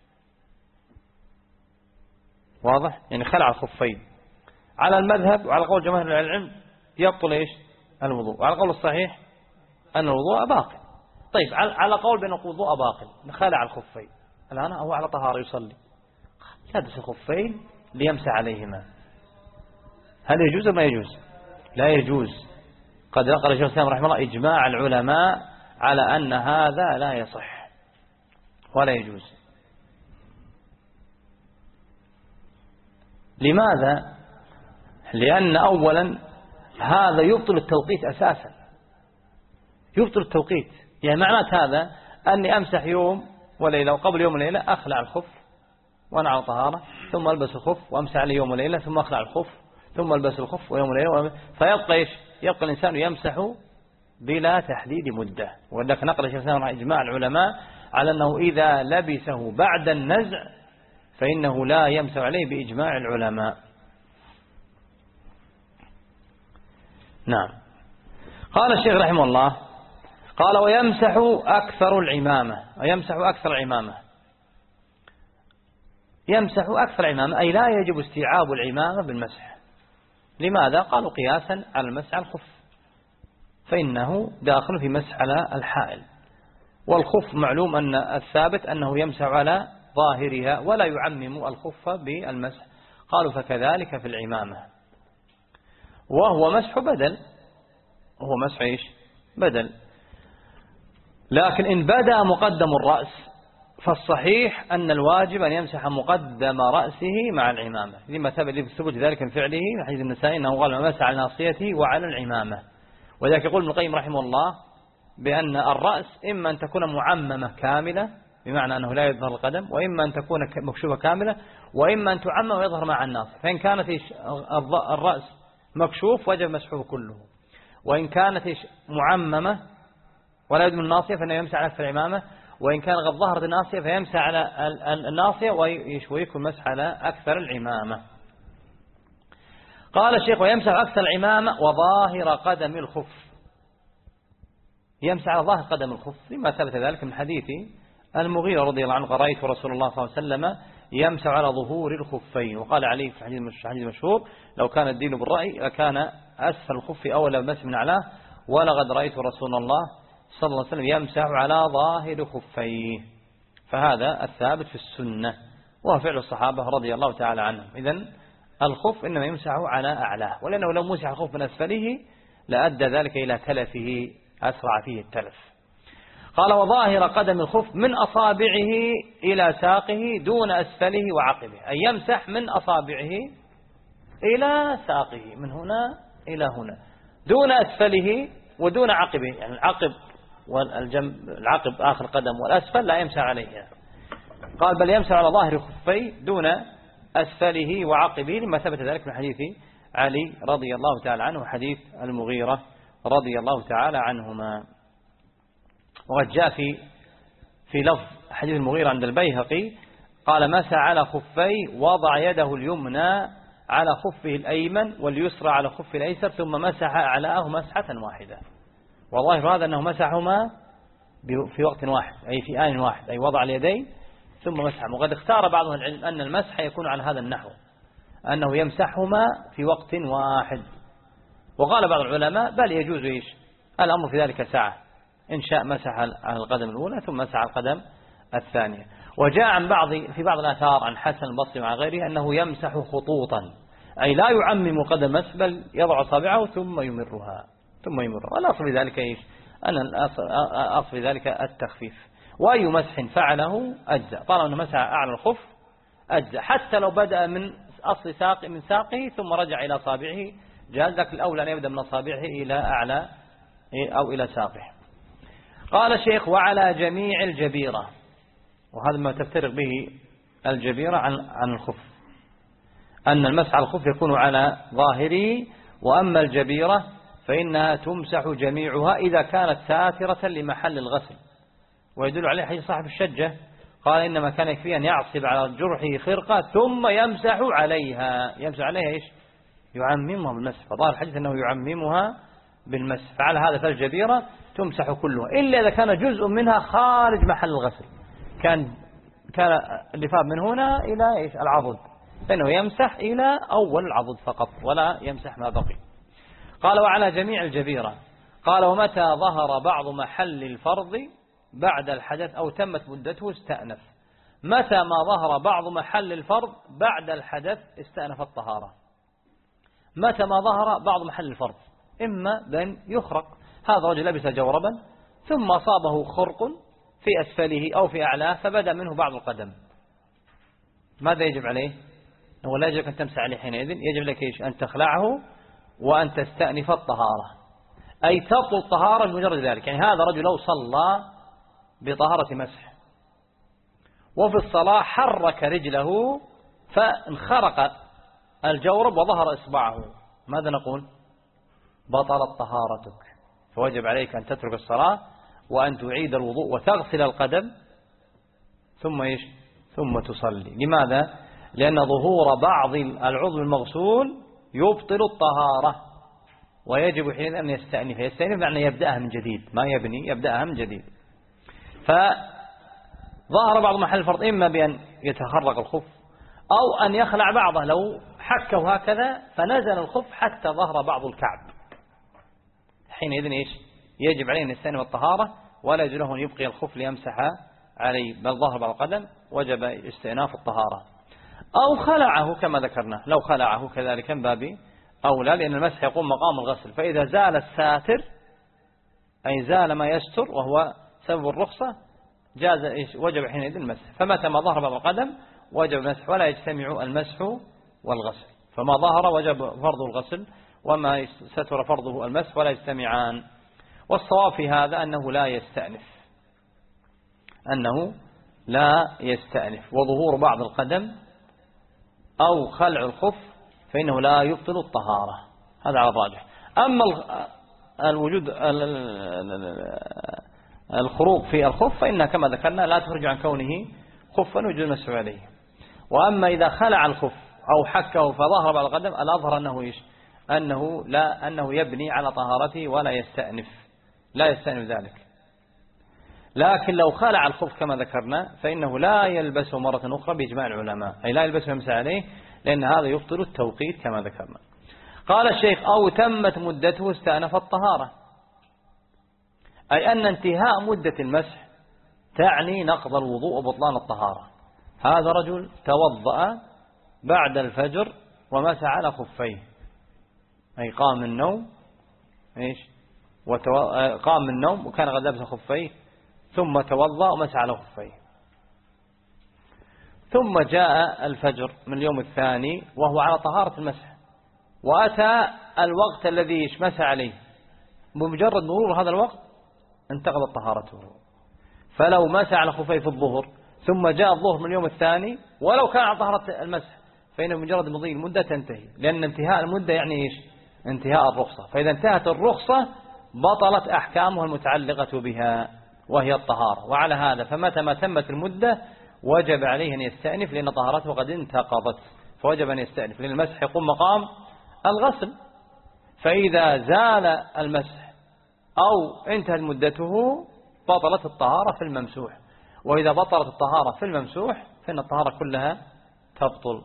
واضح؟ يعني خلع الخفين على المذهب وعلى قول جماهير العلم يبطل إيش؟ الوضوء، وعلى قول الصحيح أن الوضوء باقي. طيب على قول بأن الوضوء باقي خلع الخفين، الآن هو على طهارة يصلي، لابس الخفين ليمسح عليهما، هل يجوز ما يجوز؟ لا يجوز. قد نقل الشيخ الإسلام رحمه الله إجماع العلماء على أن هذا لا يصح ولا يجوز. لماذا؟ لأن أولا هذا يبطل التوقيت أساسا، يبطل التوقيت. يعني معنات هذا أني أمسح يوم وليلة وقبل يوم وليلة أخلع الخف وأنا على طهارة ثم ألبس الخف وأمسح عليه يوم وليلة ثم أخلع الخف ثم ألبس الخف ويوم وليلة، فيبقى إيش؟ يبقى الإنسان يمسح بلا تحديد مدة. ولذلك نقل الشيخ الإسلام إجماع العلماء على أنه إذا لبسه بعد النزع فإنه لا يمسح عليه بإجماع العلماء. نعم. قال الشيخ رحمه الله قال ويمسح أكثر العمامة، ويمسح أكثر العمامة، يمسح أكثر العمامة أي لا يجب استيعاب العمامة بالمسح. لماذا؟ قالوا قياسا على المسح على الخف، فإنه داخل في مسح على الحائل، والخف معلوم أن الثابت أنه يمسح على ظاهرها ولا يعمم الخف بالمسح. قالوا فكذلك في العمامة، وهو مسح بدل، وهو مسح إيش؟ بدل. لكن إن بدأ مقدم الرأس فالصحيح أن الواجب أن يمسح مقدم رأسه مع العمامة، لما ثبت ذلك من فعله من حديث النسائي أنه قال مسح على ناصيته وعلى العمامة. وذلك يقول ابن القيم رحمه الله بأن الرأس إما أن تكون معممة كاملة بمعنى أنه لا يظهر القدم، وإما أن تكون مكشوفة كاملة، وإما أن تعمم ويظهر مع الناصية. فإن كانت الرأس مكشوف وجب مسحه كله، وإن كانت معممة ولا يدم الناصية فإنه يمسح على أكثر العمامة، وإن كان قد ظهرت الناصية فيمسح على الناصية ويكون مسح على أكثر العمامة. قال الشيخ ويمسح أكثر العمامة وظاهر قدم الخف، يمسح على ظاهر قدم الخف لما ثبت ذلك من حديث المغيرة رضي الله عنه رأيت رسول الله صلى الله عليه وسلم يمسح على ظهور الخفين. وقال عليه في حديث مشهور لو كان الدين بالرأي لكان أسفل الخف أولى بمسح من أعلاه، ولقد رأيت رسول الله صلى الله عليه وسلم يمسح على ظاهر خفيه. فهذا الثابت في السنة وهو فعل الصحابة رضي الله تعالى عنهم. إذن الخف إنما يمسح على أعلاه، ولأنه لو مسح الخف من أسفله لأدى ذلك إلى تلفه، أسرع فيه التلف. قال وظاهر قدم الخف من أصابعه إلى ساقه دون أسفله وعقبه، أي يمسح من أصابعه إلى ساقه من هنا إلى هنا دون أسفله ودون عقبه، يعني العقب والجنب، العقب آخر قدم والأسفل لا يمسح عليها. قال بل يمسح على ظاهر خفيه دون أسفله وعقبه لما ثبت ذلك من حديث علي رضي الله تعالى عنه وحديث المغيرة رضي الله تعالى عنهما. وقد جاء في في لفظ حديث المغيرة عند البيهقي قال مسح على خفيه وضع يده اليمنى على خفه الأيمن واليسرى على خفه الأيسر ثم مسح أعلاه مسحة واحدة. والله هذا أنه مسحهما في وقت واحد أي في آن واحد، أي وضع اليدين ثم مسحهم. وقد اختار بعضهم العلم أن المسح يكون على هذا النحو، أنه يمسحهما في وقت واحد. وقال بعض العلماء بل يجوز إيش الأمر في ذلك ساعة، إن شاء مسح على القدم الأولى ثم مسح على القدم الثانية. وجاء عن بعض في بعض الآثار عن حسن البصري مع غيره أنه يمسح خطوطا، أي لا يعمم قدم مسح بل يضع أصابعه ثم يمرها ثم يمرها. والأصل في ذلك إيش؟ أن الأصل في ذلك التخفيف. وأي مسح فعله أجزاء، طالما أنه مسح أعلى الخف أجزاء، حتى لو بدأ من أصل ساق من ساقه ثم رجع إلى أصابعه جاز، لكن الأولى أن يبدأ من أصابعه إلى أعلى أو إلى ساقه. قال الشيخ وعلى جميع الجبيرة، وهذا ما تفترق به الجبيرة عن عن الخف، أن المسح على الخف يكون على ظاهره، وأما الجبيرة فإنها تمسح جميعها إذا كانت ساترة لمحل الغسل. ويدل عليه حديث صاحب الشجة قال إنما كان يكفي أن يعصب على جرحه خرقة ثم يمسح عليها. يمسح عليها إيش؟ يعممها بالمسح، فظاهر الحديث أنه يعممها بالمسح. فعلى هذا فالجبيرة تمسح كلها إلا إذا كان جزء منها خارج محل الغسل، كان كان اللفاف من هنا إلى إيش العضد، فإنه يمسح إلى أول العضد فقط ولا يمسح ما بقي. قال وعلى جميع الجبيرة. قال ومتى ظهر بعض محل الفرض بعد الحدث أو تمت مدته استأنف. متى ما ظهر بعض محل الفرض بعد الحدث استأنف الطهارة. متى ما ظهر بعض محل الفرض، إما بأن يخرق، هذا رجل لبس جوربا ثم أصابه خرق في أسفله أو في أعلاه فبدأ منه بعض القدم، ماذا يجب عليه؟ هو لا يجب أن تمسح عليه حينئذ، يجب لك إيش؟ أن تخلعه وأن تستأنف الطهارة، أي تبطل الطهارة بمجرد ذلك. يعني هذا رجل لو صلى بطهارة مسح وفي الصلاة حرك رجله فانخرق الجورب وظهر إصبعه، ماذا نقول؟ بطلت طهارتك، فوجب عليك أن تترك الصلاة وأن تعيد الوضوء وتغسل القدم ثم إيش؟ ثم تصلي. لماذا؟ لأن ظهور بعض العضو المغسول يبطل الطهارة ويجب حين أن يستأنف. يستأنف معنى يبدأها من جديد، ما يبني، يبدأها من جديد. فظهر بعض محل الفرض إما بأن يتخرق الخف أو أن يخلع بعضه، لو حكه هكذا فنزل الخف حتى ظهر بعض الكعب، حينئذ إيش؟ يجب عليه أن يستأنف الطهارة ولا يجوز له أن يبقي الخف ليمسح عليه، بل ظهر بعض القدم وجب استئناف الطهارة. أو خلعه كما ذكرنا، لو خلعه كذلك من باب أولى، لأن المسح يقوم مقام الغسل. فإذا زال الساتر أي زال ما يستر وهو سبب الرخصة جاز إيش؟ وجب حينئذ المسح. فمتى ما ظهر بعض القدم وجب المسح، ولا يجتمع المسح والغسل. فما ظهر وجب فرضه الغسل، وما ستر فرضه المسح، ولا يجتمعان. والصواب في هذا أنه لا يستأنف، أنه لا يستأنف. وظهور بعض القدم أو خلع الخف فإنه لا يبطل الطهارة، هذا على الراجح. أما الوجود الخروق في الخف فإنها كما ذكرنا لا تخرج عن كونه خفا وجود المسح عليه. وأما إذا خلع الخف أو حكه فظهر بعض القدم، الأظهر أنه إيش؟ أنه لا أنه يبني على طهارته ولا يستأنف، لا يستأنف ذلك. لكن لو خلع الخف كما ذكرنا فإنه لا يلبسه مرة أخرى بإجماع العلماء، أي لا يلبسه يمسح عليه، لأن هذا يبطل التوقيت كما ذكرنا. قال الشيخ: أو تمت مدته استأنف الطهارة، أي أن انتهاء مدة المسح تعني نقض الوضوء وبطلان الطهارة. هذا رجل توضأ بعد الفجر ومسح على خفيه، أي قام من النوم إيش؟ وتو... قام من النوم وكان قد لبس خفيه ثم توضأ ومسح على خفيه، ثم جاء الفجر من اليوم الثاني وهو على طهارة المسح، وأتى الوقت الذي مسح عليه، بمجرد مرور هذا الوقت انتقضت طهارته. فلو مسح على خفيه في الظهر ثم جاء الظهر من اليوم الثاني ولو كان على طهارة المسح فإنه بمجرد مضي المدة تنتهي، لأن انتهاء المدة يعني إيش؟ انتهاء الرخصة. فإذا انتهت الرخصة بطلت أحكامها المتعلقة بها وهي الطهارة. وعلى هذا فمتى ما تمت المدة وجب عليه أن يستأنف، لأن طهارته قد انتقضت، فوجب أن يستأنف، لأن المسح يقوم مقام الغسل. فإذا زال المسح أو انتهت مدته بطلت الطهارة في الممسوح، وإذا بطلت الطهارة في الممسوح فإن الطهارة كلها تبطل.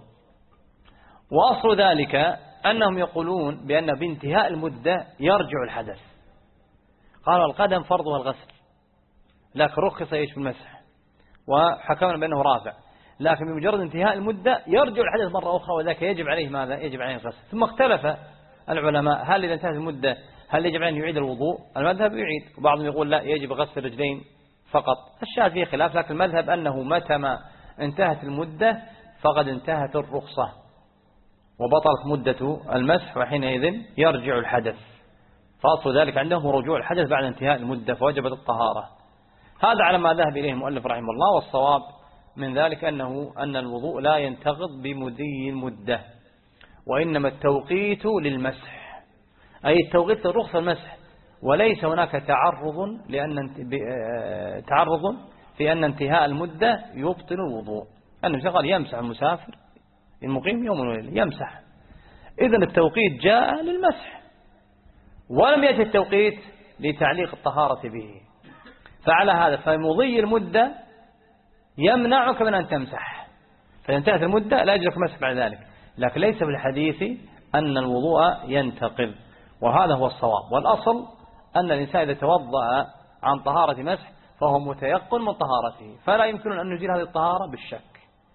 وأصل ذلك أنهم يقولون بأن بانتهاء المدة يرجع الحدث. قالوا القدم فرضها الغسل، لكن رخص إيش بالمسح، وحكمنا بأنه رافع، لكن بمجرد انتهاء المدة يرجع الحدث مرة أخرى، وذاك يجب عليه ماذا؟ يجب عليه الغسل. ثم اختلف العلماء هل إذا انتهت المدة هل يجب عليه أن يعيد الوضوء؟ المذهب يعيد، وبعضهم يقول لا، يجب غسل الرجلين فقط. الشاهد فيه خلاف، لكن المذهب أنه متى ما انتهت المدة فقد انتهت الرخصة وبطلت مدة المسح، وحينئذ يرجع الحدث. فأصل ذلك عندهم رجوع الحدث بعد انتهاء المدة، فوجبت الطهارة. هذا على ما ذهب إليه المؤلف رحمه الله. والصواب من ذلك أنه أن الوضوء لا ينتقض بمضي المدة، وإنما التوقيت للمسح، أي التوقيت للرخصة المسح، وليس هناك تعرض لأن تعرض في أن انتهاء المدة يبطل الوضوء. النبي قال يمسح المسافر المقيم يوم وليلة، يمسح. إذن التوقيت جاء للمسح، ولم يأتي التوقيت لتعليق الطهارة به. فعلى هذا فمضي المدة يمنعك من أن تمسح، فإذا انتهت المدة لا يجرك مسح بعد ذلك. لكن ليس بالحديث أن الوضوء ينتقض، وهذا هو الصواب. والأصل أن الإنسان إذا توضأ عن طهارة مسح فهو متيقن من طهارته، فلا يمكن أن نزيل هذه الطهارة بالشك،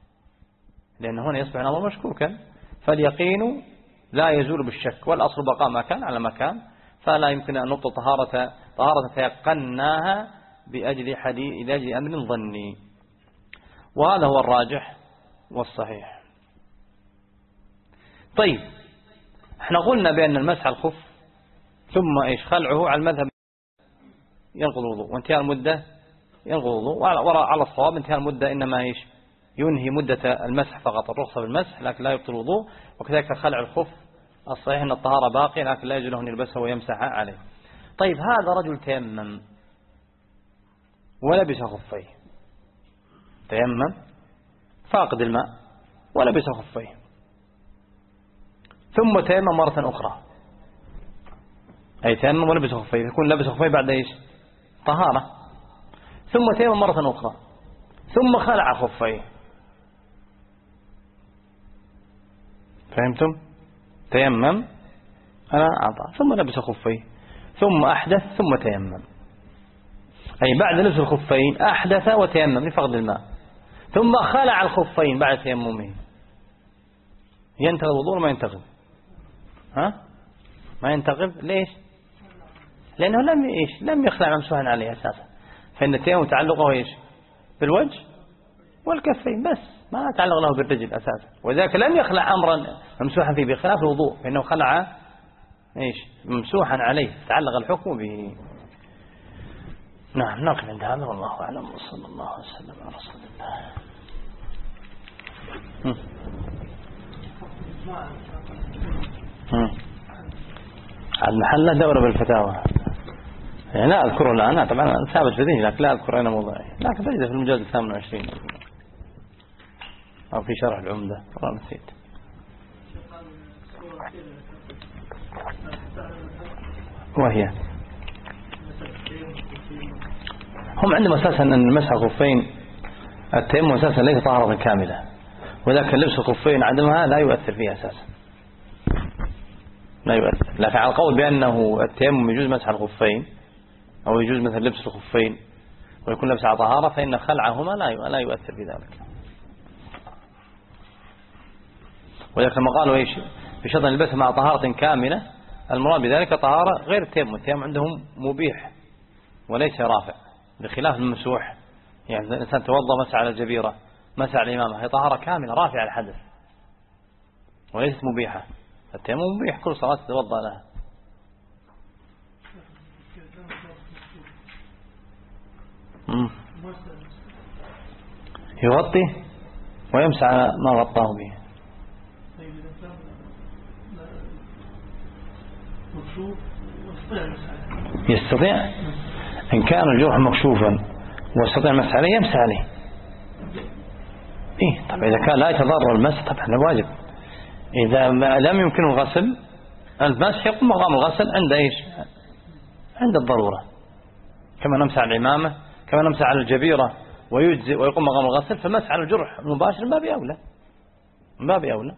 لأن هنا يصبح الأمر مشكوكا، فاليقين لا يزول بالشك، والأصل بقاء ما كان على ما كان، فلا يمكن أن نبطل طهارة طهارة تيقناها بأجل حديث لأجل أمر ظني. وهذا هو الراجح والصحيح. طيب، احنا قلنا بأن المسح الخف ثم ايش خلعه على المذهب ينقض الوضوء، وانتهاء المدة ينقض الوضوء. وعلى الصواب انتهاء المدة إنما إيش ينهي مدة المسح فقط، الرخصة بالمسح لكن لا يبطل الوضوء. وكذلك خلع الخف الصحيح أن الطهارة باقية لكن لا يجوز له أن يلبسه ويمسح عليه. طيب هذا رجل تيمم ولبس خفيه، تيمم فاقد الماء ولبس خفيه، ثم تيمم مرة أخرى، أي تيمم ولبس خفيه، يكون لبس خفيه بعد إيش طهارة، ثم تيمم مرة أخرى، ثم خلع خفيه. فهمتم؟ تيمم أنا أعطى ثم لبس خفيه ثم أحدث ثم تيمم، أي بعد لبس الخفين أحدث وتيمم لفقد الماء، ثم خلع الخفين بعد تيممه. ينتقض الوضوء ولا ما ينتقض؟ ها؟ ما ينتقض. ليش؟ لأنه لم إيش لم يخلع ممسوحا عليه أساسا، فإن التيمم تعلقه إيش بالوجه والكفين بس، ما تعلق له بالرجل أساسا، وذلك لم يخلع أمرا ممسوحا فيه بخلاف الوضوء فإنه خلع إيش ممسوحا عليه تعلق الحكم به. نعم نقف عند هذا والله أعلم وصلى الله وسلم على رسول الله. المحلة دورة بالفتاوى يعني لا أذكره الآن، طبعا ثابت في ذهني لكن لا أذكر أين موضعه، لكن تجده في المجلد الثامن والعشرين أو في شرح العمدة والله نسيت. وهي هم عندهم أساسا أن المسح الخفين التيمم أساسا ليس طهارة كاملة، وذلك لبس الخفين عدمها لا يؤثر فيها أساسا، لا يؤثر. لكن على القول بأنه التيمم يجوز مسح الخفين أو يجوز مثل لبس الخفين ويكون لبس على طهارة فإن خلعهما لا لا يؤثر في ذلك. ولكن لما قالوا إيش بشرط أن يلبسها مع طهارة كاملة، المراد بذلك طهارة غير التيمم، التيمم عندهم مبيح وليس رافع، بخلاف المسوح. يعني إذا الإنسان توضأ مسح على الجبيرة مسح على الإمامة هي طهارة كاملة رافعة الحدث وليست مبيحة. التيمم مبيح كل صلاة تتوضأ لها. مم. يغطي ويمسح على ما غطاه به. يستطيع إن كان الجرح مكشوفا ويستطيع المسح عليه يمسح عليه. إيه طبعا إذا كان لا يتضرر المسح طبعا واجب. إذا لم يمكنه الغسل المسح يقوم مقام الغسل عند إيش عند الضرورة، كما نمسح على الإمامة كما نمسح على الجبيرة ويجزئ ويقوم مقام الغسل، فمسح على الجرح مباشر من باب أولى من باب أولى.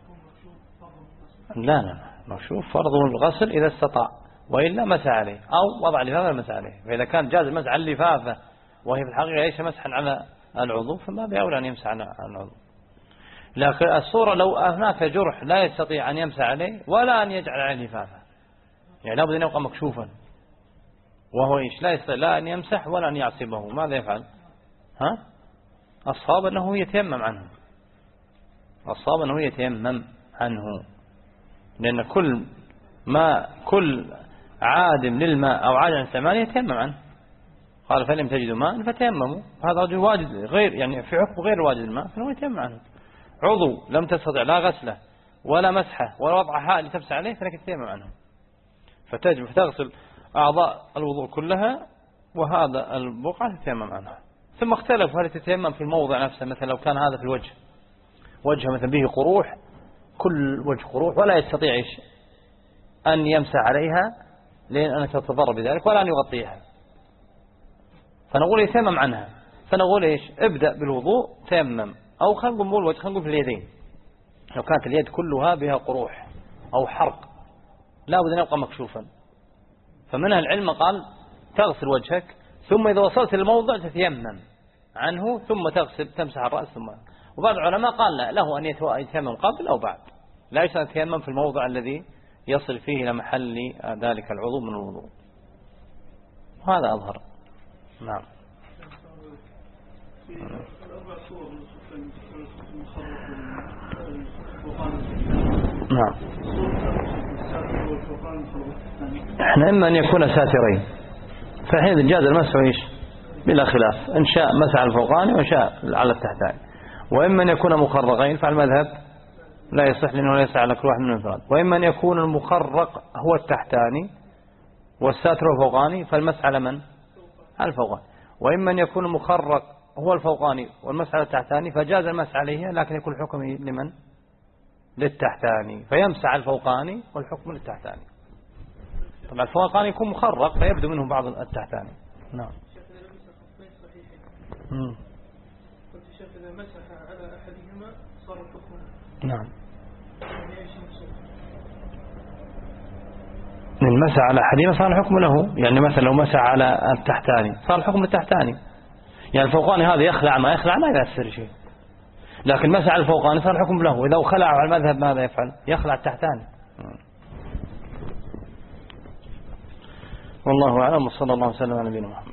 لا لا مكشوف فرض الغسل إذا استطاع، وإلا مسح عليه أو وضع لفافة مسح عليه. فإذا كان جاز المسح على اللفافة وهي في الحقيقة ليس مسحا على العضو فما بأولى أن يمسح على العضو. لكن الصورة لو هناك جرح لا يستطيع أن يمسح عليه ولا أن يجعل عليه لفافة، يعني لابد أن يبقى مكشوفا وهو إيش لا يستطيع لا أن يمسح ولا أن يعصبه، ماذا يفعل؟ ها الصواب أنه يتيمم عنه، الصواب أنه يتيمم عنه، لأن كل ما كل عادم للماء أو عادم للسماء يتيمم عنه. قال فلم تجدوا ماء فتيمموا، هذا رجل واجد غير يعني في حكم غير واجد الماء فهو يتيمم عنه. عضو لم تستطع لا غسله ولا مسحه ولا وضع حاء لتمسح عليه فلك تتيمم عنه، فتجب فتغسل أعضاء الوضوء كلها وهذا البقعة تتيمم عنها. ثم اختلف هل تتيمم في الموضع نفسه، مثلا لو كان هذا في الوجه وجه مثلا به قروح كل وجه قروح ولا يستطيع إيش أن يمسح عليها لأن أن تتضرر بذلك ولا أن يغطيها، فنقول يتيمم عنها. فنقول إيش ابدأ بالوضوء تيمم، أو خلينا نقول الوجه خلينا نقول في اليدين، لو كانت اليد كلها بها قروح أو حرق لا بد أن يبقى مكشوفا، فمنها العلم قال تغسل وجهك ثم إذا وصلت الموضع تتيمم عنه ثم تغسل تمسح الرأس ثم. وبعض العلماء قال لا له أن يتيمم قبل أو بعد، لا يشترط يتيمم في الموضع الذي يصل فيه إلى محل ذلك العضو من الوضوء، هذا أظهر. نعم نعم احنا إما أن يكون ساترين فحين جاز المسح إيش بلا خلاف، إن شاء مسح على الفوقاني وشاء على التحتاني. وإما أن يكون مخرقين فالمذهب لا يصح لأنه ليس على كل واحد من الانفراد. وإما أن يكون المخرق هو التحتاني والساتر الفوقاني فالمسح على من؟ على الفوقاني. وإما أن يكون المخرق هو الفوقاني والمسح على التحتاني فجاز المسح عليه لكن يكون الحكم لمن؟ للتحتاني، فيمسح على الفوقاني والحكم للتحتاني. طبعا الفوقاني يكون مخرق فيبدو منه بعض التحتاني. نعم. امم قلت شيخ إذا مسح على أحدهما صار الحكم. نعم. إن مسح على أحدهما صار الحكم له، يعني مثلا لو مسح على التحتاني صار الحكم للتحتاني. يعني الفوقاني هذا يخلع ما يخلع ما يأثر شيء، لكن مسح على الفوقاني صار الحكم له. إذا خلع على المذهب ماذا يفعل؟ يخلع التحتاني. والله أعلم، وصلى الله وسلم على نبينا محمد.